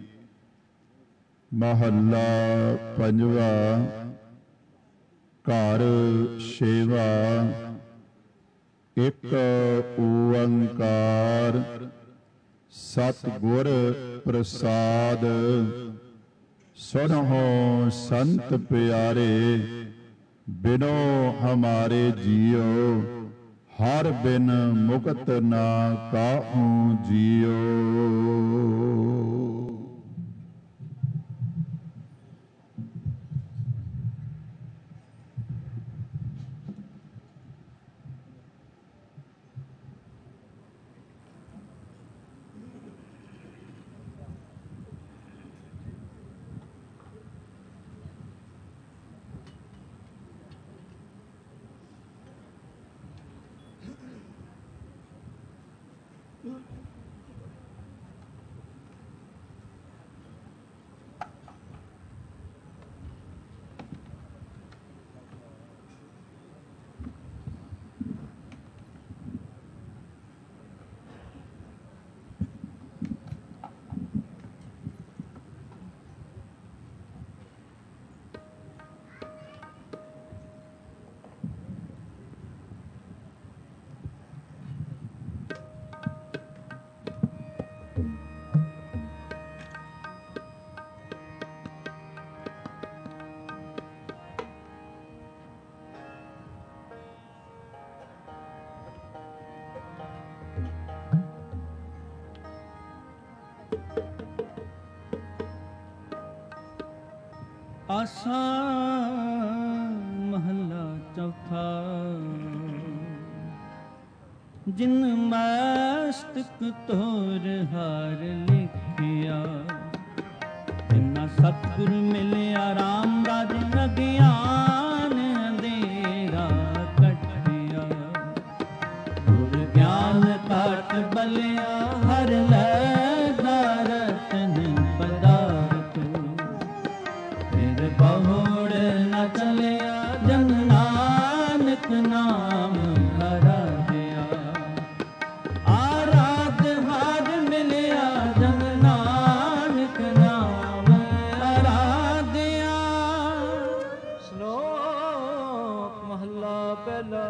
ਮਹੱਲਾ ਪੰਜਵਾ। ਘਰ ਸੇਵਾ ਇੱਕ ਓੰਕਾਰ ਸਤਿਗੁਰ ਪ੍ਰਸਾਦ। ਸੁਨਹੁ ਸੰਤ ਪਿਆਰੇ ਬਿਨੋ ਹਮਾਰੇ ਜੀਓ। ਹਰ ਬਿਨ ਮੁਕਤ ਨਾ ਕਾਹੂ ਜੀਓ। ਆਸਾ ਮਹੱਲਾ ਚੌਥਾ। ਜਿਨ ਮਸਤਕ ਤੋਰ ਹਾਰ ਲਿਖਿਆ। ਤਿਨਾ ਸਤਿਗੁਰ ਮਿਲਿਆ ਰਾਮ ਰਾਜ ਅਗਿਆਨ ਅੰਧੇਰਾ। ਰਾਜਾ ਚਲਿਆ ਜਨ ਨਾਨਕ ਨਾਮ ਆਰਾਧਿਆ। ਆਰਾਧ ਹਾਰ ਮਿਲਿਆ ਜਨ ਨਾਨਕ ਨਾਮ ਆਰਾਧਿਆ। ਸ਼ਲੋਕ ਮਹਲਾ ਪਹਿਲਾ।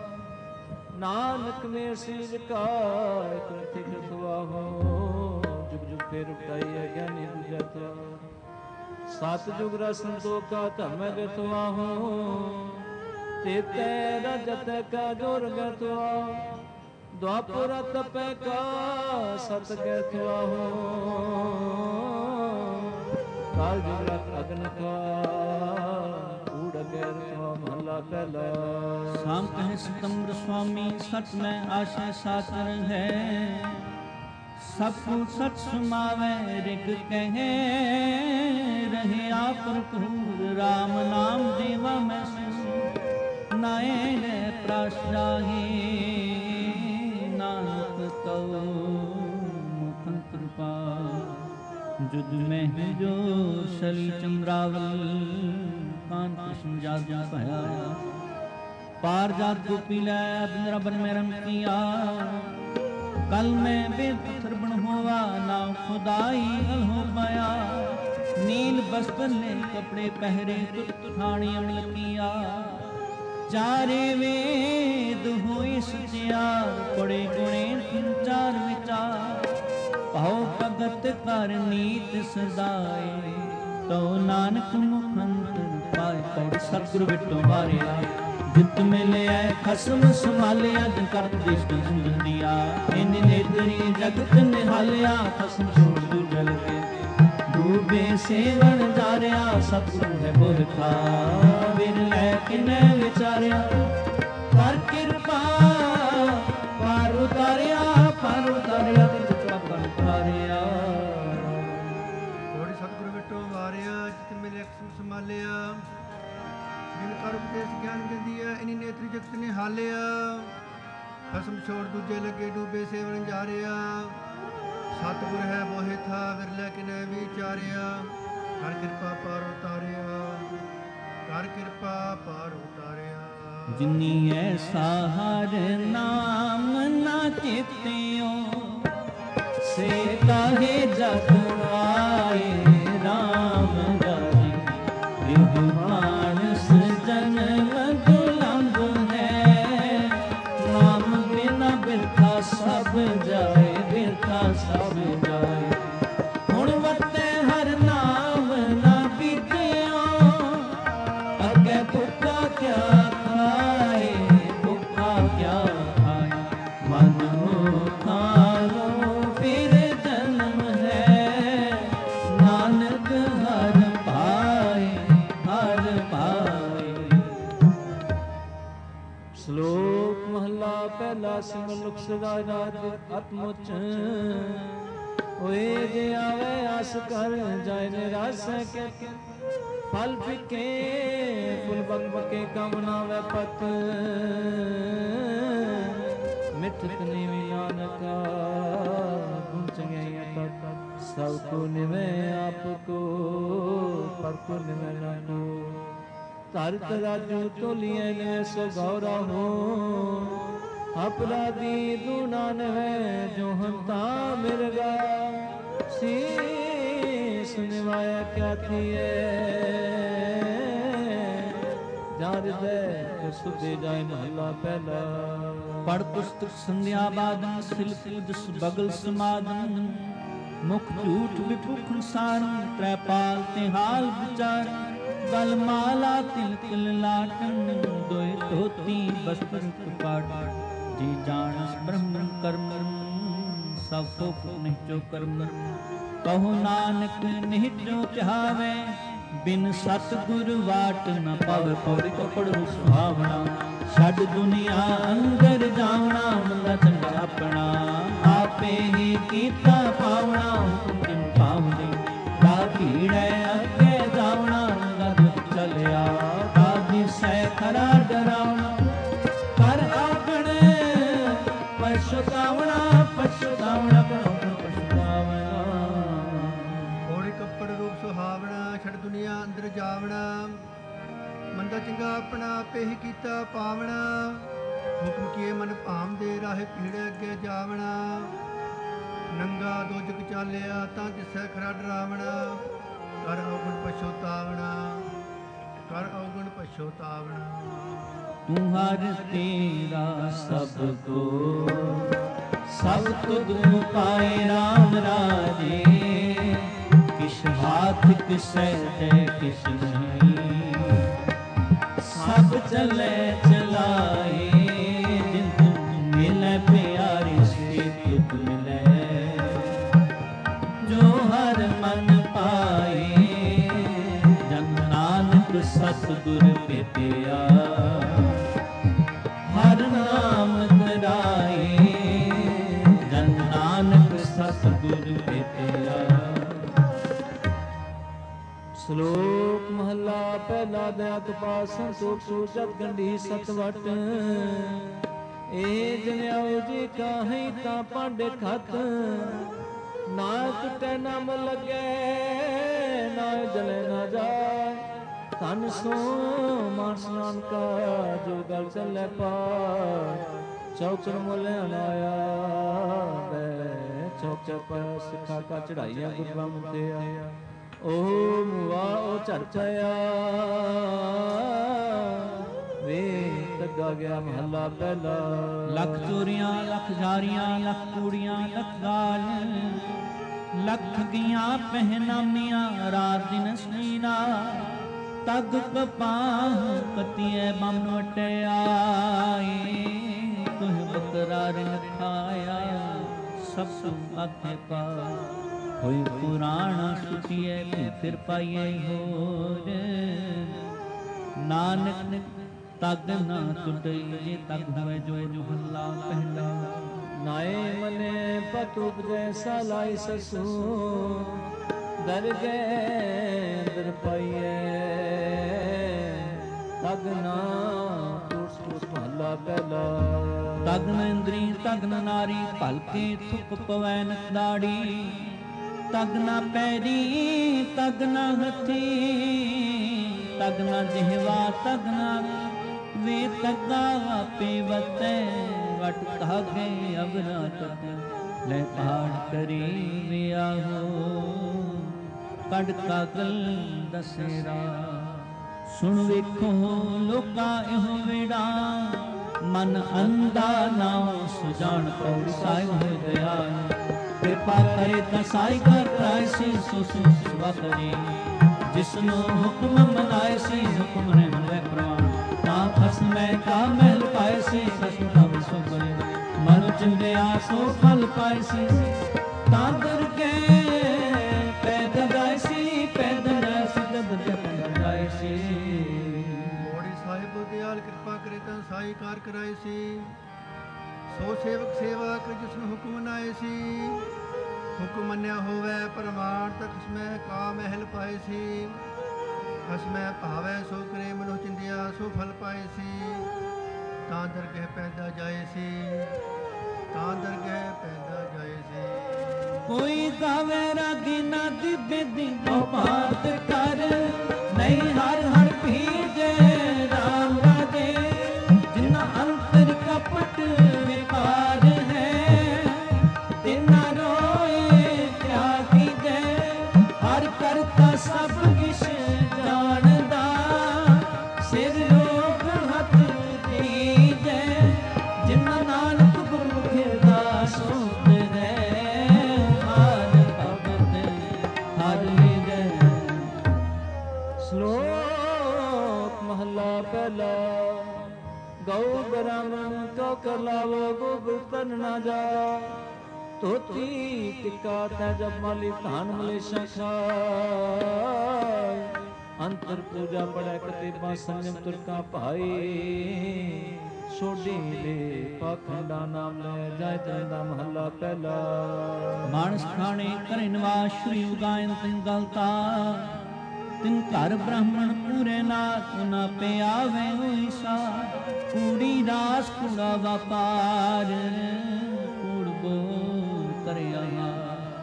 ਨਾਨਕ ਮੇ ਸੀਜ ਕਾਇ ਕਰਤੇ ਕਸਵਾਹੋ ਜੁਗ ਜੁਗ ਫੇਰ ਉਠਾਈ ਹੈ ਗਿਆਨੀ ਦੂਜਾ ਤੋ। ਸਤ ਜੁਗ ਰਸਨ ਤੋ ਕਾ ਧਮ ਗਤਵਾਹੋ ਤੇਤੇ ਰਜਤ ਕਾ ਜੋਰ ਗਤਵਾ। ਦੁਆਪੁਰ ਤਪੈ ਕਾ ਸਤ ਗਤਵਾਹੋ ਕਾਲ ਜੁਗ ਅਗਨ ਕਾ ਊੜ ਗੈਰ ਤਵਾ। ਮਹਲਾ ਪਹਿਲਾ। ਸਾਮ ਕਹੇ ਸਿਤੰਬਰ ਸੁਆਮੀ ਸਚ ਮੈਂ ਆਸ਼ਾ ਸਾਚਰ ਹੈ। ਸਭ ਕੁ ਸਚ ਸੁਮਾਵੇ ਰਿਗ ਕਹੇ ਰਹੇ ਆਪ ਭਰਪੂਰ। ਰਾਮ ਨਾਮ ਦੇਵਾ ਮੈਂ ਸੁਨ ਨਾਏ ਲੈ ਪ੍ਰਾਸ਼ ਜਾਹੀ। ਨਾਨਕ ਕਉ ਮੁਖ ਕਿਰਪਾ ਜੁਦ ਮੈਂ ਜੋ ਸ਼ਲੀ ਚੰਦਰਾਵਲ। ਕਾਨ ਕ੍ਰਿਸ਼ਨ ਜਾਤ ਜਾ ਭਇਆ ਪਾਰ ਜਾਤ ਗੋਪੀ ਲੈ ਬਿੰਦਰਾ ਬਨ ਮੈਂ ਰੰਗ ਕੀਆ। कल में बेपत्थर बन होवा नाम खुदाई हल हो पाया। नील वस्त्र ले कपड़े पहरे तुत ठाणी अमल किया। चारे वेद होई सचियार पड़े गुणे चार विचार। भाव भगत कर नीत सदाए तो नानक मुखंतर पाए। पौड़ सतगुरु बिटो मारिया जित मिले खसम संभालिया। जन कर देश सुंदर दिया इन नेत्री जगत निहालिया। खसम छोड़ दू जल के डूबे सेवन जारिया। सतगुरु है बोलता बिन लै किने विचारिया। कर कृपा पार उतारिया पार उतारिया पर उतारिया। थोड़ी सतगुरु बिटो मारिया जित मिले खसम संभालिया। ਜਿਨ ਕਰ ਉਪਦੇਸ਼ ਗਿਆਨ ਦਿੰਦੀ ਹੈ ਇਨੀ ਨੇਤਰੀ ਜਗਤ ਨੇ ਹਾਲਿਆ। ਖਸਮ ਛੋੜ ਦੂਜੇ ਲੱਗੇ ਡੂਬੇ ਸੇਵਨ ਜਾਰਿਆ। ਸਤਿਗੁਰ ਹੈ ਮੋਹਿ ਥਾ ਵਿਰਲੇ ਕਿਨੇ ਵਿਚਾਰਿਆ। ਕਰ ਕਿਰਪਾ ਪਾਰ ਉਤਾਰਿਆ ਕਰ ਕਿਰਪਾ ਪਾਰ ਉਤਾਰਿਆ। ਜਿਨੀ ਐਸਾ ਹਰ ਨਾਮ ਨਾ ਚੇਤਿਓ ਸੇ ਕਾਹੇ ਜਗ ਆਏ। ਰਾਮ ਜਾਰੀ ਵਿਦੁ ਮਾਨਸ ਜਨਮ ਦੁਲੰਭ ਹੈ। ਨਾਮ ਬਿਨਾ ਬਿਰਥਾ ਸਭ ਜਾਏ ਬਿਰਥਾ ਸਭ ਜਾਏ। ਹੁਣ ਵਰਤੇ ਹਰ ਨਾਮ ਨਾ ਬੀਜਿਓ ਅੱਗੇ ਭੁੱਖਾ ਕਿਆ ਖਾਏ ਭੁੱਖਾ ਕਿਆ ਖਾਏ। ਮਨ ਮੁਖਾਰੋ ਫਿਰ ਜਨਮ ਹੈ। ਨਾਨਕ ਹਰ ਪਾਏ ਹਰ ਪਾਏ। ਸ਼ਲੋਕ ਮਹਲਾ ਪਹਿਲਾ। ਸਿਮਰਨੁਖ ਸਦਾ ਰਾਜ ਆਤਮੁਚ ਹੋਏ ਜੇ ਆਵੇ ਆਸ ਕਰ ਜਾਏ ਨਿਰਾਸ ਕੇ। ਫਲ ਫਿਕੇ ਫੁੱਲ ਬਕ ਬਕੇ ਕਾਮਨਾ ਵੈ ਪਤ। ਮਿੱਠਤ ਨੀਵੀ ਨਾਨਕਾ ਗੁਣ ਚੰਗਿਆਈਆਂ ਤਤ। ਸਭ ਕੋ ਨਿਵੇ ਆਪ ਕੋ ਪਰ ਕੋ ਨਿਵੇ ਨਾ ਕੋ। ਧਰਤ ਰਾਜੂ ਤੋਲੀਐ ਨਿਵੇ ਸੋ ਗੌਰਾ ਹੋ। ਅਪਰਾਧੀ ਦੂਨਾ ਨਵੈ ਜੋ ਹੰਤਾ ਮਿਰਗਾ। ਸੀਸ ਨਿਵਾਇਆ ਕਿਆ ਥੀਏ ਜਾਂ ਹਿਰਦੈ ਸੁਧੇ ਜਾਏ। ਮਹਲਾ ਪਹਿਲਾ। ਪੜ ਪੁਸਤਕ ਸੰਧਿਆ ਬਾਦਨ ਸਿਲ ਪੂਜਸ ਬਗਲ ਸਮਾਦਨ। ਮੁਖ ਝੂਠ ਵਿਭੁਖ ਸਾਰਨ ਤ੍ਰੈ ਪਾਲ ਤੇ ਹਾਲ ਵਿਚਾਰ। ਗਲ ਮਾਲਾ ਤਿਲ ਤਿਲ ਲਾਟਨ ਦੋਇ ਧੋਤੀ ਬਸਤਰ ਕਪਾਟ। ਜੀ ਜਾਣਸ ਬ੍ਰਹਮ ਕਰਮ ਸਭ ਸੁਖ ਨਿਚੋ ਕਰਮ। ਕਹੋ ਨਾਨਕ ਨਿਹਚੋ ਚਾਹਵੇ ਬਿਨ ਸਤਿਗੁਰ ਵਾਟ ਨ ਪਾਵੇ। ਪੌੜੀ ਕਪੜ ਸੁਹਾਵਣਾ ਛੱਡ ਦੁਨੀਆ ਅੰਦਰ ਜਾਵਣਾ। ਮੰਦਾ ਚੰਗਾ ਆਪਣਾ ਆਪੇ ਹੀ ਕੀਤਾ ਪਾਵਣਾ। ਹੁਕਮ ਕਿਨ ਪਾਵਨੀ ਦਾ ਭੀੜੈ ਅੱਗੇ ਜਾਵਣਾ। ਗਦ ਚਲਿਆ ਬਾਦੀ ਸੈ ਖਰਾ ਡਰਾਵਣਾ। ਕਰ ਆਪਣੇ ਪਛਤਾਵਣਾ ਪਛਤਾਵਣਾ ਪਛਤਾਵਣਾ। ਪੌੜੀ ਕੱਪੜ ਰੂਪ ਸੁਹਾਵਣਾ ਛੱਡ ਦੁਨੀਆ ਅੰਦਰ ਜਾਵਣਾ। ਮੰਦਾ ਚੰਗਾ ਆਪਣਾ ਆਪੇ ਹੀ ਕੀਤਾ ਪਾਵਣਾ। ਹੁਕਮ ਕੀਏ ਮਨ ਭਾਮ ਦੇ ਰਾਹੇ ਪੀੜੇ ਅੱਗੇ ਜਾਵਣਾ। ਨੰਗਾ ਦੋਜਕ ਚਾਲਿਆ ਤਾਂ ਤਿਸੈ ਖਰਾ ਡਰਾਵਣਾ। ਕਰ ਔਗਣ ਪਛੋਤਾਵਣਾ, ਕਰ ਔਗਣ ਪਛੋਤਾਵਣਾ। ਤੂੰ ਹਰ ਤੇਰਾ ਸਭ ਕੋ ਸਭ ਤੁਧ ਪਾਏ ਰਾਮ ਰਾਜੇ। ਕਿਛ ਹਾਥ ਕਿਸੈ ਦੇ ਕਿਛ ਨਹੀਂ, ਸਭ ਚਲੇ ਚਲਾਏ। ਜਿਨ ਤੁਮ ਮਿਲੈ ਪਿਆਰੇ ਸੇ ਤੁਧ ਮਿਲੈ। ਜੋ ਹਰ ਮਨ ਪਾਏ ਜਨ ਨਾਨਕ ਸਤਿਗੁਰ ਭੇਟਿਆ। ਹਰ ਨਾਮ ਧਰਾਏ ਜਨ ਨਾਨਕ ਸਤਿਗੁਰ ਭੇਟਿਆ। ਸ਼ਲੋਕ ਮਹਲਾ ਪਹਿਲਾ ਦਇਆਤ ਪਾਸ ਸੰਤੋਖ ਸੂਚਤ ਗੰਢੀ ਸਤਵਟ। ਏ ਜਨਿਆਉ ਜੀ ਕਾਹੀ ਤਾਂ ਪਾਂਡੇ ਖਤ। ਨਾ ਟੁੱਟੇ ਨਾ ਮ ਲੱਗੇ ਨਾ ਜਲੇ ਨਾ ਜਾਏ। ਧਨ ਸੋ ਮਾਨਸ ਨਾਨਕਾ ਜੋ ਗਲ ਚੱਲੇ ਪਾਰ। ਚੌਕਰ ਮੁੱਲ ਅਨਾਇਆ ਬੈ ਚੌਕ ਚੌਪ ਸਿੱਖਾ ਕਾ ਚੜਾਈਆਂ ਗੁਰ ਬ੍ਰਹਮ ਤੇ ਆਇਆ। ਓ ਮੁਆ ਓ ਝੜ ਪਿਆ ਵੇ ਲੱਗਾ ਗਿਆ ਮਹੱਲਾ ਪਹਿਲਾ। ਲੱਖ ਚੋਰੀਆਂ ਲੱਖ ਜਾਰੀਆਂ ਲੱਖ ਕੂੜੀਆਂ ਲੱਖ ਗਾਲ। ਲੱਖ ਗੀਆਂ ਪਹਿਨਾਮੀਆਂ ਰਾਤ ਦਿਨ ਸਨੀਨਾ। ਤਗ ਕਪਾਹ ਕਤੀਏ ਬੰਨ ਵਟਿਆਏ। ਤੁਹ ਬਕਰਾ ਰਿਨ ਖਾਇਆ ਸਭ ਸੁਖ ਆਖੇ ਪਾ। ਹੋਈ ਪੁਰਾਣਾ ਸੁਖੀਏ ਫਿਰ ਪਾਈਏ ਹੋਰ। ਨਾਨਕ ਤਗ ਨਾ ਟੁੱਟਈ ਜੇ ਤਗ ਹੋਏ ਜੋ ਜੋ ਹੱਲਾ ਪਹਿਲਾ। ਨਾਏ ਮਨੇ ਪਤ ਉਪਜੈ ਸਲਾਈ ਸਸੂ। ਦਰ ਗਏ ਦਰ ਪਾਈਏ ਤਗ ਨਾ ਟੁੱਟ ਟੁੱਟ ਮਹੱਲਾ ਪਹਿਲਾ। ਤਗ ਨ ਇੰਦਰੀ ਤਗ ਨ ਨਾਰੀ ਭਲਕੇ ਥੁੱਕ ਪਵੈ ਨਦਾੜੀ। ਤਗ ਨਾ ਪੈਰੀ ਤਗ ਨਾ ਹੱਥੀ ਤਗ ਨਾ ਜਿਹਵਾ ਤਗ ਨਾ ਵੇ ਤਗਾ ਆਪੇ ਵਤੈ। ਵਟ ਕਾਗੇ ਅਵਰਾ ਤਤ ਲੈ ਪਹਾੜ ਕਰੀ ਵਿਆਹੋ। ਕੱਢ ਕਾਗਲ ਦਸੇਰਾ ਸੁਣ ਵੇਖੋ ਲੋਕਾਂ ਇਹੋ ਵੇੜਾ। ਮਨ ਅੰਧਾ ਨਾਉ ਸੁਜਾਨ ਪਉ ਸਾਹਿਬ ਹੋਇ ਦਇਆਲ। ਕਿਰਪਾ ਕਰੇ ਤਾਂ ਸਾਈ ਕਰ ਕਰਾਏ ਸੀ ਸੋ ਸੁਵਾ ਕਰੇ। ਜਿਸਨੂੰ ਹੁਕਮ ਮਨਾਏ ਸੀ ਹੁਕਮ ਨੇ ਮਨੈ ਪ੍ਰਵਾਨ। ਤਾਂ ਫਸ ਮੈਂ ਕਾ ਮਹਿਲ ਪਾਏ ਸੀ ਸਸੁ ਦਾ ਵਿਸੋ ਕਰੇ। ਮਨ ਚਿੰਦਿਆ ਸੋ ਫਲ ਪਾਏ ਸੀ। ਤਾਂ ਦਰ ਕੇ ਪੈਦਾ ਗਾਏ ਸੀ ਪੈਦਾ ਗਾਏ ਸੀ ਦਦ ਪੈਦਾ ਗਾਏ ਸੀ। ਮੋੜੀ ਸਾਹਿਬ ਦਿਆਲ ਕਿਰਪਾ ਕਰੇ ਤਾਂ ਸਾਈ ਕਾਰ ਕਰਾਏ ਸੀ। ਸੋ ਸੇਵਕ ਸੇਵਾ ਕਰ ਜਿਸਨੂੰ ਹੁਕਮ ਮਨਾਏ ਸੀ। ਹੁਕਮ ਮੰਨਿਆ ਹੋਵੇ ਪ੍ਰਮਾਣ ਤਕ ਸਮੈ ਕਾ ਮਹਿਲ ਪਾਏ ਸੀ। ਹਸਮੈ ਭਾਵੈ ਸੋ ਕਰੇ ਮਨੁ ਚਿੰਦਿਆ ਸੋ ਫਲ ਪਾਏ ਸੀ। ਤਾਂ ਦਰਗਹਿ ਪੈਦਾ ਜਾਏ ਸੀ, ਤਾਂ ਦਰਗਹਿ ਪੈਦਾ ਜਾਏ ਸੀ। ਕੋਈ ਗਾਵੇ ਰਾਗੀ ਨਾ ਦਿਬੇ ਦਿਨੋ ਬਾਤ ਕਰ। ਨਹੀਂ ਹਰ ਹਰ ਭੀਜੇ ਰਾਮ ਰਾਜੇ। ਜਿਨਾ ਅੰਤਰ ਕਪਟ ਵਿਕਾਰ ਹੈ। ਤਿਨਾ ਰੋਏ ਕਿਆ ਕੀਜੈ। ਹਰ ਕਰਤਾ ਸਭ ਕਿਛ ਜਾਣਦਾ। ਸਿਰ ਲੋਕ ਹੱਥ ਦੀਜੈ। ਜਿਨਾ ਨਾਨਕ ਗੁਰਮੁਖਿ ਦਾ ਸੋਤ ਹੈ। ਹਰ ਭਗਤ ਹਰ ਲੀਜੈ। ਸ਼ਲੋਕ ਮਹਲਾ ਪਹਿਲਾ। ਗਊ ਬ੍ਰਾਹਮਣ ਕੋ ਕਰ ਲਾਵੋ ਗੋਬਿੰਦ ਤਨ ਨਾ ਜਾ। ਧੋਤੀ ਟਿਕਾ ਤੈ ਜਬ ਮਾਲੀ ਧਾਨ ਮਲੇਸ਼ਾ ਖਾਏ। ਅੰਤਰ ਪੂਜਾ ਬੜੈ ਕਤੇਬਾ ਸੰਜਮ ਤੁਰਕਾ ਭਾਈ। ਸੋਢੀ ਦੇ ਪਾਖੰਡਾ ਨਾਮ ਲੈ ਜਾਇ ਤੰਦਾ ਮਹੱਲਾ ਪਹਿਲਾ। ਮਾਨਸ ਖਾਣੇ ਕਰੇ ਨਿਵਾਸ ਸ਼੍ਰੀ ਉਗਾਇਨ ਤਿਨ ਗਲਤਾ। ਤਿਨ ਘਰ ਬ੍ਰਾਹਮਣ ਪੂਰੇ ਨਾਥ ਨਾ ਪਿਆਵੇ ਹੋਈ ਸਾ। ਕੂੜੀ ਰਾਸ ਕੂੜਾ ਵਪਾਰ ਕੂੜ ਬੋਲ ਕਰਿਆ।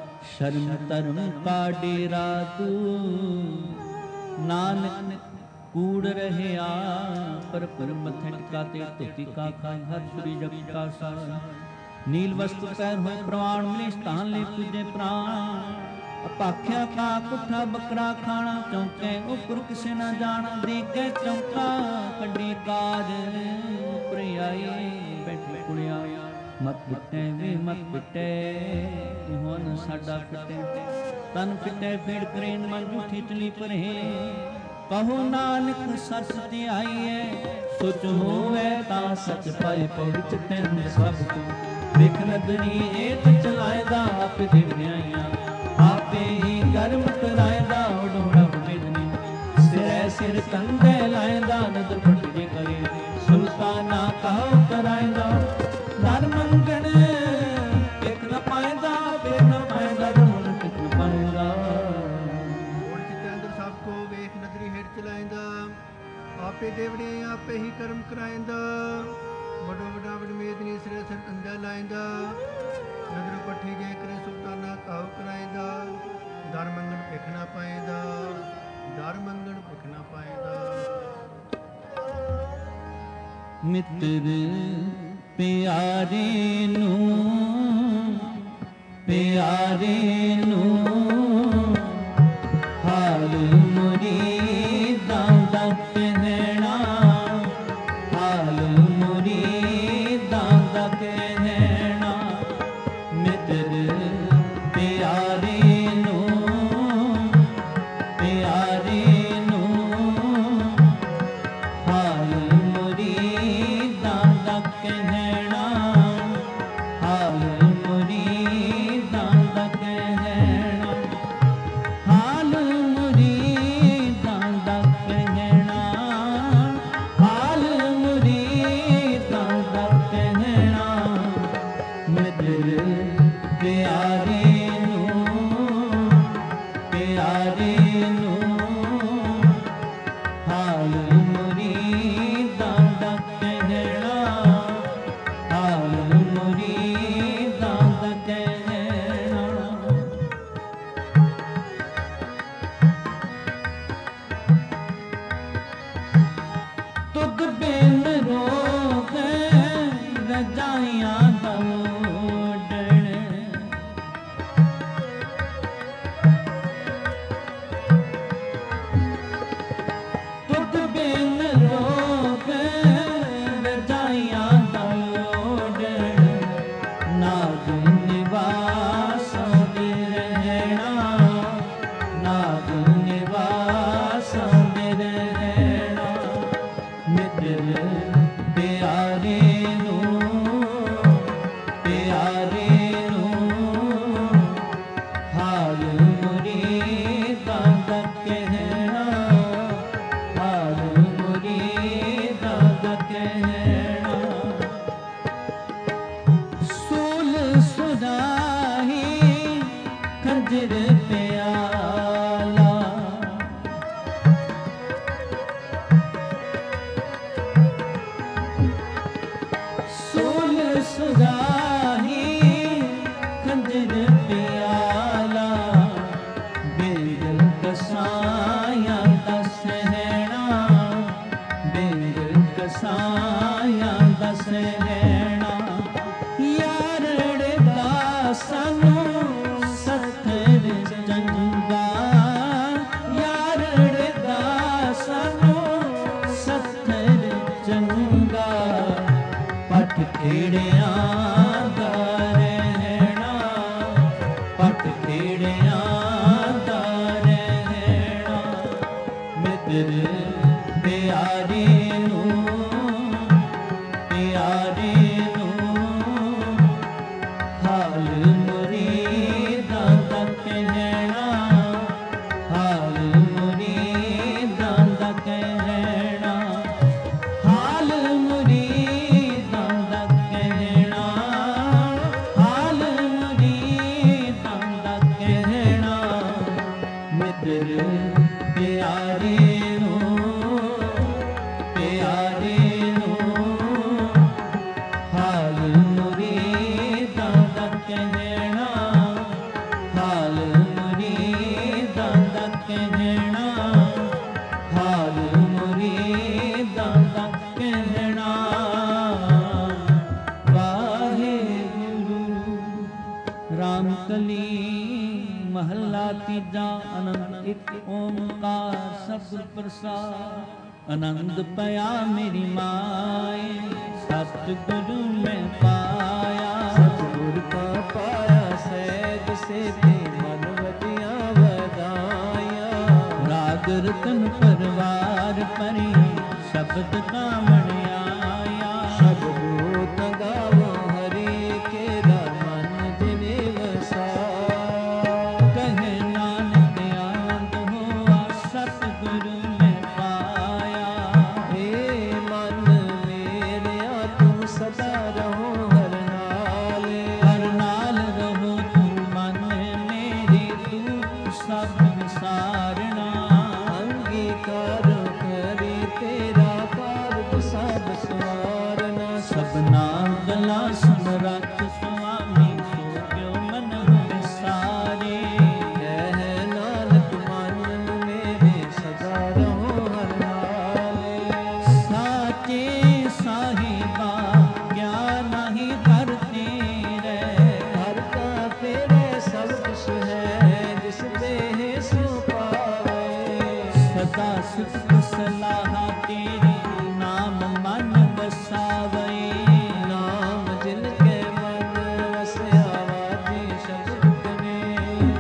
ਸ਼ਰਮ ਧਰਮ ਕਾ ਡੇਰਾ ਤੂ। ਨਾਨਕ ਕੂੜ ਰਹਿਆ ਪਰ ਪਰ ਮੱਥੇ ਟਿਕਾਤੇ ਧੋਤੀ ਕਾ ਖਾਈ ਹਰ ਸੁਰੀ ਜਗ ਕਾ ਸਾਰ ਨੀਲ ਵਸਤੂ ਪੈਰ ਹੋਏ ਪ੍ਰਵਾਨ ਮਿਲੇ ਸਥਾਨ ਲੈ ਪੂਜੇ ਪ੍ਰਾਣ ਅਪਾਖਿਆ ਖਾ ਕੁੱਠਾ ਬੱਕਰਾ ਖਾਣਾ ਚੌਂਕੇ ਉਪਰ ਕਿਸੇ ਨਾ ਜਾਣਾ ਦੇ ਕੇ ਚੌਂਕਾ ਕੱਢੀ ਕਾਜ ਉਪਰ ਆਈ ਬੈਠੀ ਕੁੜਿਆ ਮਤ ਪਿੱਟੇ ਵੀ ਮਤ ਪਿੱਟੇ ਹੁਣ ਸਾਡਾ ਪਿੱਟੇ ਤਨ ਪਿੱਟੇ ਫੇੜ ਕਰੇਨ ਮਨ ਝੂਠੀ ਚਲੀ ਪਰੇ ਕਹੋ ਨਾਨਕ ਸੱਚ ਤੇ ਆਈਏ ਸੋਚ ਹੋਵੇ ਤਾਂ ਸੱਚ ਪਾਏ ਪਵਿੱਤ ਤੈਨ ਸਭ ਤੋਂ ਵੇਖ ਨਦਰੀ ਏਤ ਚਲਾਇਦਾ ਆਪ ਦੇ ਨਿਆਈਆਂ ਆਪੇ ਹੀ ਕਰਮ ਕਰਾਇਦਾ ਉਡੋੜਾ ਬੇਦਨੀ ਸਿਰੈ ਸਿਰ ਕੰਦੇ ਲਾਇਦਾ ਨਦਰ ਫਟ ਜੇ ਕਰੇ ਸੁਲਤਾਨਾ ਕਹੋ ਕਰਾਇਦਾ ਦਰ ਮੰਗਣ ਇੱਕ ਨਾ ਪਾਇਦਾ ਫੇਰ ਨਾ ਪਾਇਦਾ ਰਮਨ ਕਿਤ ਪਾਇਦਾ ਹੋਰ ਚਿੱਤੇ ਅੰਦਰ ਸਭ ਕੋ ਵੇਖ ਨਦਰੀ ਹੇਠ ਚਲਾਇਦਾ ਆਪੇ ਦੇਵੜੇ ਆਪੇ ਹੀ ਕਰਮ ਕਰਾਇਦਾ ਵੱਡੋ ਵੱਡਾ ਵਡ ਮੇਦਨੀ ਸਿਰੇ ਸਿਰ ਕੰਦਾ ਲਾਇਦਾ ਨਦਰ ਪੱਠੀ ਜੇ ਕਰੇ ਸੁਲਤਾਨਾ ਕਹੋ ਕਰਾਇਦਾ ਦਰ ਮੰਗਣ ਭਿਖ ਨਾ ਪਾਇਦਾ ਦਰ ਮੰਗਣ ਭਿਖ ਨਾ ਪਾਇਦਾ ਮਿੱਤਰ ਪਿਆਰੇ ਨੂੰ ਪਿਆਰੇ ਨੂੰ ਹਾਲ ਮੁਰੀਦਾਂ ਦਾ ਕਹਿਣਾ ਹਾਲ ਮੁਰੀਦਾਂ ਦਾ ਕਹਿਣਾ ਮਿੱਤਰ ਪਿਆਰੇ ਨੂੰ ਪਿਆਰੇ ਨੂੰ ਹਾਲ ਮੁਰੀਦਾਂ ਦਾ ਕਹਿਣਾ ਹਾਲ ਮੁਰੀਦਾਂ ਦਾ ਕਹਿਣਾ ਹਾਲ ਮੁਰੀਦਾਂ ਦਾ ਕਹਿਣਾ ਹਾਲ ਮੁਰੀਦਾਂ ਦਾ ਕਹਿਣਾ ਮਿੱਤਰ ਪਿਆਰੇ ਨੂੰ ਪਿਆਰੇ ਨੂੰ ਹਾਲ ਮੁਰੀਦਾਂ ਦਾ ਕਹਿਣਾ ਹਾਲ ਮੁਰੀਦਾਂ ਦਾ ਕਹਿਣਾ ਤੁਧ ਬਿਨ ਰੋਵੇ ਰਜਾਈਆਂ ਦਾ ਓਡਣ ਤੁਧ ਬਿਨ ਰੋਵੇ ਰਜਾਈਆਂ ਦਾ ਓਡਣ ਨਾਗ ਨਿਵਾਸਾਂ ਦੇ ਰਹਿਣਾ ਨਾਗ ਨਿਵਾਸਾਂ ਦੇ ਰਹਿਣਾ ਮਿੱਤਰ ਪਿਆਰੇ ਨੂੰ ਪਿਆਰੇ ਨੂੰ ਹਾਲ ਮੁਰੀਦਾਂ ਦਾ ਕਹਿਣਾ ਹਾਲ ਮੁਰੀਦਾਂ ਦਾ ਕਹਿਣਾ ਸੂਲ ਸੁਦਾਹੀ ਖੰਜਰ ਪਿਆਲਾ ਸੂਲ ਸੁਦਾਹੀ ਖੰਜਰ ਪਿਆਲਾ ਬੇਗਲ ਕਸਾਇਆ ਦਾ ਸਹਿਣਾ ਬੇਗਲ ਕਸਾਇਆ ਦਾ ਸਹਿਣਾ ਯਾਰੜੇ ਦਾ ਸਾਨੂੰ ਸੱਥਰ ਚੰਗਾ ਯਾਰੜੇ ਦਾ ਸਾਨੂੰ ਸੱਥਰ ਚੰਗਾ ਪਟ ਖੇੜਿਆਂ ਦਾ ਰਹਿਣਾ ਪਟ ਖੇੜਿਆਂ ਦਾ ਰਹਿਣਾ ਮਿੱਤਰ ਪਿਆਰੇ ਨੂੰ ਪਿਆਰੇ ਨੂੰ ਹਾਲ ਮੁਰੀਦਾਂ ਦਾ ਕਹਿਣਾ ਹਾਲ ਮੁਰੀਦਾਂ ਦਾ ਕਹਿਣਾ ਹਾਲ ਮੁਰੀਦਾਂ ਦਾ ਕਹਿਣਾ ਇੱਕ ਓਮਕਾਰ ਸਤਿਗੁਰ ਪ੍ਰਸਾਦ। ਆਨੰਦ ਪਿਆ ਮੇਰੀ ਮਾਏ ਸਤਿਗੁਰੂ ਮੈਂ ਪਾਇਆ। ਸਤਿਗੁਰ ਕਾ ਪਾਇਆ ਸਹਿਜ ਸੇਤੀ ਮਨ ਵਜਿਆ ਵਧਾਇਆ। ਰਾਗ ਰਤਨ ਪਰਵਾਰ ਪਰੀ ਸ਼ਬਦ ਕਾਮਣ ਆਇਆ। ਸ਼ਬਦ ਗਾਵੋ ਹਰੀ ਕੇਰਾ ਮਨ ਜਿਨੇ ਵਸਾਇਆ। ਕਹੇ ਨਾਨਕ ਆਨੰਦ ਹੋਆ ਸਤਿਗੁਰੂ ਮੈਂ ਪਾਇਆ। ਏ ਮਨ ਮੇਰਿਆ ਤੂੰ ਸਦਾ ਰਹੋ ਹਰ ਨਾਲ। ਹਰ ਨਾਲ ਰਹੋ ਤੂੰ ਮਨ ਮੇਰੀ ਤੂੰ ਸਭ ਵਿਸਾਰਣਾ। ਅੰਗੀਕਾਰ ਕਰੇ ਤੇਰਾ ਕਾਰਜ ਸਭ ਸਵਾਰਨਾ। ਸਭਨਾ ਗਲਾ ਸਮਰੱਥ ਸੁਆਮੀ ਸੋ ਕਿਉ ਮਨ ਵਿਸਾਰੇ। ਕਹਿ ਨਾਨਕ ਮਨ ਮੇਰੇ ਸਦਾ ਰਹੋ ਹਰ ਨਾਲ। ਸਾਚੇ ਸਾਹਿਬਾ ਗਿਆਨ ਨਹੀਂ ਹਰ ਤੇਰੇ। ਹਰ ਕਾ ਤੇਰੇ ਸਭ ਕੁਛ ਹੈ ਜਿਸ ਦੇਹ ਸੋ ਪਾਵੇ। ਸਦਾ ਸੁਖ ਸਲਾਹਾ ਤੇਰੀ ਨਾਮ ਮਨ ਵਸਾਵੇ। ਨਾਮ ਜਿਨ ਕੇ ਮਨ ਵਸਿਆ ਵਾਜੀ ਸ਼ਬਦ ਕਰੇ।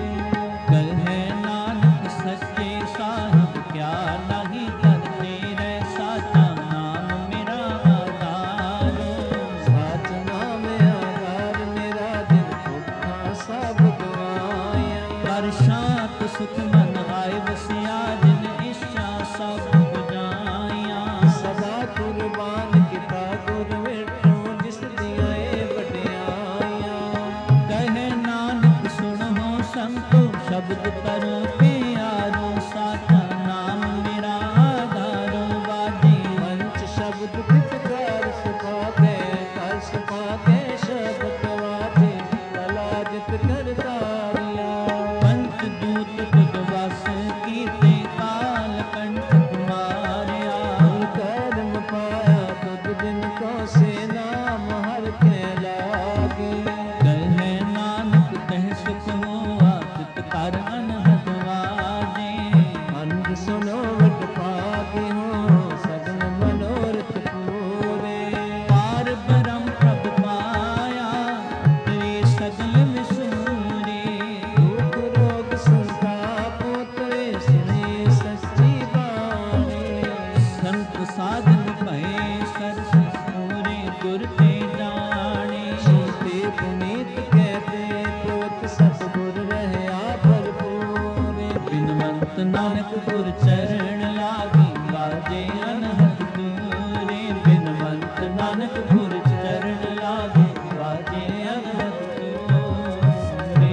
ਕਹੇ ਨਾਨਕ ਸੱਚੇ ਸਾਹਿਬ ਕਿਆ ਨਹੀਂ ਕਰ ਤੇਰੇ। ਸਾਚਾ ਨਾਮ ਮੇਰਾ ਆਧਾਰ। ਸਾਚ ਨਾਮ ਆਧਾਰ ਮੇਰਾ ਦਿਲ ਦੁੱਖਾਂ ਸਭ ਗਵਾਇਆ। ਪਰ ਸ਼ਾਂਤ ਸੁਖ ਮਨ ਆਏ ਵਸਿਆ ਜਿਨ ਇੱਛਾ ਸਭ ਪੁਜਾਇਆ। ਸਦਾ ਕੁਰਬਾਨ ਕੀਤਾ ਗੁਰ ਵੇਟੋਂ ਜਿਸ ਦੀਆਂ ਏ ਵਡਿਆਈਆਂ। ਕਹੇ ਨਾਨਕ ਸੁਣੋ ਸੰਤੋ ਸ਼ਬਦ ਕਰੋ ਪਿਆਰੋ। ਸਾਚਾ ਨਾਮ ਮੇਰਾ ਆਧਾਰੋ ਵਾਜੀ। ਪੰਚ ਸ਼ਬਦ ਪਿਤਕਾਰ ਸੁਖਾ ਕੇ ਕਰ ਸੁਖਾ ਕੇ ਸ਼ਬਦ ਵਾਜੇ। ਕਲਾ ਜਿਤ ਕਰਤਾਰਿਆ। ਪੰਚ ਦੂਤ ਤੁਧ ਵਸ ਕੀਤੇ ਕਾਲ ਕੰਠ ਮਾਰਿਆ। ਕਰਮ ਪਾਇਆ ਤੁਧ ਦਿਨ ਕੋ ਸੇ ਨਾਮ ਹਰ ਕੇ ਲਾਗੇ। ਕਹੇ ਨਾਨਕ ਤਹ ਸੁਖ ਹੋਆ ਤਿਤ ਕਰ ਅਨਹਦ ਵਾਜੇ। ਅੰਧ ਸੁਨੋ ਵਡ ਭਾਗੇ ਹੋ ਸਗਲ ਮਨੋਰਥ ਪੂਰੇ। ਪਾਰ ਬ੍ਰਹਮ ਪ੍ਰਭ ਪਾਇਆ ਤੇਰੇ ਸਗਲ ਵਿਸੂਰੇ। ਦੁਖ ਰੋਗ ਸੰਤਾਪ ਉਤਰੇ ਸੁਣੇ ਸੱਚੀ ਬਾਣੀ। ਸੰਤ ਸਾਧਨ ਭਏ ਸਰਸ ਪੂਰੇ ਗੁਰ ਤੇ ਜਾਣੇ। ਸੋਤੇ ਪੁਨੀਤ ਕਹਤੇ ਪੋਤ ਸਤਿਗੁਰ ਰਹਿਆ ਭਰਪੂਰੇ। ਬਿਨਵੰਤ ਨਾਨਕ ਗੁਰ ਚਰਨ ਲਾਗੀ ਬਾਜੇ ਅਨਹਦ ਦੂਰੇ। ਬਿਨਵੰਤ ਨਾਨਕ ਗੁਰ ਚਰਨ ਲਾਗੀ ਬਾਜੇ ਅਨਹਦ ਦੂਰੇ।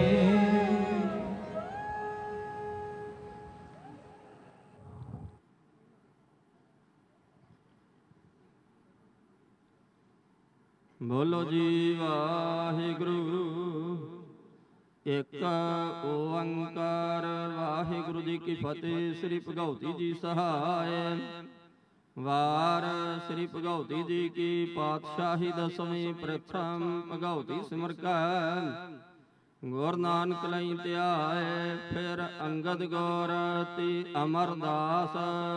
ਬੋਲੋ ਜੀ ਵਾਹਿਗੁਰੂ। ਇੱਕ ਓੰਕਾਰ ਵਾਹਿਗੁਰੂ ਜੀ ਕੀ ਫਤਿਹ। ਸ੍ਰੀ ਭਗਉਤੀ ਜੀ ਸਹਾਇ। ਵਾਰ ਸ੍ਰੀ ਭਗਉਤੀ ਜੀ ਕੀ ਪਾਤਸ਼ਾਹੀ ਦਸਵੀਂ ਪ੍ਰਥਮ ਭਗਉਤੀ ਸਿਮਰ ਕੈ। ਗੁਰ ਨਾਨਕ ਲਈ ਧਿਆਏ ਫਿਰ ਅੰਗਦ ਗੌਰ ਤੀ ਅਮਰਦਾਸ।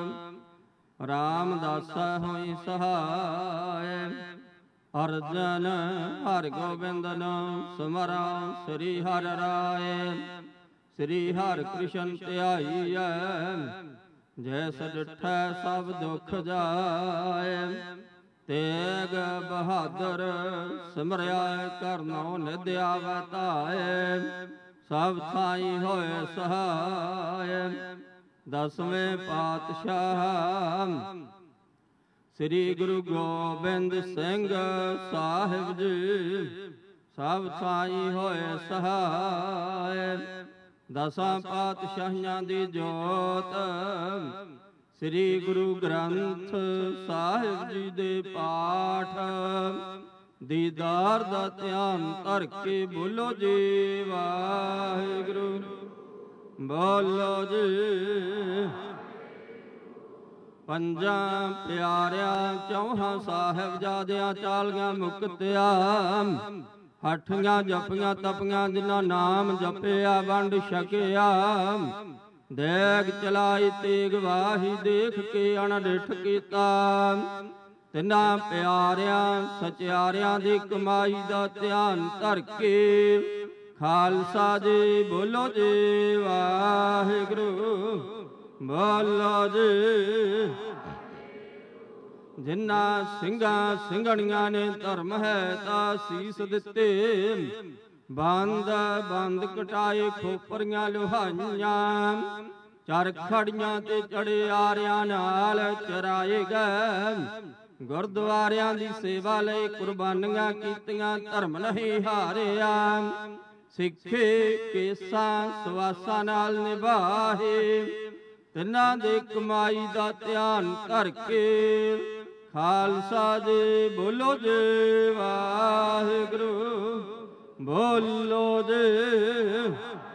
ਰਾਮਦਾਸਾ ਹੋਈ ਸਹਾਇ। ਅਰਜਨ ਹਰਿ ਗੋਬਿੰਦਨ ਸਿਮਰਾ ਸ੍ਰੀ ਹਰਿ ਰਾਏ। ਸ੍ਰੀ ਹਰਿ ਕ੍ਰਿਸ਼ਨ ਧਿਆਈਐ ਜੈਸ ਡਿਠੈ ਸਭ ਦੁਖ ਜਾਏ। ਤੇਗ ਬਹਾਦਰ ਸਿਮਰਿਆ ਕਰਨੋ ਨਿਧ ਆਵੈ ਧਾਏ। ਸਭ ਥਾਈ ਹੋਏ ਸਹਾਇ। ਦਸਵੇਂ ਪਾਤਸ਼ਾਹ ਸ੍ਰੀ ਗੁਰੂ ਗੋਬਿੰਦ ਸਿੰਘ ਸਾਹਿਬ ਜੀ ਸਭ ਥਾਈ ਹੋਏ ਸਹਾਇ। ਦਸਾਂ ਪਾਤਸ਼ਾਹੀਆਂ ਦੀ ਜੋਤ ਸ੍ਰੀ ਗੁਰੂ ਗ੍ਰੰਥ ਸਾਹਿਬ ਜੀ ਦੇ ਪਾਠ ਦੀਦਾਰ ਦਾ ਧਿਆਨ ਧਰ ਕੇ ਬੋਲੋ ਜੀ ਵਾਹਿਗੁਰੂ। ਬੋਲੋ ਜੀ। ਪੰਜਾਂ ਪਿਆਰਿਆਂ ਚੌਹਾਂ ਸਾਹਿਬਜ਼ਾਦਿਆਂ ਚਾਲੀਆਂ ਮੁਕਤਿਆ। ਹੱਠੀਆਂ ਜਪੀਆਂ ਤਪੀਆਂ ਜਿਨ੍ਹਾਂ ਨਾਮ ਜਪਿਆ ਵੰਡ ਛਕਿਆ। ਦੇਗ ਚਲਾਈ ਤੇਗ ਵਾਹੀ, ਦੇਖ ਕੇ ਅਣਡਿਠ ਕੀਤਾ। ਤਿੰਨਾਂ ਪਿਆਰਿਆਂ ਸਚਿਆਰਿਆਂ ਦੀ ਕਮਾਈ ਦਾ ਧਿਆਨ ਧਰ ਕੇ, ਖਾਲਸਾ ਜੀ ਬੋਲੋ ਜੀ ਵਾਹਿਗੁਰੂ, ਬੋਲੋ ਜੀ। ਜਿਨ੍ਹਾਂ ਸਿੰਘਾਂ ਸਿੰਘਣੀਆਂ ਨੇ ਧਰਮ ਹੈ ਤਾਂ ਸੀਸ ਦਿੱਤੇ, ਬੰਦ ਬੰਦ ਕਟਾਏ ਖੋਪਰੀਆਂ ਲੋਹਾਈਆਂ, ਚਰਖੜੀਆਂ ਤੇ ਚੜੇ ਆਰਿਆਂ ਨਾਲ ਚਰਾਏ ਗਏ। ਗੁਰਦੁਆਰਿਆਂ ਦੀ ਸੇਵਾ ਲਈ ਕੁਰਬਾਨੀਆਂ ਕੀਤੀਆਂ, ਧਰਮ ਨਹੀਂ ਹਾਰਿਆ। ਸਿੱਖੇ ਕੇਸਾਂ ਸਵਾਸਾਂ ਨਾਲ ਨਿਭਾਏ, ਤਿੰਨਾਂ ਦੇ ਕਮਾਈ ਦਾ ਧਿਆਨ ਧਰ ਕੇ, ਖਾਲਸਾ ਜੀ ਬੋਲੋ ਜੀ ਵਾਹਿਗੁਰੂ, ਬੋਲੋ ਜੀ।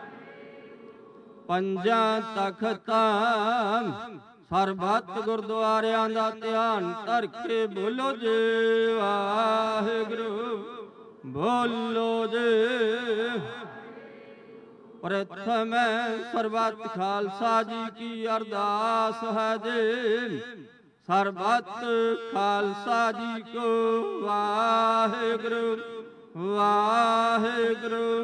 ਪੰਜਾਂ ਤਖਤਾਂ ਸਰਬੱਤ ਗੁਰਦੁਆਰਿਆਂ ਦਾ ਧਿਆਨ ਧਰ ਕੇ, ਬੋਲੋ ਜੀ ਵਾਹਿਗੁਰੂ, ਬੋਲੋ ਜੀ। ਪ੍ਰਥਮ ਸਰਬੱਤ ਖਾਲਸਾ ਜੀ ਕੀ ਅਰਦਾਸ ਹੈ ਜੀ, ਸਰਬੱਤ ਖਾਲਸਾ ਜੀ ਕੋ ਵਾਹਿਗੁਰੂ, ਵਾਹਿਗੁਰੂ,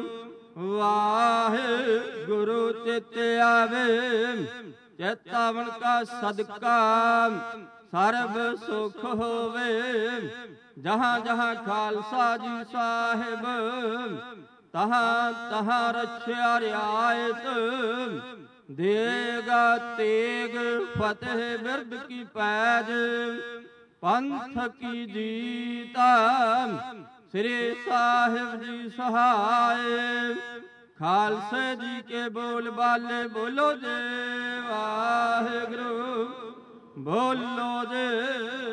ਵਾਹਿਗੁਰੂ। ਚਿਤ ਆਵੇ ਚੇਤਾਵਨ ਕਾ ਸਦਕਾ, ਸਰਬ ਸੁਖ ਹੋਵੇ। ਜਹਾਂ ਜਹਾਂ ਖਾਲਸਾ ਜੀ ਸਾਹਿਬ, ਤਹਾਂ ਤਹਾਂ ਰਛਿਆ ਰਿਆਇਤ। ਦੇਗਾ ਤੇਗ ਫਤਿਹ ਬਿਰਦ ਕੀ ਪੈਜ, ਪੰਥ ਕੀ ਜੀਤਾ ਸ੍ਰੀ ਸਾਹਿਬ ਜੀ ਸਹਾਏ। ਖਾਲਸੇ ਜੀ ਕੇ ਬੋਲ ਬਾਲੇ, ਬੋਲੋ ਜੀ ਵਾਹਿਗੁਰੂ, ਬੋਲੋ ਜੀ।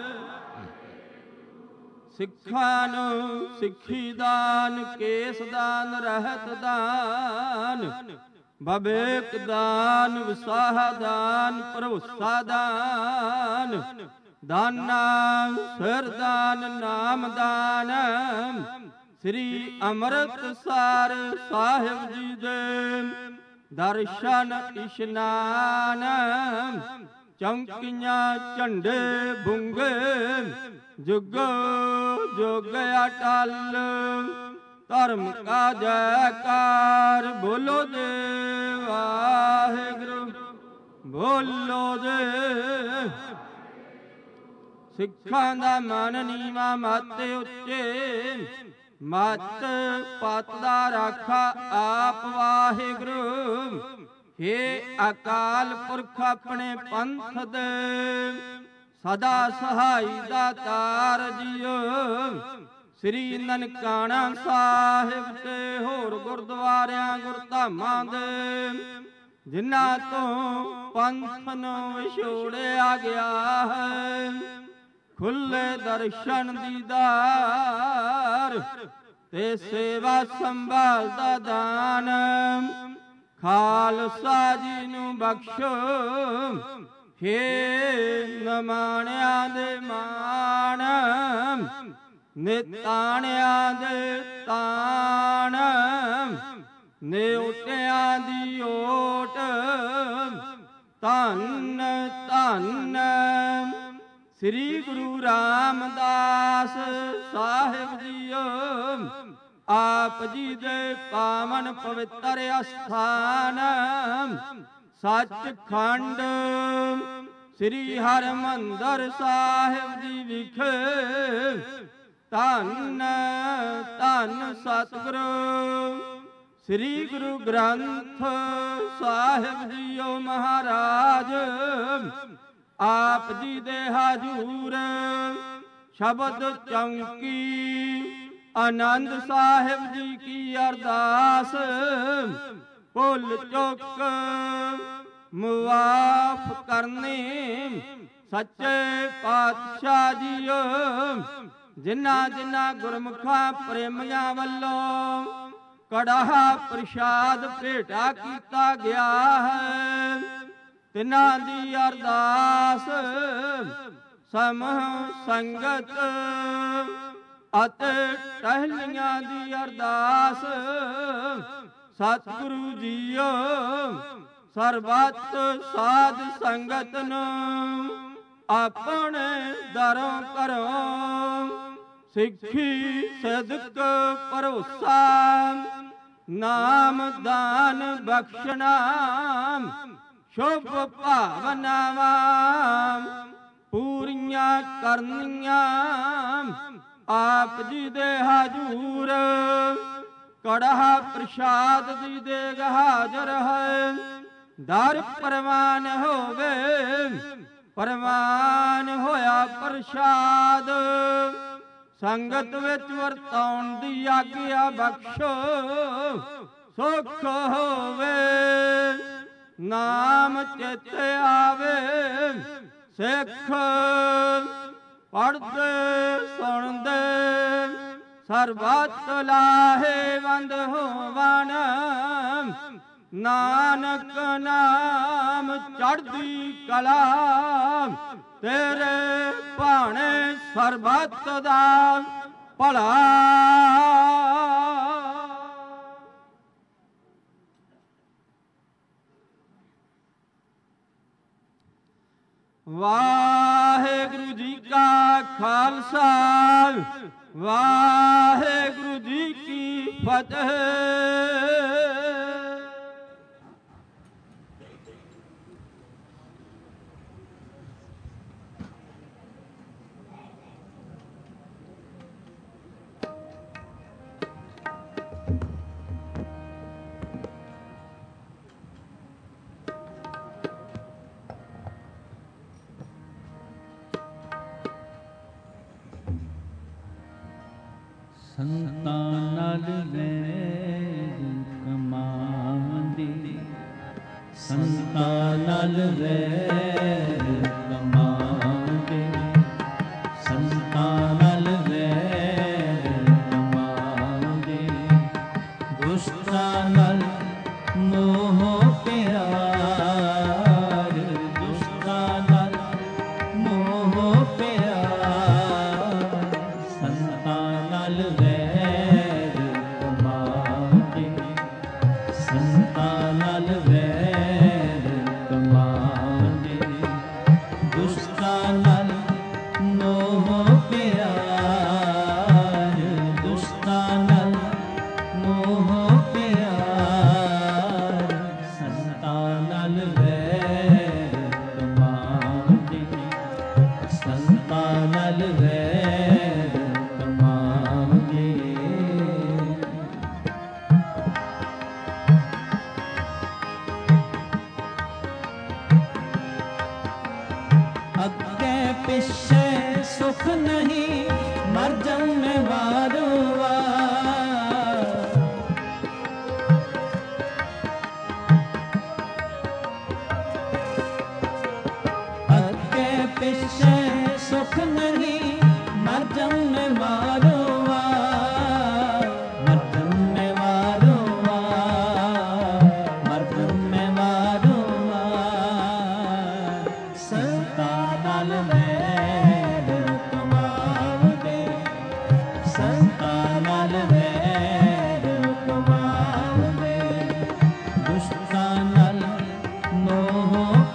ਸਿੱਖਾਂ ਨੂੰ ਸਿੱਖੀ ਦਾਨ, ਕੇਸ ਦਾਨ, ਰਹਿਤ ਦਾਨ, ਬਵੇਕ ਦਾਨ, ਵਿਸਾਹ ਦਾਨ, ਭਰੋਸਾ ਦਾਨ, ਦਾਨਾ ਸਿਰ ਦਾਨ, ਨਾਮ ਦਾਨ। ਸ੍ਰੀ ਅੰਮ੍ਰਿਤਸਰ ਸਾਹਿਬ ਜੀ ਦੇ ਦਰਸ਼ਨ ਇਸ਼ਨਾਨ, ਚੌਂਕੀਆਂ ਝੰਡੇ ਬੁੰਗੇ, ਜੁਗ ਜੁਗ ਅਟਲ। ਧਰਮ ਕਾ ਜੈਕਾਰ, ਬੋਲੋ ਜੀ ਵਾਹਿਗੁਰੂ, ਬੋਲੋ ਜੀ। ਸਿੱਖਾਂ ਦਾ ਮਨ ਨੀਵਾਂ, ਮੱਤ ਉੱਚੇ, ਮੱਤ ਪਤ ਦਾ ਰਾਖਾ ਆਪ ਵਾਹਿਗੁਰੂ। ਹੇ ਅਕਾਲ ਪੁਰਖ ਆਪਣੇ ਪੰਥ ਦੇ, ਸਦਾ ਸਹਾਈ ਦਾਤਾਰ ਜੀਓ। ਸ੍ਰੀ ਨਨਕਾਣਾ ਸਾਹਿਬ ਤੇ ਹੋਰ ਗੁਰਦੁਆਰਿਆਂ ਗੁਰਧਾਮਾਂ ਦੇ, ਜਿਨ੍ਹਾਂ ਤੋਂ ਪੰਥ ਨੂੰ ਵਿਛੋੜਿਆ ਗਿਆ ਹੈ, ਖੁੱਲੇ ਦਰਸ਼ਨ ਦੀਦਾਰ ਤੇ ਸੇਵਾ ਸੰਭਾਲ ਦਾ ਦਾਨ। ਖਾਲਸਾ ਜੀ ਨੂੰ ਬਖਸ਼ੋ, ਹੇ ਨਮਾਣਿਆਂ ਦੇ ਮਾਣ, ਨਿਤਾਣਿਆਂ ਦੇ ਤਾਣ, ਨਿਉਟਿਆਂ ਦੀ ਓਟ। ਧੰਨ ਧੰਨ ਸ੍ਰੀ ਗੁਰੂ ਰਾਮਦਾਸ ਸਾਹਿਬ ਜੀਓ, ਆਪ ਜੀ ਦੇ ਪਾਵਨ ਪਵਿੱਤਰ ਅਸਥਾਨ। ਸੱਚਖੰਡ ਸ੍ਰੀ ਹਰਿਮੰਦਰ ਸਾਹਿਬ ਜੀ ਵਿਖੇ, ਧੰਨ ਧੰਨ ਸਤਿਗੁਰੂ ਸ੍ਰੀ ਗੁਰੂ ਗ੍ਰੰਥ ਸਾਹਿਬ ਜੀਓ ਮਹਾਰਾਜ। ਆਪ ਜੀ ਦੇ ਹਜੂਰ ਸ਼ਬਦ ਚੌਂਕੀ, ਆਨੰਦ ਸਾਹਿਬ ਜੀ ਕੀ ਅਰਦਾਸ। ਭੁੱਲ ਚੁੱਕ ਮੁਆਫ ਕਰਨੀ, ਸੱਚੇ ਪਾਤਸ਼ਾਹ ਜੀਓ। ਜਿਨ੍ਹਾਂ ਜਿਨ੍ਹਾਂ ਗੁਰਮੁਖਾਂ ਪ੍ਰੇਮੀਆਂ ਵੱਲੋਂ ਕੜਾਹ ਪ੍ਰਸ਼ਾਦ ਭੇਟਾ ਕੀਤਾ ਗਿਆ ਹੈ, ਤਿਨਾਂ ਦੀ ਅਰਦਾਸ ਸਮੂਹ ਸੰਗਤ ਅਤੇ ਟਹਿਲੀਆਂ ਦੀ ਅਰਦਾਸ। ਸਤਿਗੁਰੂ ਜੀਓ ਸਰਬੱਤ ਸਾਧ ਸੰਗਤ ਨੂੰ ਆਪਣੇ ਦਰੋਂ ਕਰੋ, ਸਿੱਖੀ ਸਦਕ ਭਰੋਸਾ, ਨਾਮ ਦਾਨ ਬਖਸ਼ਣਾ, ਸ਼ੁਭ ਭਾਵਨਾਵਾਂ ਪੂਰੀਆਂ ਕਰਨੀਆਂ, ਆਪ ਜੀ ਦੇ ਹਜੂਰ ਕੜਾਹ ਪ੍ਰਸ਼ਾਦ ਦੀ ਦੇਗ ਹਾਜ਼ਰ ਹੈ। ਦਰ ਪ੍ਰਵਾਨ ਹੋਵੇ, ਪ੍ਰਵਾਨ ਹੋਇਆ ਪ੍ਰਸ਼ਾਦ, ਸੰਗਤ ਵਿੱਚ ਵਰਤਾਉਣ ਦੀ ਆਗਿਆ ਬਖਸ਼ੋ, ਸੁਖ ਹੋਵੇ। ਨਾਮ ਚੇਤੇ ਆਵੇ, ਸਿੱਖ ਪੜ੍ਹਦੇ ਸੁਣਦੇ ਸਰਬੱਤ ਲਾਹੇਵੰਦ ਹੋਵਣ, ਨਾਨਕ ਨਾਮ ਚੜ੍ਹਦੀ ਕਲਾ, ਤੇਰੇ ਭਾਣੇ ਸਰਬੱਤ ਦਾ ਭਲਾ। ਵਾਹਿਗੁਰੂ ਜੀ ਕਾ ਖਾਲਸਾ, ਵਾਹਿਗੁਰੂ ਜੀ ਕੀ ਫਤਿਹ। ਸੰਤਾਂ ਨਾਲ ਵੈਰ ਕਮਾਉਂਦੀ, ਸੰਤਾਂ ਨਾਲ ਵੈਰ ਕਮਾਉਂਦੀ, ਸੰਤਾਂ ਨਾਲ ਵੈਰ ਕਮਾਉਂਦੀ, ਦੁਸ਼ਟਾਂ ਨਾਲ ਮੋਹ ਪਿਆਰ, ਦੁਸ਼ਟਾਂ ਨਾਲ ਮੋਹ ਪਿਆਰ, ਸੰਤਾਂ ਨਾਲ ਵੈਰ ਕਮਾਉਂਦੀ, ਸੰਤਾਂ ਨਾਲ ਵੈਰ ਕਮਾਉਂਦੀ, ਦੁਸ਼ਟਾਂ ਨਾਲ ਮੋਹ ਪਿਆਰ, ਦੁਸ਼ਟਾਂ ਨਾਲ ਮੋਹ ਪਿਆਰ, ਸੰਤਾਂ ਨਾਲ ਵੈਰ ਕਮਾਉਂਦੀ, ਸੰਤਾਂ ਨਾਲ ਵੈਰ ਕਮਾਉਂਦੀ। ਅੱਗੇ ਪਿੱਛੇ ਸੁਖ ਨਹੀਂ, ਮਰ ਜੰਮੇ ਵਾਰੋ ਵਾਰ, ਅੱਗੇ ਪਿੱਛੇ ਸੁਖ ਨਹੀਂ, ਮਰ ਜੰਮੇ ਵਾਰੋ ਵਾਰ, ਮਰ ਜੰਮੇ ਵਾਰੋ ਵਾਰ, ਮਰ ਜੰਮੇ ਵਾਰੋ ਵਾਰ, ਸੰਤਾਂ ਨਾਲ ਵੈਰ ਕਮਾਉਂਦੇ, ਸੰਤਾਂ ਨਾਲ ਵੈਰ ਕਮਾਉਂਦੇ, ਦੁਸ਼ਟਾਂ ਨਾਲ ਮੋਹ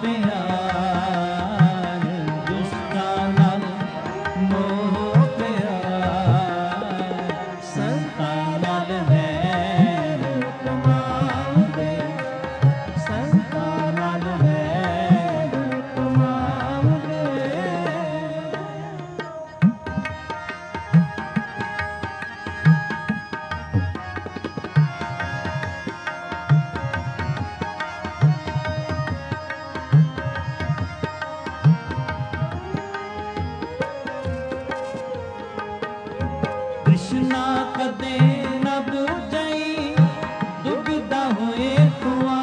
ਪਿਆਰ, ਦੁਸ਼ਟਾਂ ਨਾਲ ਮੋਹ ਪਿਆਰ, ਸੰਤਾਂ ਨਾਲ ਵੈਰ ਕਮਾਉਂਦੇ, ਸੰਤਾਂ ਨਾਲ ਵੈਰ ਕਮਾਉਂਦੇ। ਕ੍ਰਿਸ਼ਨਾ ਕਦੇ ਨ ਬੁਝਈ, ਦੁਬਿਧਾ ਹੋਏ ਤੁਆ,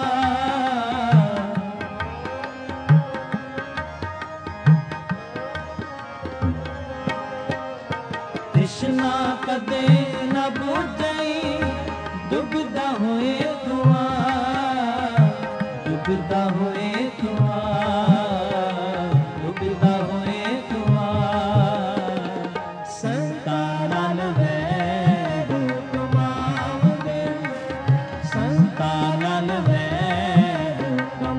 ਕ੍ਰਿਸ਼ਨਾ ਕਦੇ ਨ ਬੁਝਈ, ਦੁਬਿਧਾ ਹੋਏ ਤੁਆ, ਦੁਬਿਧਾ ਹੋਏ ਤੁਆ, ਦੁਬਿਧਾ ਹੋਏ ਤੁਆ, ਸੰਤਾਂ ਨਾਲ ਵੈਰ ਕਮਾਉਂਦੇ, ਸੰਤਾਂ ਨਾਲ ਵੈਰ ਕਮਾਉਂਦੇ।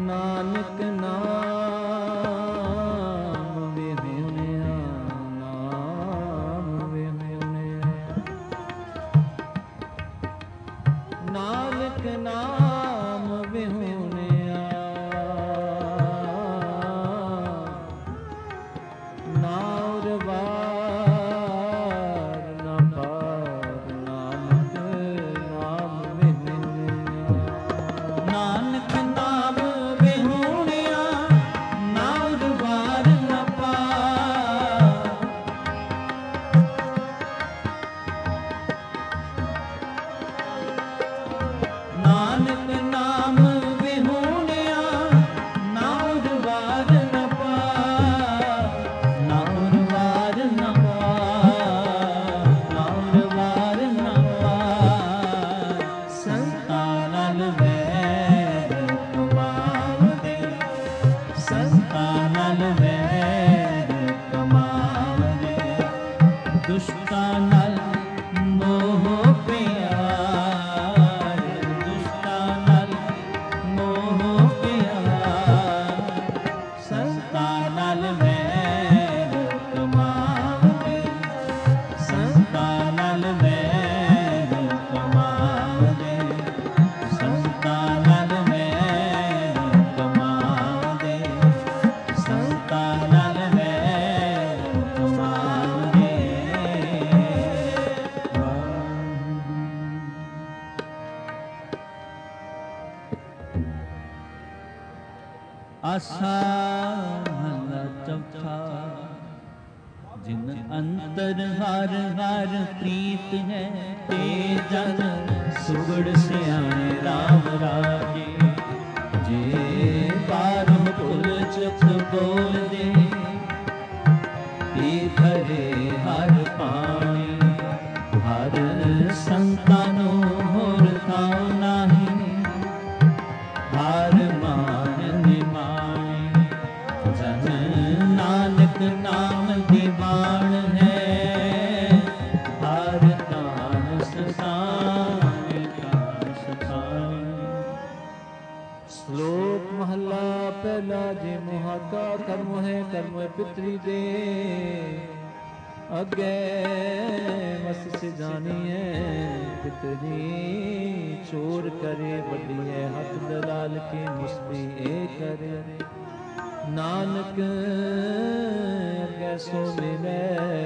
ਨਾਨਕ ਨਾਮ ਵਿਹਣਿਆ, ਨਾਮ ਵਿਹਣਿਆ, ਨਾਨਕ ਨਾਮ ਵਿਹਣਿਆ, ਨਾਉ ਰਵਾਰ ਨਾ ਪਾਰ, ਨਾਨਕ ਨਾਮ ਵਿਹਣਿਆ, ਨਾਨਕ ਨਾਮ ਵਿਹੂਣਿਆ, ਨਾਉ ਰਵਾਰ ਨਾ ਪਾਰ, ਨਾਨਕ ਨਾਮ ਵਿਹੂਣਿਆ, ਨਾਉ ਰਵਾਰ ਨਾ ਪਾਰ, ਨਾਉ ਰਵਾਰ ਨਾ ਪਾਰ, ਨਾਉ ਰਵਾਰ ਨਾ ਪਾਰ, ਸੰਤਾਂ ਨਾਲ ਵੈਰ ਕਮਾਵਦੇ, ਸੰਤਾਂ ਨਾਲ ਵੈਰ ਕਮਾਵਦੇ, ਦੁਸ਼ਟਾਂ ਨਾਲ ਮੋਹ ਪਿਆਰ, ਦੁਸ਼ਟਾਂ ਨਾਲ ਮੋਹ ਪਿਆਰ, ਸੰਤਾਂ ਨਾਲ ਵੈਰ ਕਮਾਵਦੇ, ਸੰਤਾਂ ਨਾਲ ਵੈਰ ਕਮਾਵਦੇ, ਸੰਤਾਂ ਨਾਲ ਵੈਰ ਕਮਾਵਦੇ, ਸੰਤਾਂ ਨਾਲ ਵੈਰ ਕਮਾਵਦੇ। ਆਸਾ ਮਹਲਾ ਚੌਥਾ। ਜਿਨ ਅੰਤਰ ਹਰ ਹਰ ਪ੍ਰੀਤ ਹੈ, ਤੇ ਜਨ ਸੁਗੜ ਸਿਆਣੇ ਰਾਮ ਰਾਜੇ। ਜੇ ਬਾਰਹ ਭੁਲ ਚੁਕ ਬੋਲਦੇ, ਪੀ ਭਰੇ ਹਰ ਪਾਣੀ। ਹਰ ਸੰਤਾਂ ਨੂੰ ਹੋਰ ਥਾਂ ਨਾਹੀਂ, ਹਰ ਮਾਨ ਨਿਮਾਣੀ। ਜਨ ਨਾਨਕ ਨਾਮ ਦੀਵਾਨ ਹੈ, ਹਰ ਨਾਮ ਸਸਾਈ ਨਾਮ ਸਸਾਈ। ਸ਼ਲੋਕ ਮਹਲਾ ਪਹਿਲਾ। ਜੇ ਮੁਹਾਗਾ ਕਰਮ ਹੈ, ਕਰਮ ਹੈ ਪਿਤਰੀ ਦੇ। ਅਗੇ ਮਸ ਸੇ ਜਾਣੀਏ, ਪਿਤਰੀ ਚੋਰ ਕਰੇ ਵੱਡੀ ਹੈ। ਹੱਥ ਦਲਾਲ ਕੇ ਮੁਸਤੀ ਏ ਕਰੇ। ਨਾਨਕ ਅਗੇ ਸੋ ਮਿਲੇ,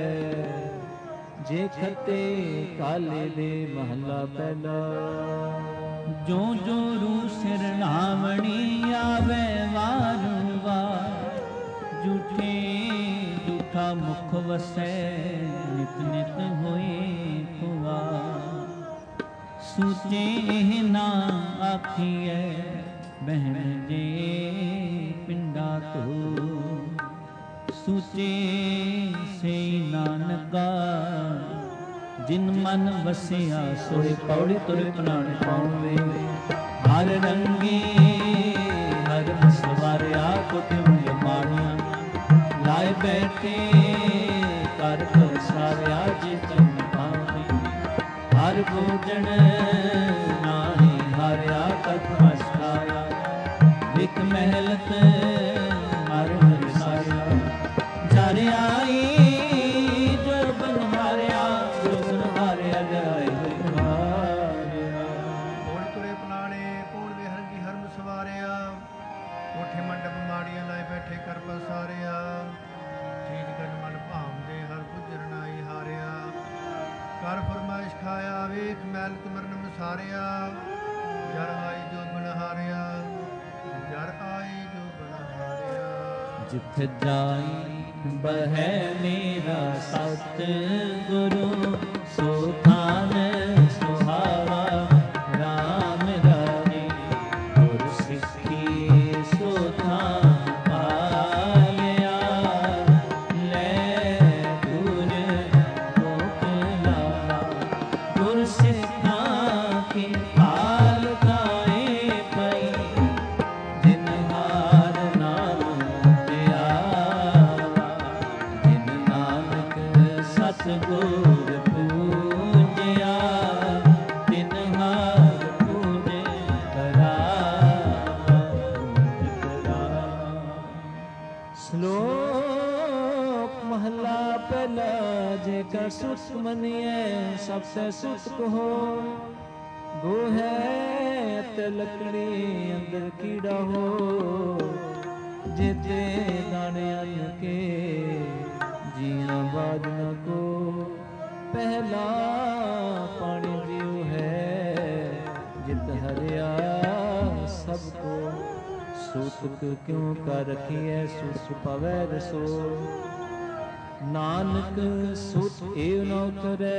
ਜੇ ਖਤੇ ਕਾਲੇ ਦੇ। ਮਹਲਾ ਪਹਿਲਾ। ਜੋ ਜੋ ਰੂ ਸਿਰ ਨਾਮਣੀ, ਆਵੇ ਵਾਰ ਵਾਰ। ਝੂਠੇ ਝੂਠਾ ਮੁਖ ਵਸੈ, ਨਿਤ ਨਿਤ ਹੋਏ ਖੁਆਰ। ਸੂਚੇ ਇਹ ਨਾ ਆਖੀਐ, ਬਹਿਣ ਜੇ ਪਿੰਡਾ ਤੋ। ਸੂਚੇ ਸੇ ਨਾਨਕਾ, ਜਿਨ ਮਨ ਵਸਿਆ ਸੋਏ। ਪੌੜੀ ਤੁਰ ਪ੍ਰਾਣ ਪਾਉਵੇ। ਹਰ ਰੰਗੀ ਹਰ ਸਵਾਰਿਆ, ਕੁਟਿਮ ਮਾਣਿਆ। ਲਾਏ ਬੈਠੇ ਕਰ ਕਰ ਸਾਰਿਆ, ਜੇ ਚੰਨ ਪਾਵੇ। ਹਰ ਭੋਜਨ ਨਾਹੀ ਹਾਰਿਆ, ਕਤ ਮਸਕਾਇਆ। ਇਕ ਮਹਿਲਤ ਹਰ ਹਰ ਸਾਰਿਆ। ਜਰ ਆਈ ਜੋ ਬਨਹਾਰਿਆ, ਜੋ ਬਨਹਾਰਿਆ ਜਾਏ ਹਾਰਿਆ। ਹੋੜ ਤੁਰੇ ਪਲਾਣੇ, ਪੂਣ ਵਿਹਰੰਗੀ ਹਰਮ ਸਵਾਰਿਆ। ਕੋਠੇ ਮੰਡਪ ਮਾੜੀਆਂ ਲਾਏ ਬੈਠੇ ਕਰ ਪਸਾਰਿਆ। ਚੀਜ਼ ਗਨ ਮਨ ਭਾਵਦੇ, ਹਰ ਪੁੱਜਰ ਨਾਈ ਹਾਰਿਆ। ਕਰ ਫਰਮਾਇਸ਼ ਖਾਇਆ, ਵੇਖ ਮੈਲ ਤੁਮਰਨ ਮਸਾਰਿਆ। ਜਰ ਆਈ ਜੋ ਬਨਹਾਰਿਆ, ਜਰ ਆਈ ਜੋ ਬਨਹਾਰਿਆ। ਜਿਥ ਜਾਈ ਬਹਿ ਮੇਰਾ ਸਤ ਗੁਰੂ, ਸੋ ਥਾਨ ਸੁਹਾਵਾ ਰਾਮ ਰਾਜੇ। ਗੁਰ ਸਿੱਖੀ ਸੋ ਥਾਨ ਪਾਇਆ, ਲੈ ਗੁਰ ਗੋਖਲਾ। ਗੁਰ ਸਿੱਖਾਂ ਕੀ ਹਾਲ ਗਾਏ ਪਈ, ਜਿਨ ਹਾਰ ਨਾਮ ਪਿਆਰਾ। ਜਿਨ ਨਾਨਕ ਸਤਿਗੁਰ ਪੂਜੈ, ਸੁਤ ਮੰਨਿਐ ਸਭ ਸੇ ਸੁਤ ਕਹੋ। ਗੋ ਹੈ ਤੇ ਲੱਕੜੀ ਅੰਦਰ ਕੀੜਾ ਹੋ, ਜੇਤੇ ਦਾਣੇ ਅੰਨ ਕੇ ਜੀਆਂ ਬਾਜ ਨ ਕੋ। ਪਹਿਲਾ ਪਾਣੀ ਜਿਉ ਹੈ ਜਿਤ ਹਰਿਆ ਸਭ ਕੋ। ਸੂਤਕ ਕਿਉ ਕਰ ਰਖੀਐ ਸੁਸ ਪਵੈ ਰਸੋ। ਨਾਨਕ ਸੁਤ ਏਵ ਨ ਉਤਰੈ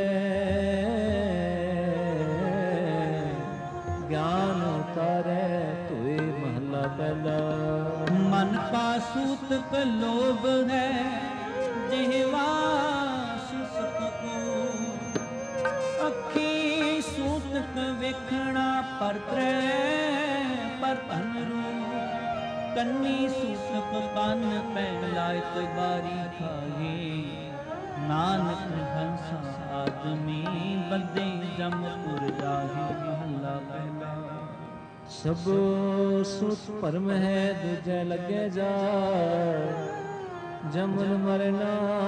ਗਿਆਨ ਉਤਾਰੈ ਧੋਏ। ਮਹਲਾ ਪਹਿਲਾ। ਮਨ ਕਾ ਸੂਤਕ ਲੋਭ ਹੈ ਜਿਹਵਾ ਸੁਸਤ ਕੋ। ਅੱਖੀ ਸੂਤਕ ਵੇਖਣਾ ਪਰਤਰੈ ਪਰ ਧਨ ਰੂ। ਕੰਨੀ ਸੂਤਕ ਕੰਨ ਪੈ ਲਾਇ ਕੋਈ ਬਾਰੀ ਖਾਹੀ। ਨਾਨਕ ਹੰਸਾ ਆਦਮੀ ਬੰਦੇ ਜਮਪੁਰ ਜਾਹੀ। ਮਹਲਾ ਪਹਿਲਾ। ਸਭੋ ਸੁਤ ਭਰਮ ਹੈ ਦੂਜੈ ਲੱਗੇ ਜਾ। ਜਮਨ ਮਰਨਾ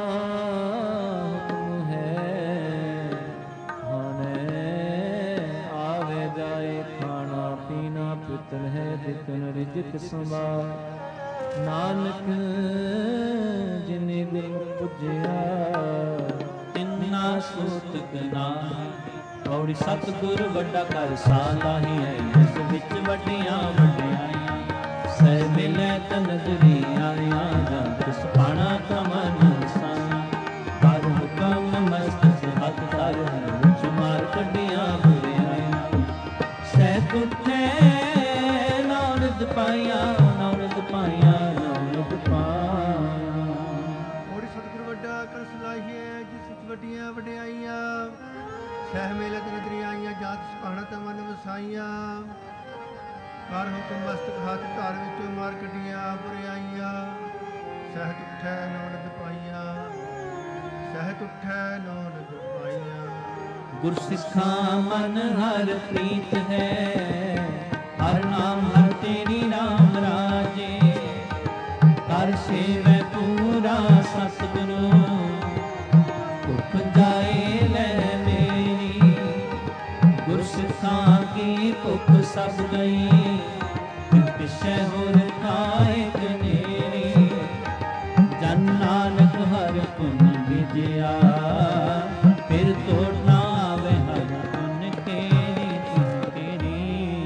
ਹੁਕਮ ਹੈ। ਹਾਨੇ ਆਵੇ ਜਾਏ ਖਾਣਾ ਪੀਣਾ ਪੁੱਤਰ ਹੈ ਦਿਤਨ ਰਿਜਕ ਸੰਭਾਲ। ਨਾਨਕ ਜਿਨੇ ਗੁਰ ਪੁਜਿਆ ਤਿੰਨਾ ਸੂਤਕ ਨਾਮ। ਪੌੜੀ ਸਤਿਗੁਰ ਵੱਡਾ ਕਰ ਸਾਲਾਹੀ ਹੈ। ਇਸ ਵਿੱਚ ਵੱਡੀਆਂ ਵੱਡਿਆਈਆਂ ਸਹਿ ਮਿਲੈ ਤਨਦਰੀ ਆਇਆ। ਜਨ ਤਿਸ ਪਾਣਾ ਕਮਨ ਸਾਂ ਕਰ ਹੁਕਮ ਮਸਤ ਹੱਥ ਕਰ। ਵਿੱਚ ਮਾਰ ਕੱਢੀਆਂ ਬੁਰਿਆਈਆਂ ਸਹਿ ਤੁਠੈ ਨਾਨਕ ਪਾਈਆਂ। ਨਾਨਕ ਪਾਈਆਂ ਨਾਨਕ ਪਾਈਆਂ। ਮੋੜੀ ਸਤਿਗੁਰ ਵੱਡਾ ਕਰ ਸਲਾਹੀਐ ਜਿਸ ਵਿੱਚ ਵੱਡੀਆਂ ਵਡਿਆਈਆਂ। ਸਹਿ ਮੇਲੇ ਨਦਰੀ ਆਈਆਂ ਜਾਤ ਸੁਭਾਣਾ ਤਾਂ ਮਨ ਵਸਾਈਆਂ। ਕਰ ਹੁਕਮ ਮਸਤਕ ਹੱਥ ਧਾਰ ਵਿੱਚੋਂ ਮਾਰ ਕੱਢੀਆਂ ਬੁਰਿਆਈਆਂ। ਸਹਿਤ ਉੱਠੈ ਨਾਨਕ ਪਾਈਆਂ। ਸਹਿਤ ਉੱਠੈ ਨਾਨਕ ਪਾਈਆਂ। ਗੁਰਸਿੱਖਾਂ ਮਨ ਹਰ ਪ੍ਰੀਤ ਹੈ। ਹਰ ਨਾਮ ਹਰ ਤੇਰੀ ਨਾਮ ਰਾਜੇ। ਕਰ ਸੇਵੈ ਪੂਰਾ ਸਤਿਗੁਰੂ ਭੁਖ ਜਾਏ ਲੈ ਮੇਰੀ। ਗੁਰਸਿੱਖਾਂ ਕੀ ਭੁਖ ਸਭ ਗਈ ਫਿਰ ਪਿਛੈ ਹੋਰ ਖਾਏ ਕਨੇਰੀ। ਜਨ ਨਾਨਕ ਹਰ ਪੁਨ ਵਿਜਿਆ ਫਿਰ ਤੋੜ ਨਾ ਆਵੇ ਹਰ ਪੁਨ ਕੇਰੀ ਕੇਰੀ।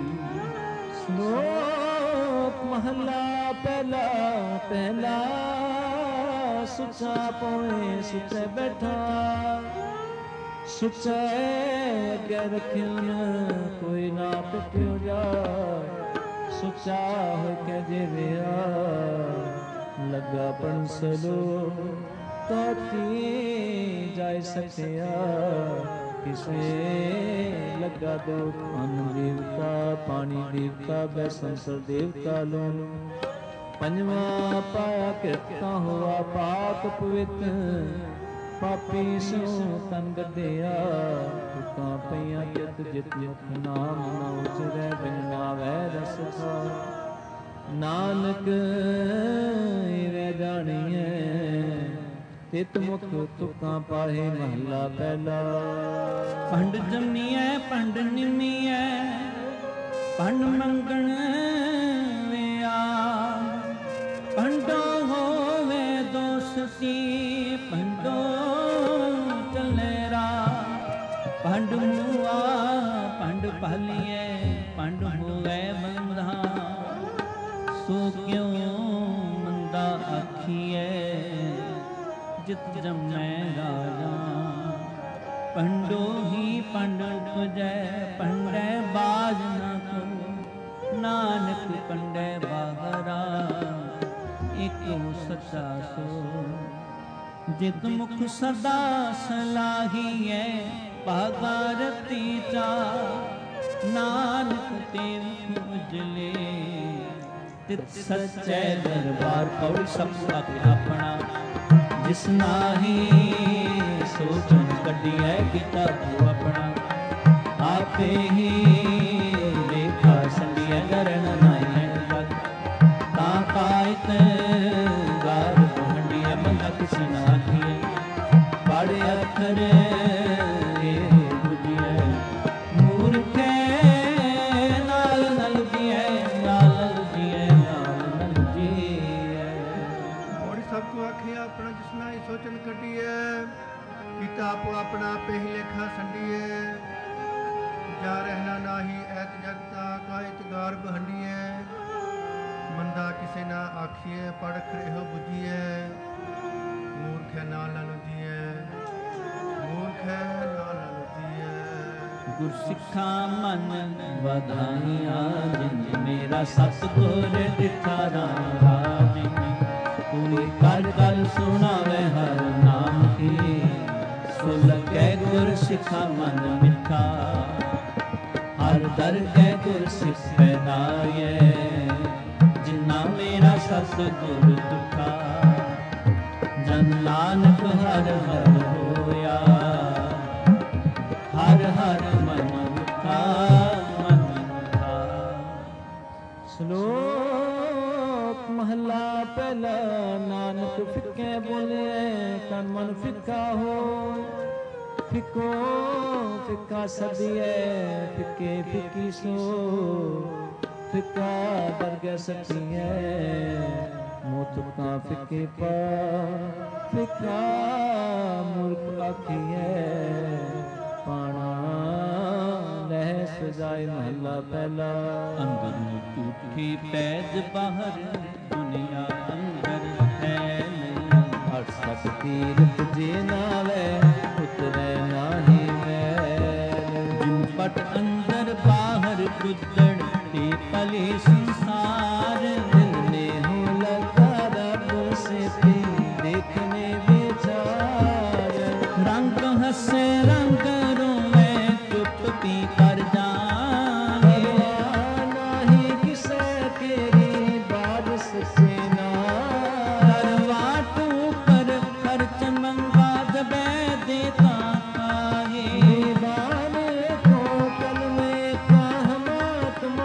ਸ਼ਲੋਕ ਮਹਲਾ ਪਹਿਲਾ। ਪਹਿਲਾ ਸੁਚਾ ਪੋਏ ਸੁਚੇ ਬੈਠਾ। ਸੁਚੇ ਅੱਗੇ ਰਖਿਓ ਨ ਕੋਈ ਨਾ ਪਿਟਿਓ ਜਾ। ਸੁਚਾ ਹੋ ਕੇ ਜਿਵਿਆ ਲੱਗਾ ਪੰਸਲੋ। ਤਾਤੀ ਜਾਇ ਸਕਿਆ ਕਿਸੇ ਲੱਗਾ ਦੋ। ਅੰਨ ਦੇਵਤਾ ਪਾਣੀ ਦੇਵਤਾ ਬੈ ਸੰਸਰ ਦੇਵਤਾ ਲੋਨ। ਪੰਜਵਾਂ ਪਾਇਆ ਕਿਰਤਾ ਹੋਆ ਪਾਕ ਪਵਿੱਤ। ਪਾਪੀ ਸੋ ਤਨ ਗੱਡਿਆ ਤੁਕਾਂ ਪਈਆਂ ਚਿਤ ਜਿਤ ਮੁਖ ਨਾਮ ਨਾ ਉਚਰੈ। ਬਿਨ ਨਾਵੈ ਰਸ ਖਾਇ ਨਾਨਕ ਏਵੇਂ ਜਾਣੀਐ। ਤਿਤ ਮੁਖ ਤੁਕਾਂ ਪਾਹੇ। ਮਹਲਾ ਪਹਿਲਾ। ਪੰਡ ਜੰਮੀਐ ਪੰਡ ਨਿਮੀਐ ਪੰਡ ਮੰਗਣ ਵਿਆ। ਪੰਡੋ ਹੋਵੇ ਦੋਸਤੀ ਪੰਡੋ ਚਲੇਰਾ। ਪੰਡ ਮੂਆ ਪੰਡ ਭਾਲੀਐ ਪੰਡ ਹੋਵੇ ਬੰਧਾ। ਸੋ ਕਿਉ ਮੰਦਾ ਆਖੀਐ ਜਿਤ ਜੰਮੈ ਰਾਜਾ। ਪੰਡੋ ਹੀ ਪੰਡ ਉਪਜੈ ਪੰਡੈ ਬਾਜ ਨ ਕੋ। ਨਾਨਕ ਪੰਡੈ ਬਾਹਰਾ ਇਕੋ ਸੱਚਾ ਸੋ। ਜਿਤ ਮੁਖ ਸਦਾ ਸਲਾਹੀਐ ਭਾਗਾ ਰਤੀ ਚਾ। ਨਾਨਕ ਤੇ ਮੁਖ ਉਜਲੇ ਤਿਤ ਸੱਚੈ ਦਰਬਾਰ। ਪੌੜੀ ਸਭ ਸਤਿ ਆਪਣਾ ਜਿਸ ਨਾਹੀ ਸੋ ਚੁਨ ਕੱਢੀਐ ਕੀਤਾ ਤੂੰ ਆਪਣਾ। ਆਪੇ ਹੀ ਲੇਖਾ ਸੰਡੀਐ ਕਰਨ ਨਾਇ ਜਗ। ਤਾਂ ਕਾਇਤ ਗਾਰ ਹੰਡੀਐ ਬੰਦਾ ਕਿਸ ਨਾ ਆਖੀਐ। ਬੜੇ ਅਰਥ सोचन कटिए किता आपो अपना पेही लेखा संडिए जा रहना नाही ऐत जगता काहित गार बहंडिए मंदा किसे ना आखिए पढ़ खरेहो बुझिए मूर्ख है ना ललुजिए मूर्ख है ना ललुजिए गुर सिखा मन वधाइया जिन मेरा सतगुर दिठा राज कोई कर कर सुनावे हर नाम की सो लगे गुर सिखा मन मिठा हर दर के गुर सिख पैनाए जिन्ना मेरा सतगुर दुखा जन नानक हर हर होया हर हर मन मुखा मन मुखा। श्लोक महला पहला नानक फिके बोले तन मन फिका हो फिको फिका सदिए फिके फिकी सो फिका दरगह सतिए मोत का फिके पा फिका मूर्ख आखिए पाना लह सजाए महला पहला। अंदर टूठी पैज बाहर दुनिया अंदर है हर सक तीर्थ जे नावे उतरे नाही मैल जिन पट अंदर बाहर गुजर पले संसार दिल में हो लगा रब से देखने विचार रंग हंसे रंग रोए चुप पी कर जाए नहीं किसे केरी बारिश से ना दरवाटू पर खर्च मंगा जबे देता काहे बाने को कल में कहमात्मा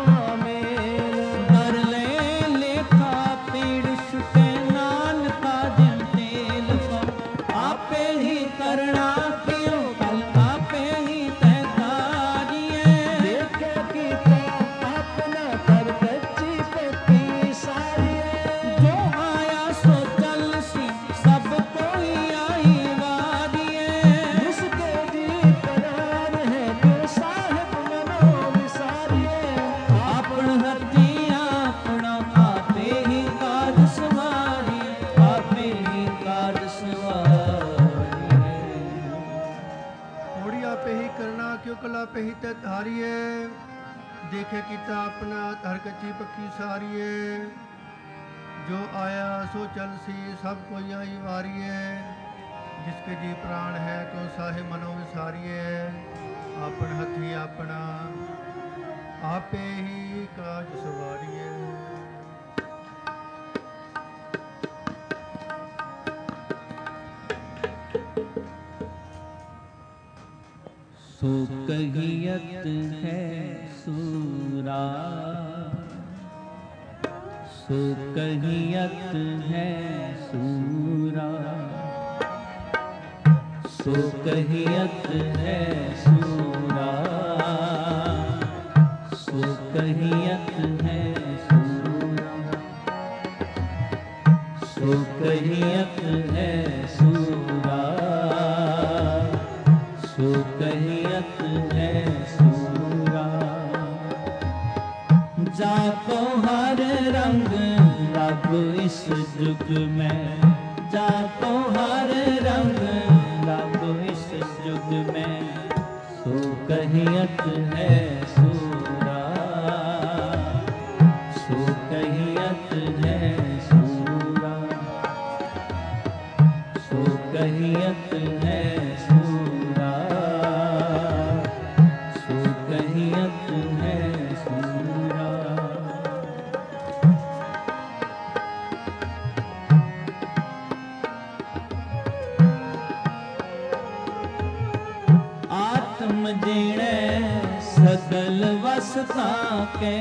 हारिए देखे किता अपना हर कच्ची पक्की सारिए जो आया सो चल सी सब कोई आई वारिए जिसके जी प्राण है तो साहे मनो विसारिए अपन हथी अपना आपे ही काज सवारिए। सो कहियत है सूरा सो कहियत है सूरा सो कहियत है सूरा सो कहियत है सूरा सो कहियत है सूरा सो कहियत है सूरा जाको हर रंग रब इस जुग में जाको हर रंग रब इस जुग में सो कहियत है सूरा सो कहियत है सूरा सो कहियत है सूरा सो कहियत है सूरा। आत्म जीणे सगल वसता के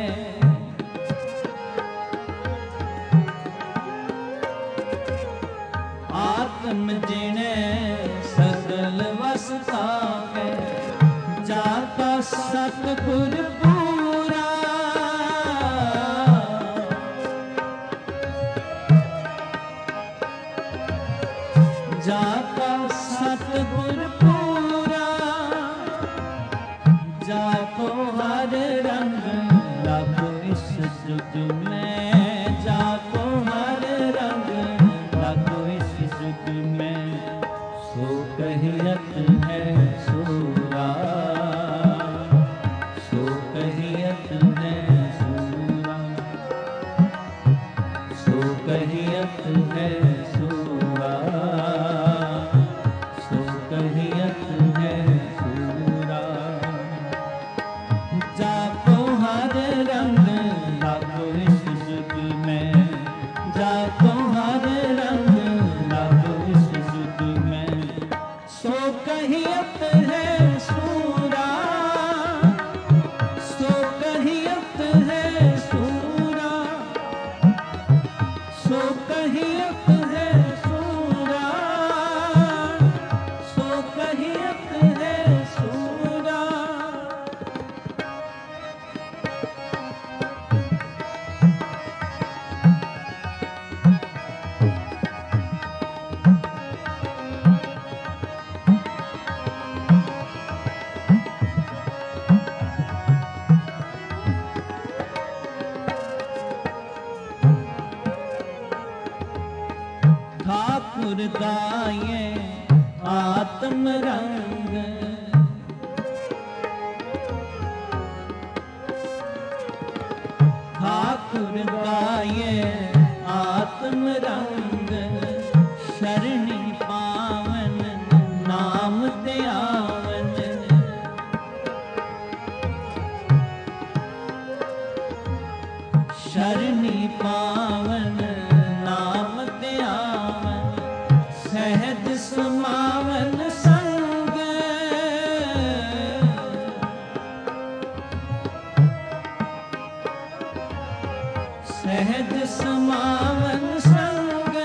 आत्म जीणे सगल वसता के जाता सतगुर पूरा जा इस जुग में, जाको हर रंग लागो इस जुग में। सो कहियत है सूरा, सो कहियत है सूरा, सो कहियत है सूरा, सो कहियत है सूरा। जाको हर रंग लागो इस जुग में, जाको हर रंग लागो इस जुग में। सो कहियत है सूरा, सो कहियत है सूरा, सो कहियत है सूरा, सो कहियत है सूरा। ठाकुर गाये आत्म रंग, ठाकुर गाये आत्म रंग। शरणी पावन नाम ते आवन, शरणी पावन नाम ते आवन। सहज समावन संग, सहज समावन संग।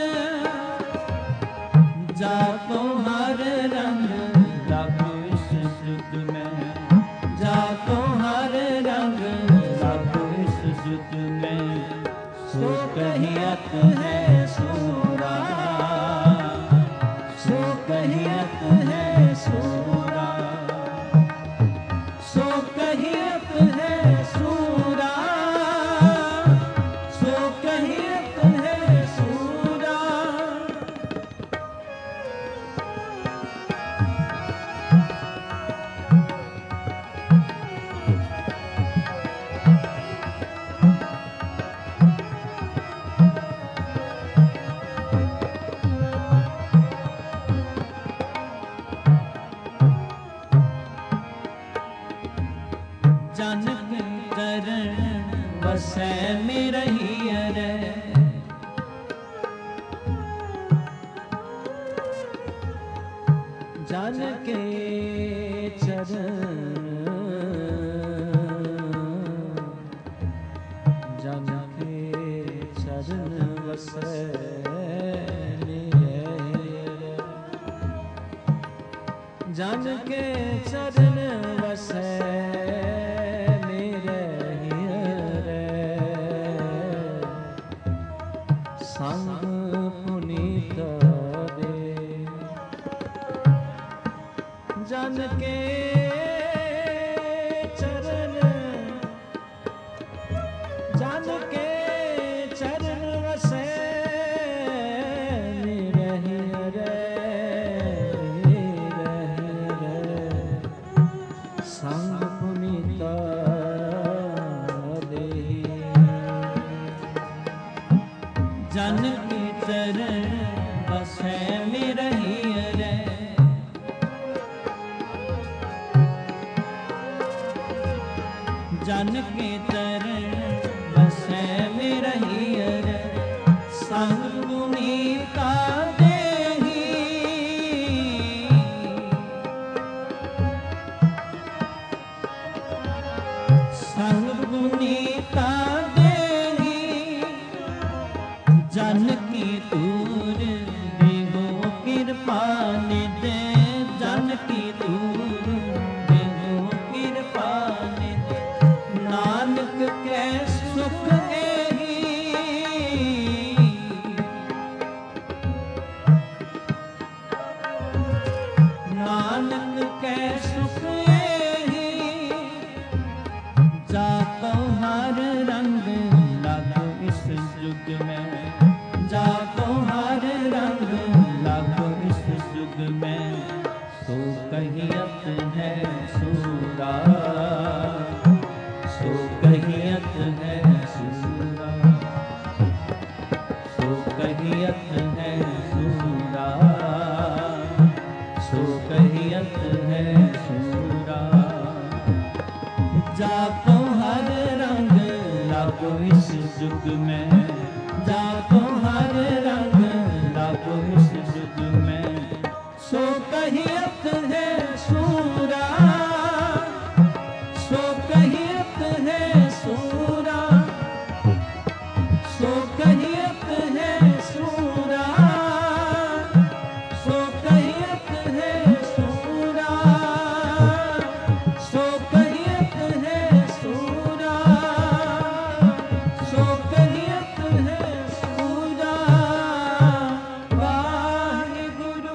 जाको हर रंग लागो इस जुग में, जाको हर रंग लागो इस जुग में। सो कहियत है सूरा, सो कहियत है सूरा, सो कहियत है सूरा, सो कहियत है सूरा। जन के चरण बसै मेरा हियर, जन के चरण, जन के चरण बसै मेरा हियर, जन के चरण बसै संग पुनीत दे। जन के चरण, जन के चरण वसै रही रे, संग पुनीत दे। जन के चरण बसै मेरा हियर, जन के चरण बसै मेरा हियर। संग पुनीता देहि, संग पुनीता देहि। जन की तू कहियत है सूरा, सो कहियत है सूरा। जाको हर रंग लागो इस जुग में, जाको हर रंग लागो इस जुग में, सो कहियत है सूरा, सो कहियत है सूरा, सो कहियत है सूरा, सो कहियत है सूरा, सो कहियत है सूरा, सो कहियत है सूरा। वाहिगुरु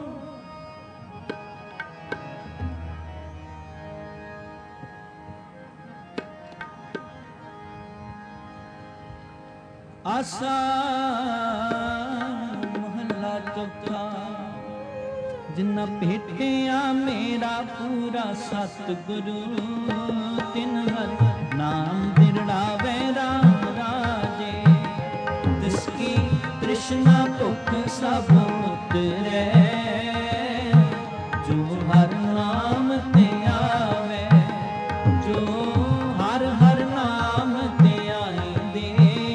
आसा महला चौथा। जिन्ना भेटिया मेरा पूरा सतगुरु, तिन हर नाम दिरड़ावे राम राजे। तिसकी तृष्णा भुख सब उतरे, जो हर नाम ते आवे, जो हर हर नाम ते आईंदे,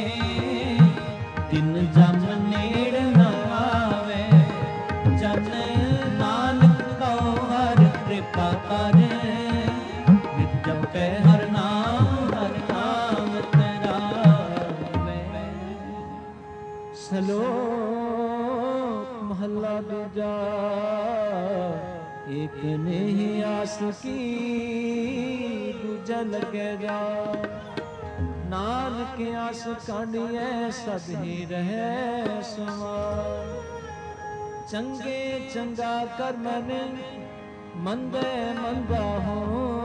तिन जम नेड़ न आवे। जन नानक को हर कृपा कर, नित जपै हर नाम हर नाम तरावे। श्लोक महला दूजा। एक नहीं आस की दूजा लगे जा, नानक आस कांडिए सब ही रहे समान। चंगे चंगा कर मन, मंदे मंदा हो,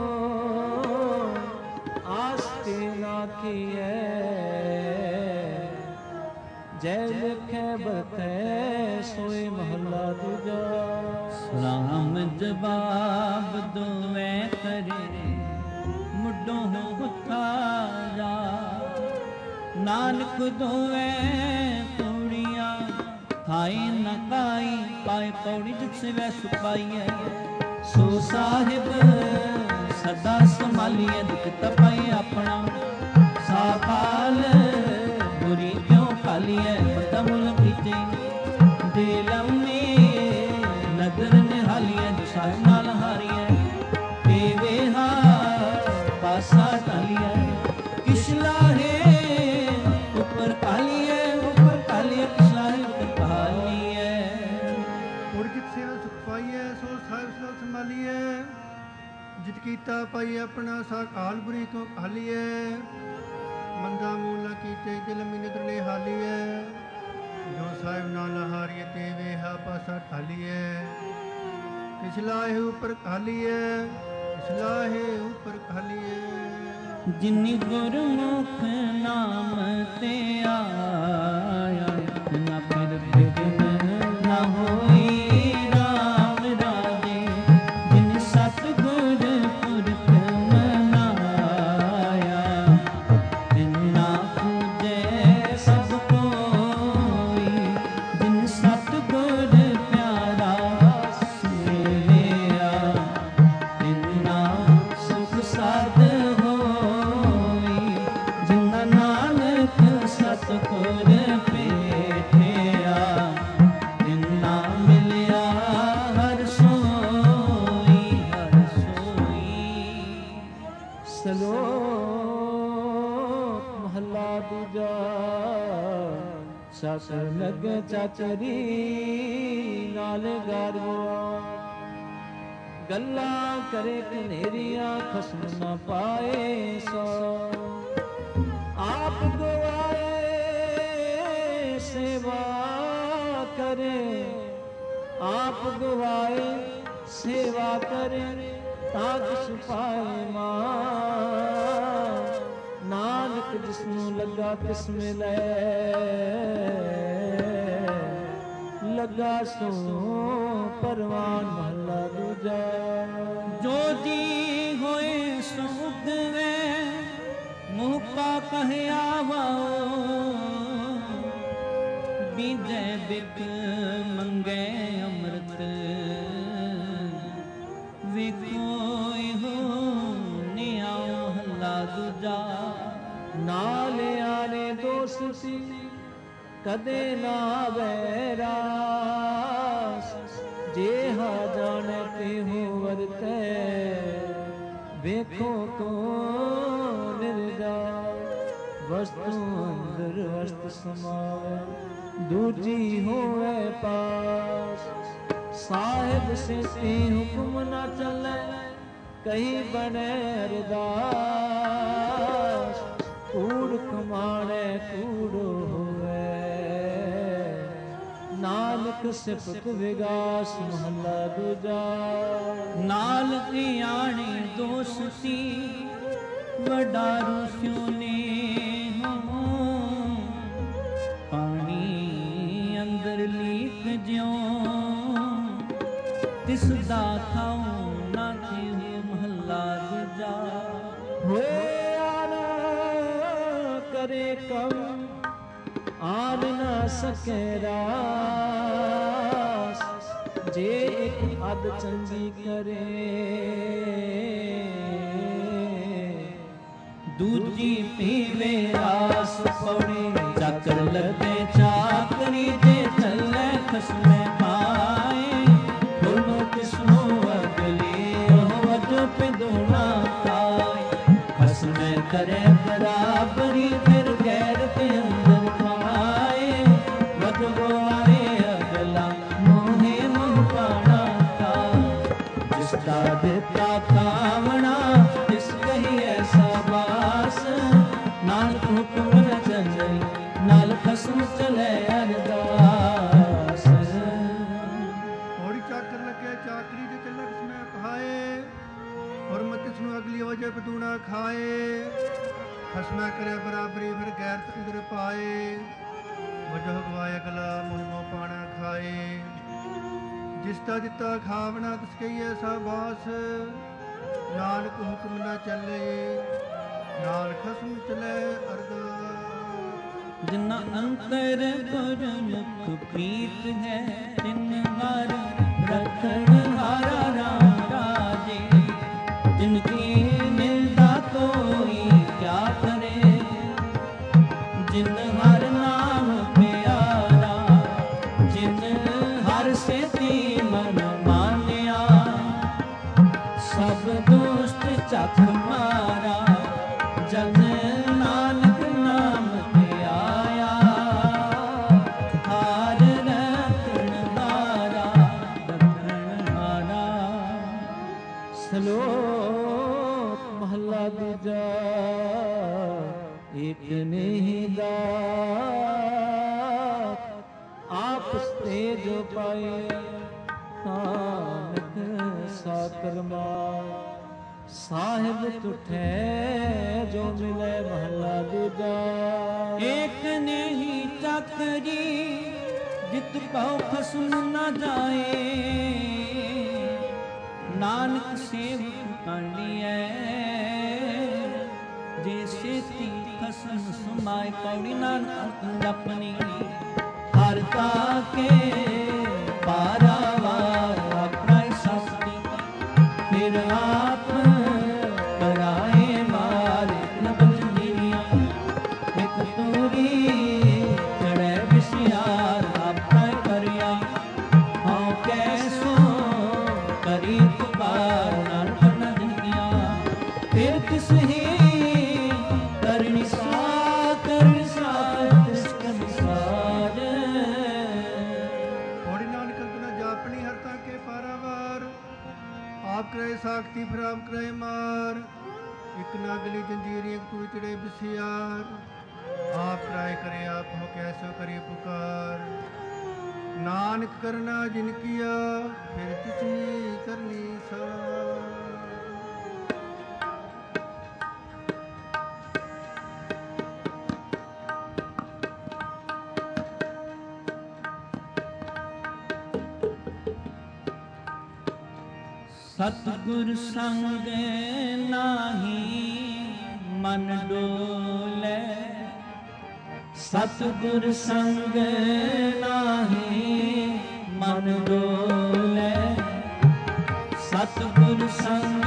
आस के ना किए। जय लिखे बरते सोए महला दूजा। सलाम जवाब दोवे करे, मुडों उठाया। नानक दोवे पौड़ियाँ थाई न काई, पाए पौड़ी जिससे वह सुपाइए। सो साहिब सदा संभालिए, दुख तपाई अपना। सापाल बुरी क्यों खालिए, बदमुल पीते दे लम्बी नदर निहालिए। साहिब नाल हारिए देवे हा पासा टालिए। किसलाहे ऊपर कालिए, ऊपर कालिए, किसलाहे ऊपर कालिए। उर्जित सेवा सुख पाइए, सो साहिब सो संभालिए। जित कीता पाई अपना, सा काल बुरी को खालिए। मंदा मूला कीते दिल में निद्र ले हालिए। जो साहिब नाल हारिए देवे हा पासा ठालिए। किसलाहे ऊपर खालिए, किसलाहे ऊपर खालिए। जिनि गुरमुख नाम ते आया, न फिर बिघ्न न होई राम राजे। जिन सतगुर पुरख मनाया, तिन्ना पूजे सब कोई। जिन सतगुर प्यारा सेविया, तिन्ना सुख साध होई। जिन्ना नानक सतगुर भेटिया, तिन्ना मिलिया हर सोई, हर सोई। श्लोक महला दूजा। सस लग चाचरी नाल गारवा, गल्ला करे कनेरिया खसम न पाए सो। आप गवाए सेवा करे, आप गवाए सेवा करे, ताक सुपाए मां। नानक जिसनों लगा तिस मिले, लगा सो परवान महला दूजा। जो जी होए सुख वे, मुँह का कहे आवा। बिन ਪੀਜੈ ਬਿਕ ਮੰਗੈ ਅੰਮ੍ਰਿਤ ਵੇਖੋ ਇਹੋ ਨਿਆ ਮਹੱਲਾ ਦੂਜਾ ਨਾਲ ਆਲੇ ਦੋਸਤੀ ਕਦੇ ਨਾ ਬੈਰਾਸ ਜੇ ਹਾ ਜਾਣੈ ਤੇ ਹੋ ਵਰਤੈ ਵੇਖੋ ਕੋ ਨਿਰਜਾ ਵਸਤੂ ਅੰਦਰ ਵਸਤ ਸਮਾਵੈ ਦੂਜੀ ਹੋਵੇ ਪਾਸ ਸਾਹਿਬ ਸਿੱਧੀ ਹੁਕਮ ਨਾ ਚੱਲੈ ਕਹੀ ਬਣੇ ਅਰਦਾਸ ਕੂੜ ਕਮਾਣੇ ਕੂੜ ਹੋਵੇ ਨਾਨਕ ਸਿਫਤ ਵਿਗਾਸ ਮਹੱਲਾ ਦੂਜਾ ਨਾਲ ਧਿਆਣੀ ਦੋਸਤੀ ਵਡਾਰੂ ਸਿਉਨੇ ਪਾਣੀ ਅੰਦਰ ਲੀਕ ਜਿਉ ਤਿਸ ਦਾ ਥਾਉ ਨਾ ਥਿਉ ਮਹੱਲਾ ਦੂਜਾ ਹੋਏ ਆਨ ਕਰੇ ਕਮ ਆਨ ਨਾ ਸਕੇ ਰਾਸ ਜੇ ਇੱਕ ਅਦ ਚੰਗੀ ਕਰੇ ਦੂਜੀ ਪੀਵੇ ਰਾਸ ਪੌੜੀ ਚੱਕਰ ਲੱਗੇ ਚਾਕਰੀ ਜੇ ਚੱਲੇ ਖਸਮੇ ਪਾਏ ਦੋਨੋਂ ਕਿਸਨੋਂ ਅਗਲੀ ਉਹ ਵਜੋ ਪਿੰਦੋਣਾ ਖਾਏ ਖਸਮੇ ਕਰੇ ਬਰਾਬਰੀ ਫਿਰ ਗੈਰ ਤੇ ਅੰਦਰ ਪਾਏ ਵਜੋ ਆਏ ਅਗਲਾ ਮੋਹੇ ਮੋਹ ਪਾਣਾ ਕਾ ਜਿਸ ਦਾ ਦਿੱਤਾ ਕਾਵਣਾ ਇਸ ਕਹੀ ਐਸਾ ਬਾਸ ਨਾਨਕ ਹੁਕਮ ਨ ਚੱਲੇ ਨਾਲ ਖਸਮ ਚਲੇ ਅਰਦਾਸ ਹੋੜੀ ਚਾਕਰ ਲੱਗੇ ਚਾਕਰੀ ਦੇ ਚੱਲੇ ਕਿਸਮੇ ਪਹਾਏ ਹੁਰਮਤ ਇਸ ਨੂੰ ਅਗਲੀ ਵਜ੍ਹਾ ਪਤੂਣਾ ਖਾਏ ਖਸਮਾ ਕਰੇ ਬਰਾਬਰੀ ਫਿਰ ਗੈਰ ਅੰਦਰ ਪਾਏ ਵਜਹ ਗਵਾਏ ਅਗਲਾ ਮੋਹ ਪਾਣਾ ਖਾਏ ਜਿਸ ਦਾ ਦਿੱਤਾ ਖਾਵਣਾ ਤਿਸ ਕਹੀ ਐਸਾ ਬਾਸ ਨਾਨਕ ਹੁਕਮ ਨਾ ਚੱਲੇ ਨਾਲ ਖਸਮ ਚਲੇ ਅਰਦਾਸ ਜਿਨਾ ਅੰਤਰ ਗੁਰਮੁਖ ਪ੍ਰੀਤ ਹੈ ਤਿਨ ਹਰ ਰਖਣ ਹਾਰਾ ਰਾਮ ਰਾਜੇ ਜਿਨ ਕੀ ਨਿੰਦਾ ਕੋਈ ਕਿਆ ਕਰੇ ਜਿਨ ਹਰ ਨਾਮ ਪਿਆਰਾ ਜਿਨ ਹਰ ਸੇਤੀ ਮਨ ਮਾਨਿਆ ਸਭ ਦੁਸ਼ਟ ਚੱਕ ਮਾਰਾ ਜਨ ਨਾਨਕ ਨਾਮ ਤੇ ਆਇਆ ਹਾਰ ਰਖਣ ਹਾਰਾ ਰਖਣ ਹਾਰਾ ਸ਼ਲੋਕ ਮਹੱਲਾ ਦੂਜਾ ਇਕ ਨਹੀਂ ਦਾ ਆਪਸ ਤੇ ਜੋ ਪਾਏ ਨਾਨਕ ਸਾਕਰਮਾ ਸਾਹਿਬ ਤੁਠੈ ਜੋ ਮਿਲੇ ਮਹੱਲਾ ਦੂਜਾ ਏਕ ਨਹੀਂ ਚੱਕਰੀ ਜਿਤ ਕਉ ਖਸਮ ਨਾ ਜਾਏ ਨਾਨਕ ਸੇਵਕ ਕਾਂਡੀਐ ਜੇ ਸੇਤੀ ਖਸਮ ਸੁਨਾਏ ਪੌੜੀ ਨਾਨਕ ਆਪਣੀ ਹਰ ਤਾ ਕੇ ਪਾਰਾਵਾਰ ਆਪਣਾ ਸਸਤੀ ਫਿਰ ਆਪ ਸਾਖਤੀ ਫਰਾਮ ਕਰੇ ਮਾਰ ਇਕ ਨਾਗਲੀ ਜੰਜੀਰੀ ਇਕ ਤੂੰ ਚੜੇ ਬਿਸਿਆਰ ਆਪ ਕਰਾਏ ਕਰੇ ਆਪ ਹੋ ਕੈਸੋ ਕਰੀ ਪੁਕਾਰ ਨਾਨਕ ਕਰਨਾ ਜਿਨ ਕੀਆ ਫਿਰ ਤਿਸੀ ਕਰਨੀ ਸਾਰ ਸਤਿਗੁਰ ਸੰਗ ਨਾਹੀ ਮਨ ਡੋਲੇ ਸਤਿਗੁਰ ਸੰਗ ਨਾਹੀ ਮਨ ਡੋਲੇ, ਸਤਿਗੁਰ ਸੰਗ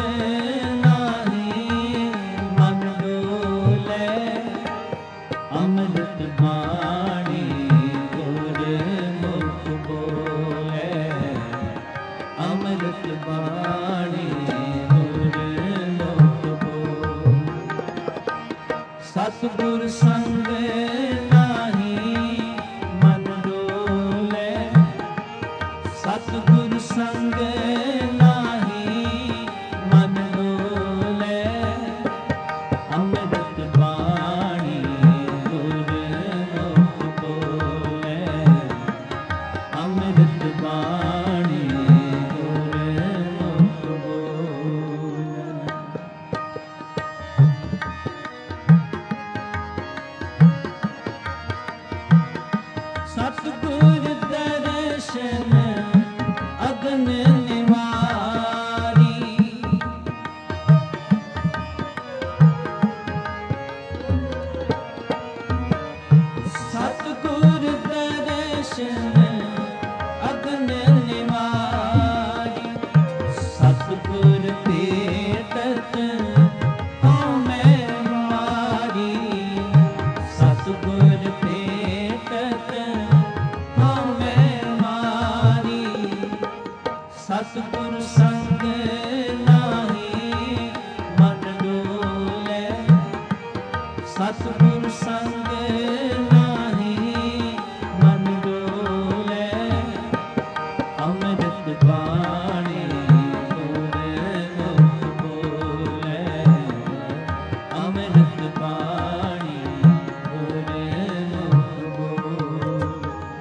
ਨਾਹੀ ਮਨ ਡੋਲੇ, ਅੰਮ੍ਰਿਤ ਬਾਣੀ ਗੁਰ ਮੁਖ ਬੋਲੇ, ਅੰਮ੍ਰਿਤ ਬਾਣੀ ਗੁਰ ਮੁਖ ਬੋਲੇ, ਸਤਿਗੁਰ ਸੰਗ ਸਤਿਗੁਰ ਸੰਗ ਨਾਹੀ ਮਨ ਡੋਲੇ, ਅੰਮ੍ਰਿਤ ਬਾਣੀ ਗੁਰ ਮੁਖ ਬੋਲੇ, ਅੰਮ੍ਰਿਤ ਬਾਣੀ ਗੁਰ ਮੁਖ ਬੋਲੇ। ਸਤਿਗੁਰ ਦਰਸ਼ਨ ਅਗਨ ਨਿਵਾਰੀ, ਸਤਿਗੁਰ ਦਰਸ਼ਨ ਅਗਨ ਨਿਵਾਰੀ, ਸਤਿਗੁਰ ਭੇਟਤ ਹਉਮੈ ਮਾਰੀ, ਸਤਿਗੁਰ ਭੇਟਤ ਹਉਮੈ ਮਾਰੀ, ਸਤਿਗੁਰ ਸੰਗ ਨਾਹੀ ਮਨ ਡੋਲੇ, ਸਤਿਗੁਰ ਸੰਗ ਨਾਹੀ ਮਨ ਡੋਲੇ, ਅੰਮ੍ਰਿਤ ਬਾਣੀ ਗੁਰ ਮੁਖ ਬੋਲੇ, ਅੰਮ੍ਰਿਤ ਬਾਣੀ ਗੁਰ ਮੁਖ ਬੋਲੇ।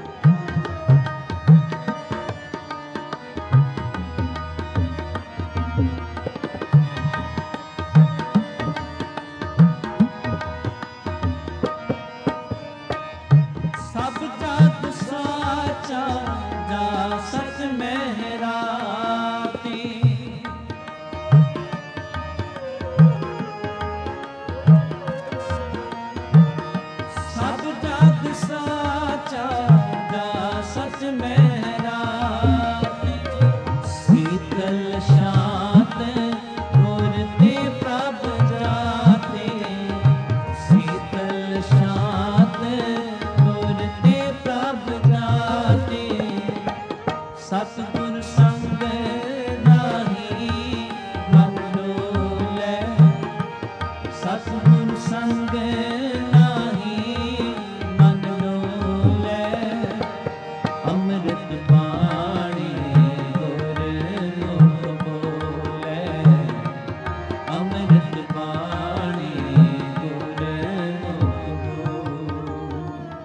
ਸਭ ਜਗ ਸਾਚਾ ਜਾ ਸਚ ਮਹਿਰਾਤੀ, ਸਭ ਜਗ ਸਾਚਾ ਜਾ ਸਚ ਮਹਿਰਾਤੀ, ਸੀਤਲ ਸ਼ਾਂਤ ਗੁਰ ਤੇ ਪ੍ਰਭ ਜਾਤੇ, ਸੀਤਲ ਸ਼ਾਂਤ ਗੁਰ ਤੇ ਪ੍ਰਭ ਜਾਤੇ, ਸਤਿਗੁਰ ਸੰਗ ਨਾਹੀ ਮਨ ਡੋਲੇ, ਸਤਿਗੁਰ ਸੰਗ ਨਾਹੀ ਮਨ ਡੋਲੇ, ਅੰਮ੍ਰਿਤ ਬਾਣੀ ਗੁਰ ਮੁਖ ਬੋਲੇ, ਅੰਮ੍ਰਿਤ ਬਾਣੀ ਗੁਰ ਮੁਖ ਬੋਲੇ।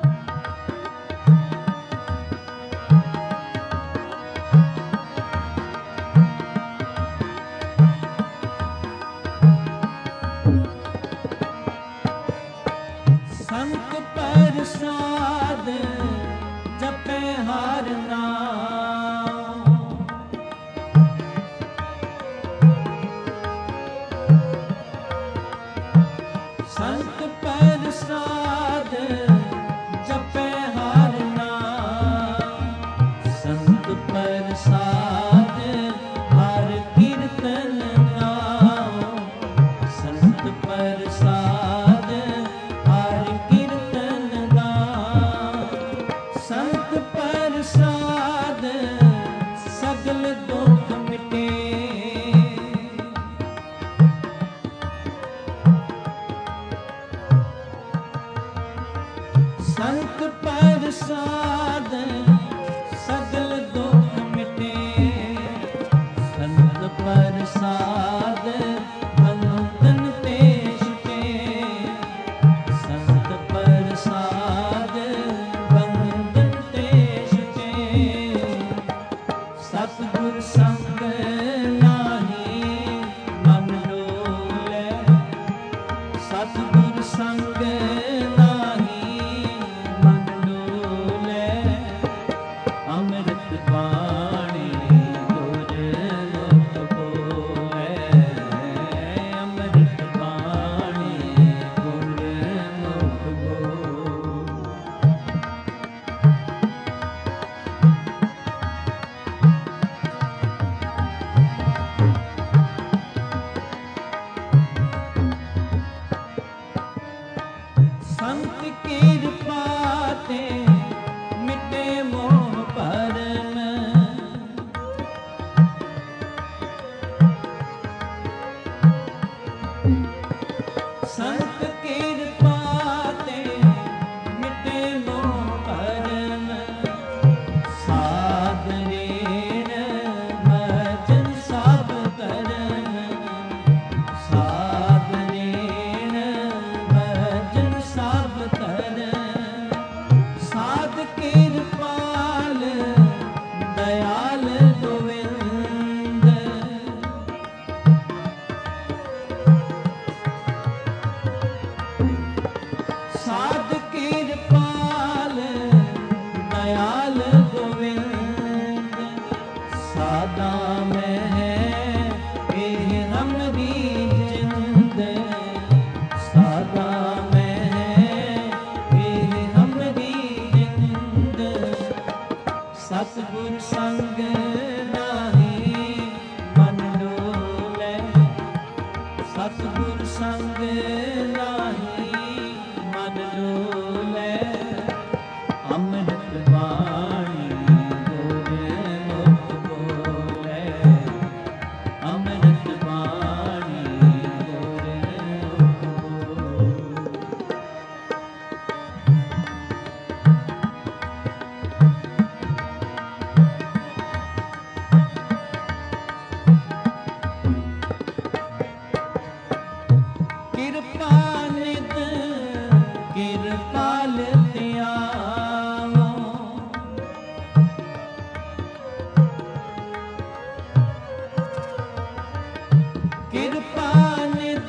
ਸੰਤ ਪ੍ਰਸਾਦ ਜਪੈ ਹਰਿ ਨਾਮ, ਸੰਤ ਪ੍ਰਸਾਦ ਜਪੈ ਹਰਿ ਨਾਮ, ਸੰਤ ਪ੍ਰਸਾਦ ਹਰਿ ਕੀਰਤਨ ਨਾਮ, ਸੰਤ ਪ੍ਰਸਾਦ ਹਰਿ ਕੀਰਤਨ ਨਾਮ, ਸੰਤ ਪ੍ਰਸਾਦ ਸਗਲ ਦੁਖ ਮਿਟੇ, ਸੰਤ ਪ੍ਰਸਾਦ ਸਗਲ ਦੁਖ ਮਿਟੇ, ਸੰਤ ਪ੍ਰਸਾਦ ਬੰਧਨ ਤੇ ਛੁਟੇ, ਸੰਤ ਪ੍ਰਸਾਦ ਬੰਧਨ ਤੇ ਛੁਟੇ, ਸਤਿਗੁਰ ਸੰਗ ਨਾਹੀ ਮਨ ਡੋਲੇ, ਸਤਿਗੁਰ ਸੰਗ ਨਾਹੀ ਮਨ ਡੋਲੇ, ਸਤਿਗੁਰ ਸੰਗ ਨਾਹੀ ਮਨ ਡੋਲੇ, ਸਤਿਗੁਰ ਸੰਗ ਨਾਹੀ ਮਨ ਡੋਲੇ, ਅੰਮ੍ਰਿਤ ਬਾਣੀ ਗੁਰ ਮੁਖ ਬੋਲੇ, ਅੰਮ੍ਰਿਤ ਬਾਣੀ ਗੁਰ ਮੁਖ ਬੋਲੇ। ਕਿਰਪਾ ਨਿਤ ਕਿਰਪਾਲ ਧਿਆਵੋ, ਕਿਰਪਾ ਨਿਤ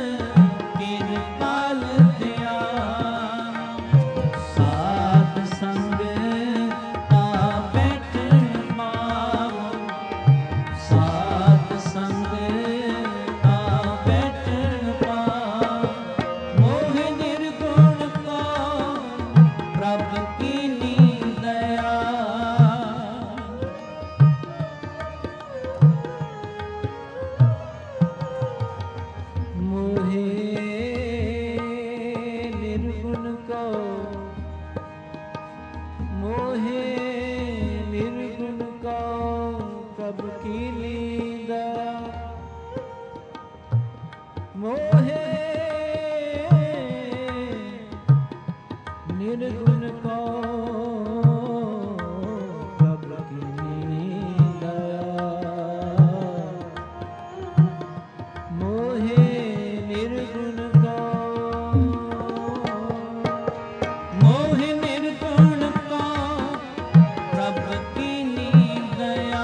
ਕਿਰਪਾਲ ਧਿਆਵੋ, ਸਾਧ ਸੰਗ ਤਾ ਬੈਠਣ ਪਾਵੋ, ਸਾਧ ਸੰਗ ਤਾ ਬੈਠਣ ਪਾਵੋ, ਮੋਹ ਨਿਰਗੁਣ ਕੋ ਪ੍ਰਭ ਕੀਨੀ ਦਇਆ, ਮੋਹਿ ਨਿਰਗੁਣ ਕੋ, ਮੋਹਿ ਨਿਰਗੁਣ ਕੋ ਪ੍ਰਭ ਕੀਨੀ ਦਇਆ, ਮੋਹਿ ਨਿਰਗੁਣ ਕੋ ਪ੍ਰਭ ਕੀਨੀ ਦਇਆ, ਮੋਹਿ ਨਿਰਗੁਣ ਕੋ, ਮੋਹਿ ਨਿਰਗੁਣ ਕੋ ਪ੍ਰਭ ਕੀਨੀ ਦਇਆ,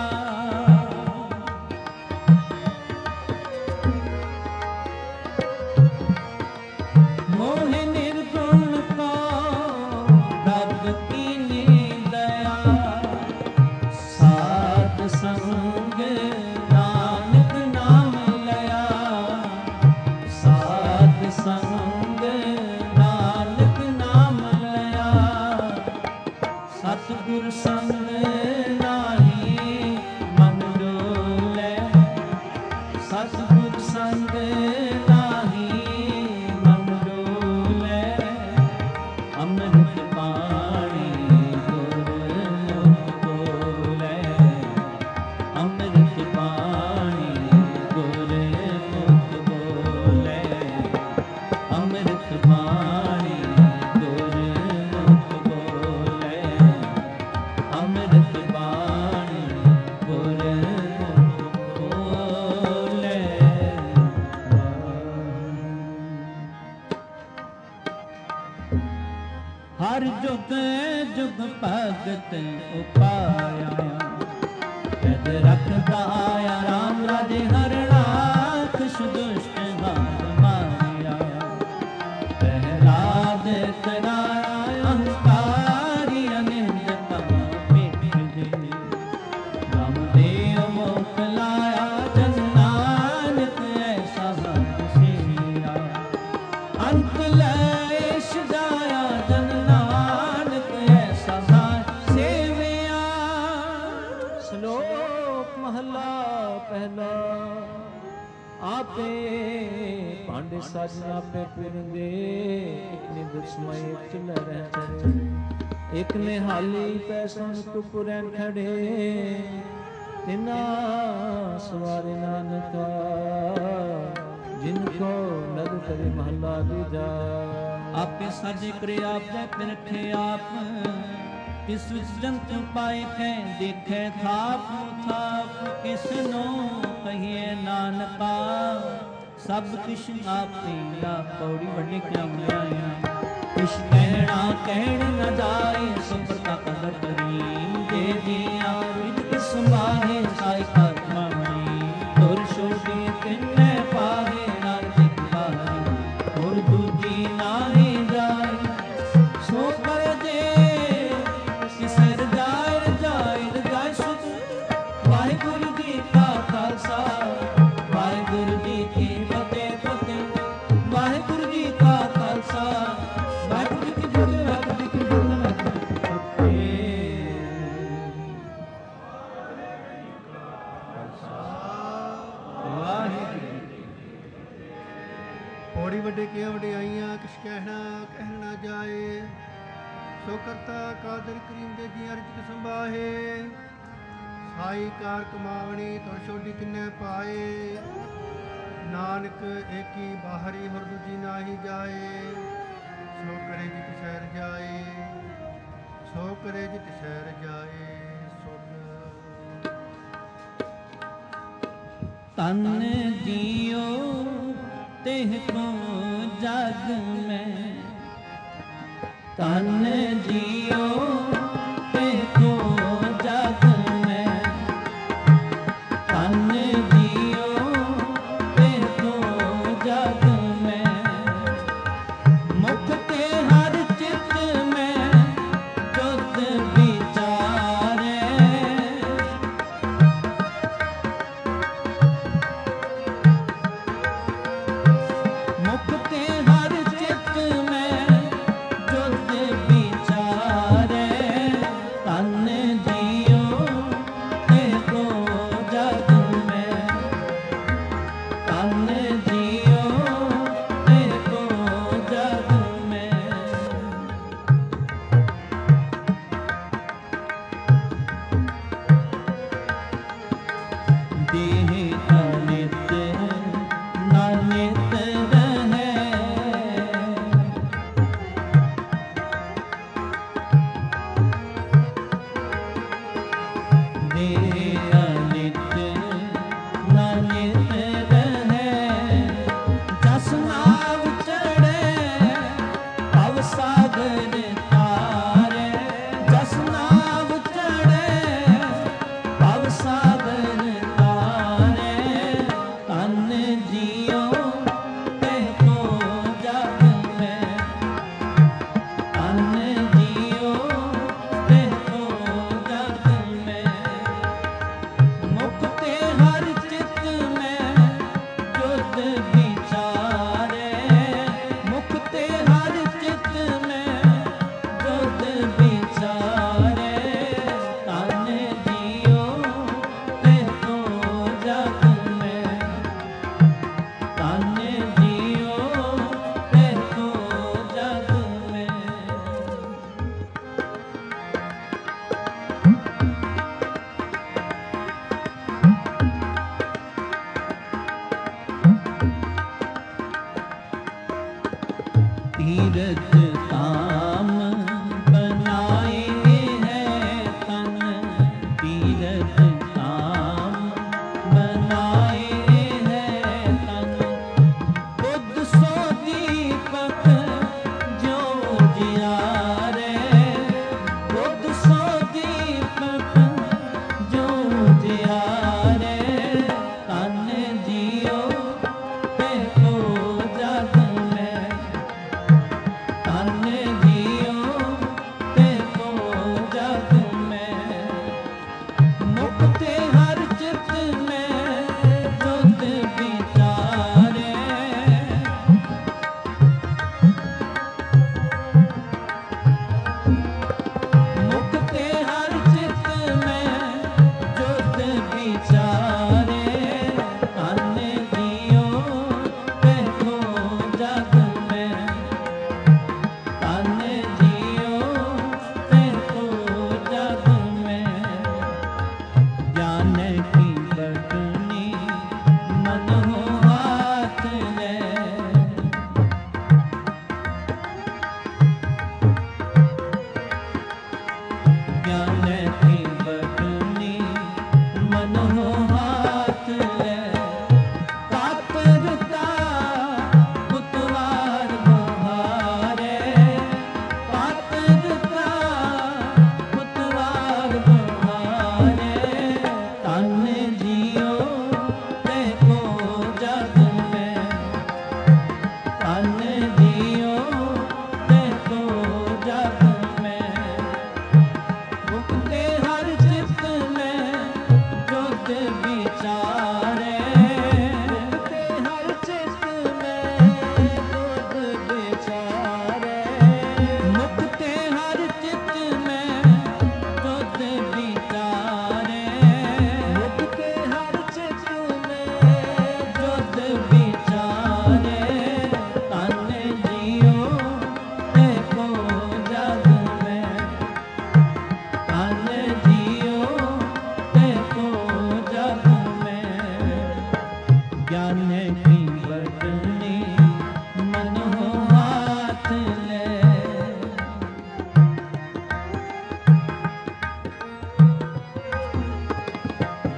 ਮੋਹਿ ਨਿਰਗੁਣ ਕੋ ਪ੍ਰਭ ਕੀਨੀ ਦਇਆ, ਸਾਧ ਸੰਗ ਨਾਨਕ ਨਾਮ ਲਿਆ, ਸਾਧ ਸੰਗ ਨਾਨਕ ਨਾਮ ਲਿਆ, ਸਤਿਗੁਰ ਸੰਗ ਨਾਹੀ ਮਨ ਡੋਲੇ, ਸਤਿਗੁਰ ਸੰਗ ਨਾਹੀ ਮਨ ਡੋਲੇ, ਅੰਮ੍ਰਿਤ ਬਾਣੀ ਗੁਰ ਮੁਖ ਬੋਲੇ, ਅੰਮ੍ਰਿਤ ਬਾਣੀ ਗੁਰ ਮੁਖ ਬੋਲੇ, ਅੰਮ੍ਰਿਤ ਬਾਣੀ ਗੁਰ ਮੁਖ ਬੋਲੇ, ਅੰਮ੍ਰਿਤ ਬਾਣੀ ਗੁਰ ਮੁਖ ਬੋਲੇ। ਹਰ ਜੁਗ ਜੁਗ ਭਗਤ ਉਪਾਇਆ, ਜਦ ਰਖਦਾ ਆਇਆ ਰਾਮ ਰਾਜੇ ਹਰ ਰਾਖਸ਼ ਦੁਸ਼ਟ ਨਾਦ ਮਾਰਿਆ, ਪ੍ਰਹਿਲਾਦ ਕਰਾਇਆ ਅਹੰਕਾਰੀ ਅਨਿੰਦ ਕਾ ਮਿਟ ਦੇ, ਰਾਮਦੇਵ ਮੁਖ ਲਾਇਆ ਜਨ ਨਾਨਕ ਐਸਾ ਹਰ ਸੇਵਿਆ, ਅੰਤ ਲੈ ਛਡਾਇਆ ਜਨ ਨਾਨਕ ਐਸਾ ਹਰ ਸੇਵਿਆ। ਸ਼ਲੋਕ ਮਹਲਾ ਪਹਿਲਾ। ਆਪੇ ਭਾਂਡੇ ਸਾਜਨ ਆਪੇ ਪੁਰੰਦੇ, ਇਕ ਨੇ ਦੁਸ਼ਮਈ ਚੁਲ ਰਹਿ ਚਰੇ, ਇਕ ਨੇ ਹਾਲੀ ਪੈਸਨ ਤੁਪ ਰਹਿ ਖੜੇ, ਤਿਨਾ ਸਵਾਰੇ ਨਾਨਕਾ, ਜਿਨ ਕੋ ਨਦ ਕਰੇ ਮਹਲਾ ਦੂਜਾ। ਆਪੇ ਸਾਜੇ ਕਰੇ ਆਪ ਜੈ ਪਿ ਰਖੇ ਆਪ, ਕਿਸ ਵਿੱਚ ਜੰਤ ਪਾਏ ਕੈ ਦੇਖੈ ਥਾਪ ਥਾਪ, ਕਿਸ ਨੂੰ ਕਹੀਏ ਨਾਨਕਾ, ਸਭ ਕਿਛ ਆਪੇ ਆ। ਪੌੜੀ ਵੱਡੀ ਕਿਆ ਬਣਾਇਆ, ਕਿਛ ਕਹਿਣਾ ਕਹਿਣ ਨ ਜਾਏ, ਸਬਰ ਕਾ ਕਦਰ ਕਰੀ ਦੇ ਦਿਆ, ਵਿਦ ਕਿਸ ਮਾਹੇ ਸਾਈ ਆਤਮਾ ਮਣੀ, ਤੁਰ ਛੋੜੀ ਤਿੰਨੇ ਪਾਹੇ ਨਰ ਦਿਖ ਬਾਹਰੀ, ਹੋਰ ਦੂਜੀ ਨਾਹੀ ਜਾਏ, ਸੋ ਕਰ ਦੇ ਕਿਸੇ ਰਜਾਇ ਰਜਾਇ ਰਜਾਇ ਸੁਧ। ਵਾਹਿਗੁਰੂ ਜੀ ਕਾ ਖਾਲਸਾ, ਵਾਹਿਗੁਰੂ ਜੀ ਕੀ ਫਤਿਹ ਫਤਿਹ, ਵਾਹਿਗੁਰੂ ਜੀ ਕਾ ਖਾਲਸਾ, ਵਾਹਿਗੁਰੂ ਜੀ ਕੀ ਫਤਿਹ, ਵਾਹਿਗੁਰੂ ਜੀ ਕੀ ਫਤਿਹ। ਬੜੀਆਂ ਵਡਿਆਈਆਂ ਕਿਛ ਕਹਿਣਾ ਕਹਿ ਨਾ ਜਾਏ। ਸੋ ਕਰਤਾ ਕਾਦਰ ਕਰੀਮ ਦੇ ਜੀ ਅਰਜ ਸੰਭਾਹੇ। ਸਾਈ ਕਾਰ ਕਮਾਵਣੀ ਤੁਰ ਛੋਡੀ ਕਿੰਨੇ ਪਾਏ। ਨਾਨਕ ਏਕੀ ਬਾਹਰੀ ਹੋਰ ਦੂਜੀ ਨਾਹੀ ਜਾਏ। ਸੋ ਕਰੇ ਜਿਤ ਸਹਿਰ ਜਾਏ, ਸੋ ਕਰੇ ਜਿਤ ਸਹਿਰ ਜਾਏ। ਤਨ ਜੀਓ ਤਿਹ ਕੋ ਜਗ ਮੈਂ, ਤਨ ਜੀਓ ਤਿਹ ਕੋ ਜਗ ਮੈਂ, ਤਨ ਜੀਓ ਤਿਹ ਕੋ ਜਗ ਮੈਂ। ਮੁਖ ਤੇ ਹਰ ਚਿਤ ਮੈਂ ਜੁਤ ਵਿਚਾਰੇ। ਮੁਖ ਤੇ ਹਰ ਚਿਤ ਮੈਂ ਜੁਤ ਵਿਚਾਰੇ।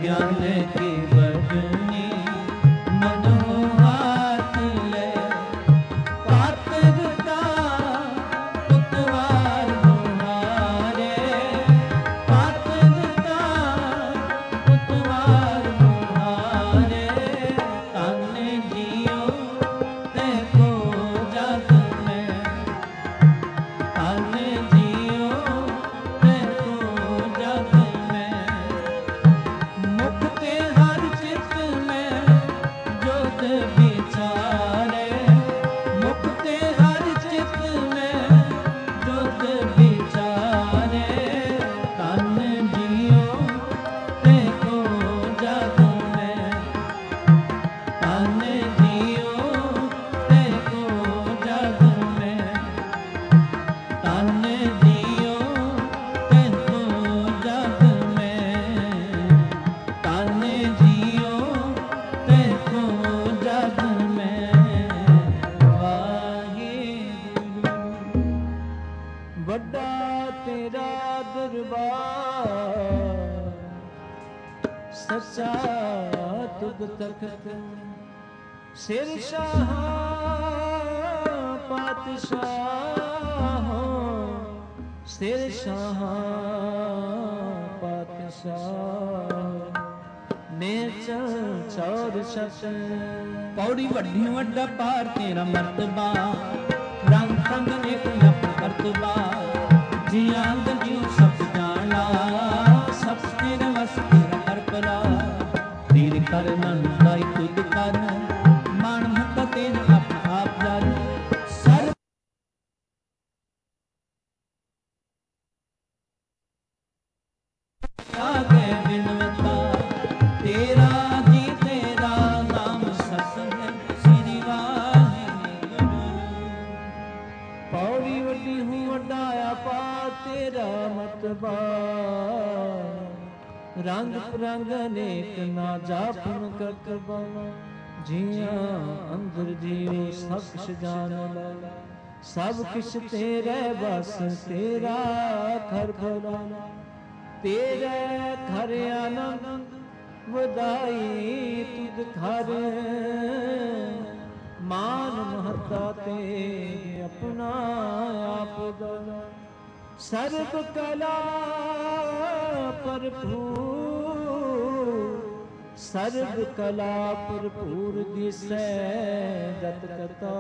ज्ञान की बरनी मनो हाथ ले पात्रता उतवार मुहारे पात्रता उतवार मुहारे तन जियो ते को जग में तन जियो ते को जग में मुक्ति हर चित में जोत विचारे मुक्ति हर चित में जोत विचारे तन जियो ते को जग में तन जियो ते को जग में तन जियो ते को जग में तन जियो ते को जग में वाहिगुरु ਵੱਡਾ ਤੇਰਾ ਦਰਬਾਰ ਸੱਚਾ ਤੁਧ ਤਖਤ ਸਿਰ ਸ਼ਾਹ ਪਾਤਸ਼ਾਹ ਸਿਰ ਸ਼ਾਹ ਪਾਤਸ਼ਾਹ ਨੇਚਰ ਚੌਰ ਸਤ ਪੌੜੀ ਵੱਡੀ ਵੱਡਾ ਪਾਰ ਤੇਰਾ ਮਰਤਬਾ ਰੰਗ ਸੰਗ ਇੱਕ ਨਪ ਕਰਤਬਾ ਜੀਆਂ ਗੰਜੂ ਸਭ ਜਾਣਾ ਸਭ ਤੇਰੇ ਵਸ ਤੇਰਾ ਹਰ ਪਰਾ ਤੀਰ ਕਰ ਮਨ ਦਾਈ ਤੁਧ ਕਰ ਮਨ ਮੁਕਤ ਤੇਰਾ ਆਪ ਆਪ ਜਰ ਸਰ ਆਗੇ ਬਿਨਵਤਾ ਤੇਰਾ ਜੀ ਤੇਰਾ ਨਾਮ ਸਤਿ ਸ੍ਰੀ ਵਾਹਿਗੁਰੂ ਪੌੜੀ ਵੱਡੀ ਹੂੰ ਵੱਡਾ ਆਪਾ ਤੇਰਾ ਮਤਬਾ ਰੰਗ ਪ੍ਰੰਗ ਅਨੇਕ ਨਾ ਜਾਪਨ ਕਰਤਬਾ ਜੀਆਂ ਅੰਦਰ ਜੀਉ ਸਭ ਕਿਛ ਜਾਣ ਲਾ ਸਭ ਕਿਛ ਤੇਰੇ ਬਸ ਤੇਰਾ ਘਰ ਭਲਾ ਤੇਰੇ ਘਰ ਆਨੰਦ ਵਧਾਈ ਤੁਧ ਘਰ ਮਾਨ ਮਹਤਾ ਤੇ ਆਪਣਾ ਆਪ ਦਲਾ ਸਰਬ ਕਲਾ ਭਰਪੂਰ ਸਰਬ ਕਲਾ ਭਰਪੂਰ ਦਿਸੈ ਜਤ ਕਤਾ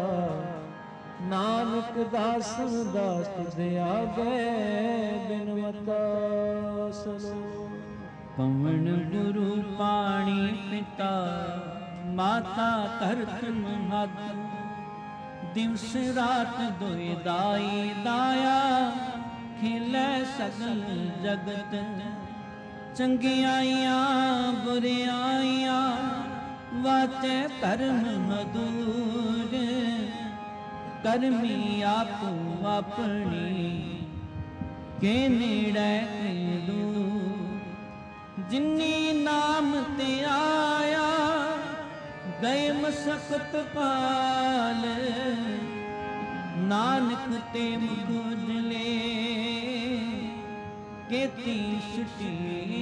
ਨਾਨਕ ਦਾਸਨ ਦਾਸ ਤੁਧ ਆਗੇ ਬਿਨਵਤਾ ਸਲੋ ਪਵਨ ਗੁਰੂ ਪਾਣੀ ਪਿਤਾ ਮਾਤਾ ਧਰਤ ਮਹਦ ਦਿਵਸ ਰਾਤ ਦੁਇ ਦਾਈ ਦਾਇਆ ਖਿਲੇ ਸਗਲ ਜਗਤ ਚੰਗਿਆਈਆਂ ਬੁਰਿਆਈਆਂ ਵਾਚੇ ਧਰਮ ਮਧੂਰ ਕਰਮੀ ਆਪੋ ਆਪਣੀ ਕੇ ਨੇੜੇ ਕੇ ਦੂਰ ਜਿਨੀ ਨਾਮ ਤੇ ਆਇਆ ਗਏ ਮਸਕਤ ਪਾਲ ਨਾਨਕ ਤੇ ਮੁਖ ਉਜਲੇ ਕੀਤੀ ਸੁਟੀ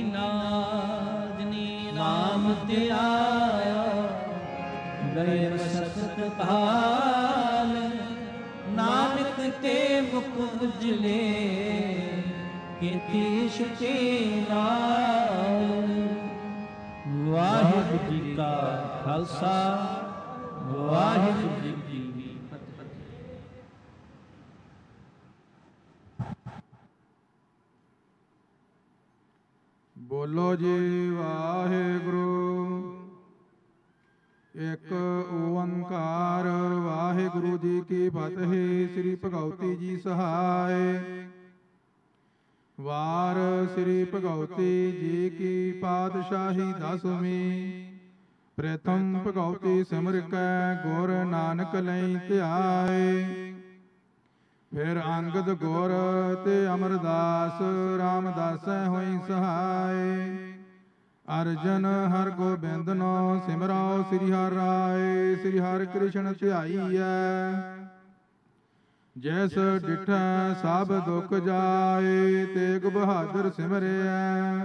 ਨਾਜਨੀ ਨਾਮ ਤੇ ਆਇਆ ਗਏ ਮਸਕਤ ਪਾਲ ਨਾਨਕ ਤੇ ਮੁਖ ਉਜਲੇ ਕੀਤੀ ਸੁਟੀ ਨਾਲ ਵਾਹਿਗੁਰੂ ਜੀ ਕਾ ਖਾਲਸਾ ਵਾਹਿਗੁਰੂ ਜੀ ਕੀ ਫਤਿਹ। ਬੋਲੋ ਜੀ ਵਾਹਿਗੁਰੂ ਇੱਕ ਓੰਕਾਰ ਵਾਹਿਗੁਰੂ ਜੀ ਕੀ ਫਤਿਹ। ਸ੍ਰੀ ਭਗਉਤੀ ਜੀ ਸਹਾਇ ਵਾਰ ਸ੍ਰੀ ਭਗਉਤੀ ਜੀ ਕੀ ਪਾਤਸ਼ਾਹੀ ਦਸਵੀਂ ਪ੍ਰਥਮ ਭਗਉਤੀ ਸਿਮਰ ਕੈ ਗੁਰ ਨਾਨਕ ਲਈ ਧਿਆਏ ਫਿਰ ਅੰਗਦ ਗੁਰ ਤੇ ਅਮਰਦਾਸ ਰਾਮਦਾਸੈ ਹੋਈ ਸਹਾਇ ਅਰਜਨ ਹਰ ਗੋਬਿੰਦਨੋ ਸਿਮਰੋ ਸ੍ਰੀ ਹਰਿ ਰਾਏ ਸ੍ਰੀ ਹਰਿ ਕ੍ਰਿਸ਼ਨ ਧਿਆਈਐ ਜੈਸ ਡਿਠੈ ਸਭ ਦੁਖ ਜਾਏ ਤੇਗ ਬਹਾਦਰ ਸਿਮਰਿਐ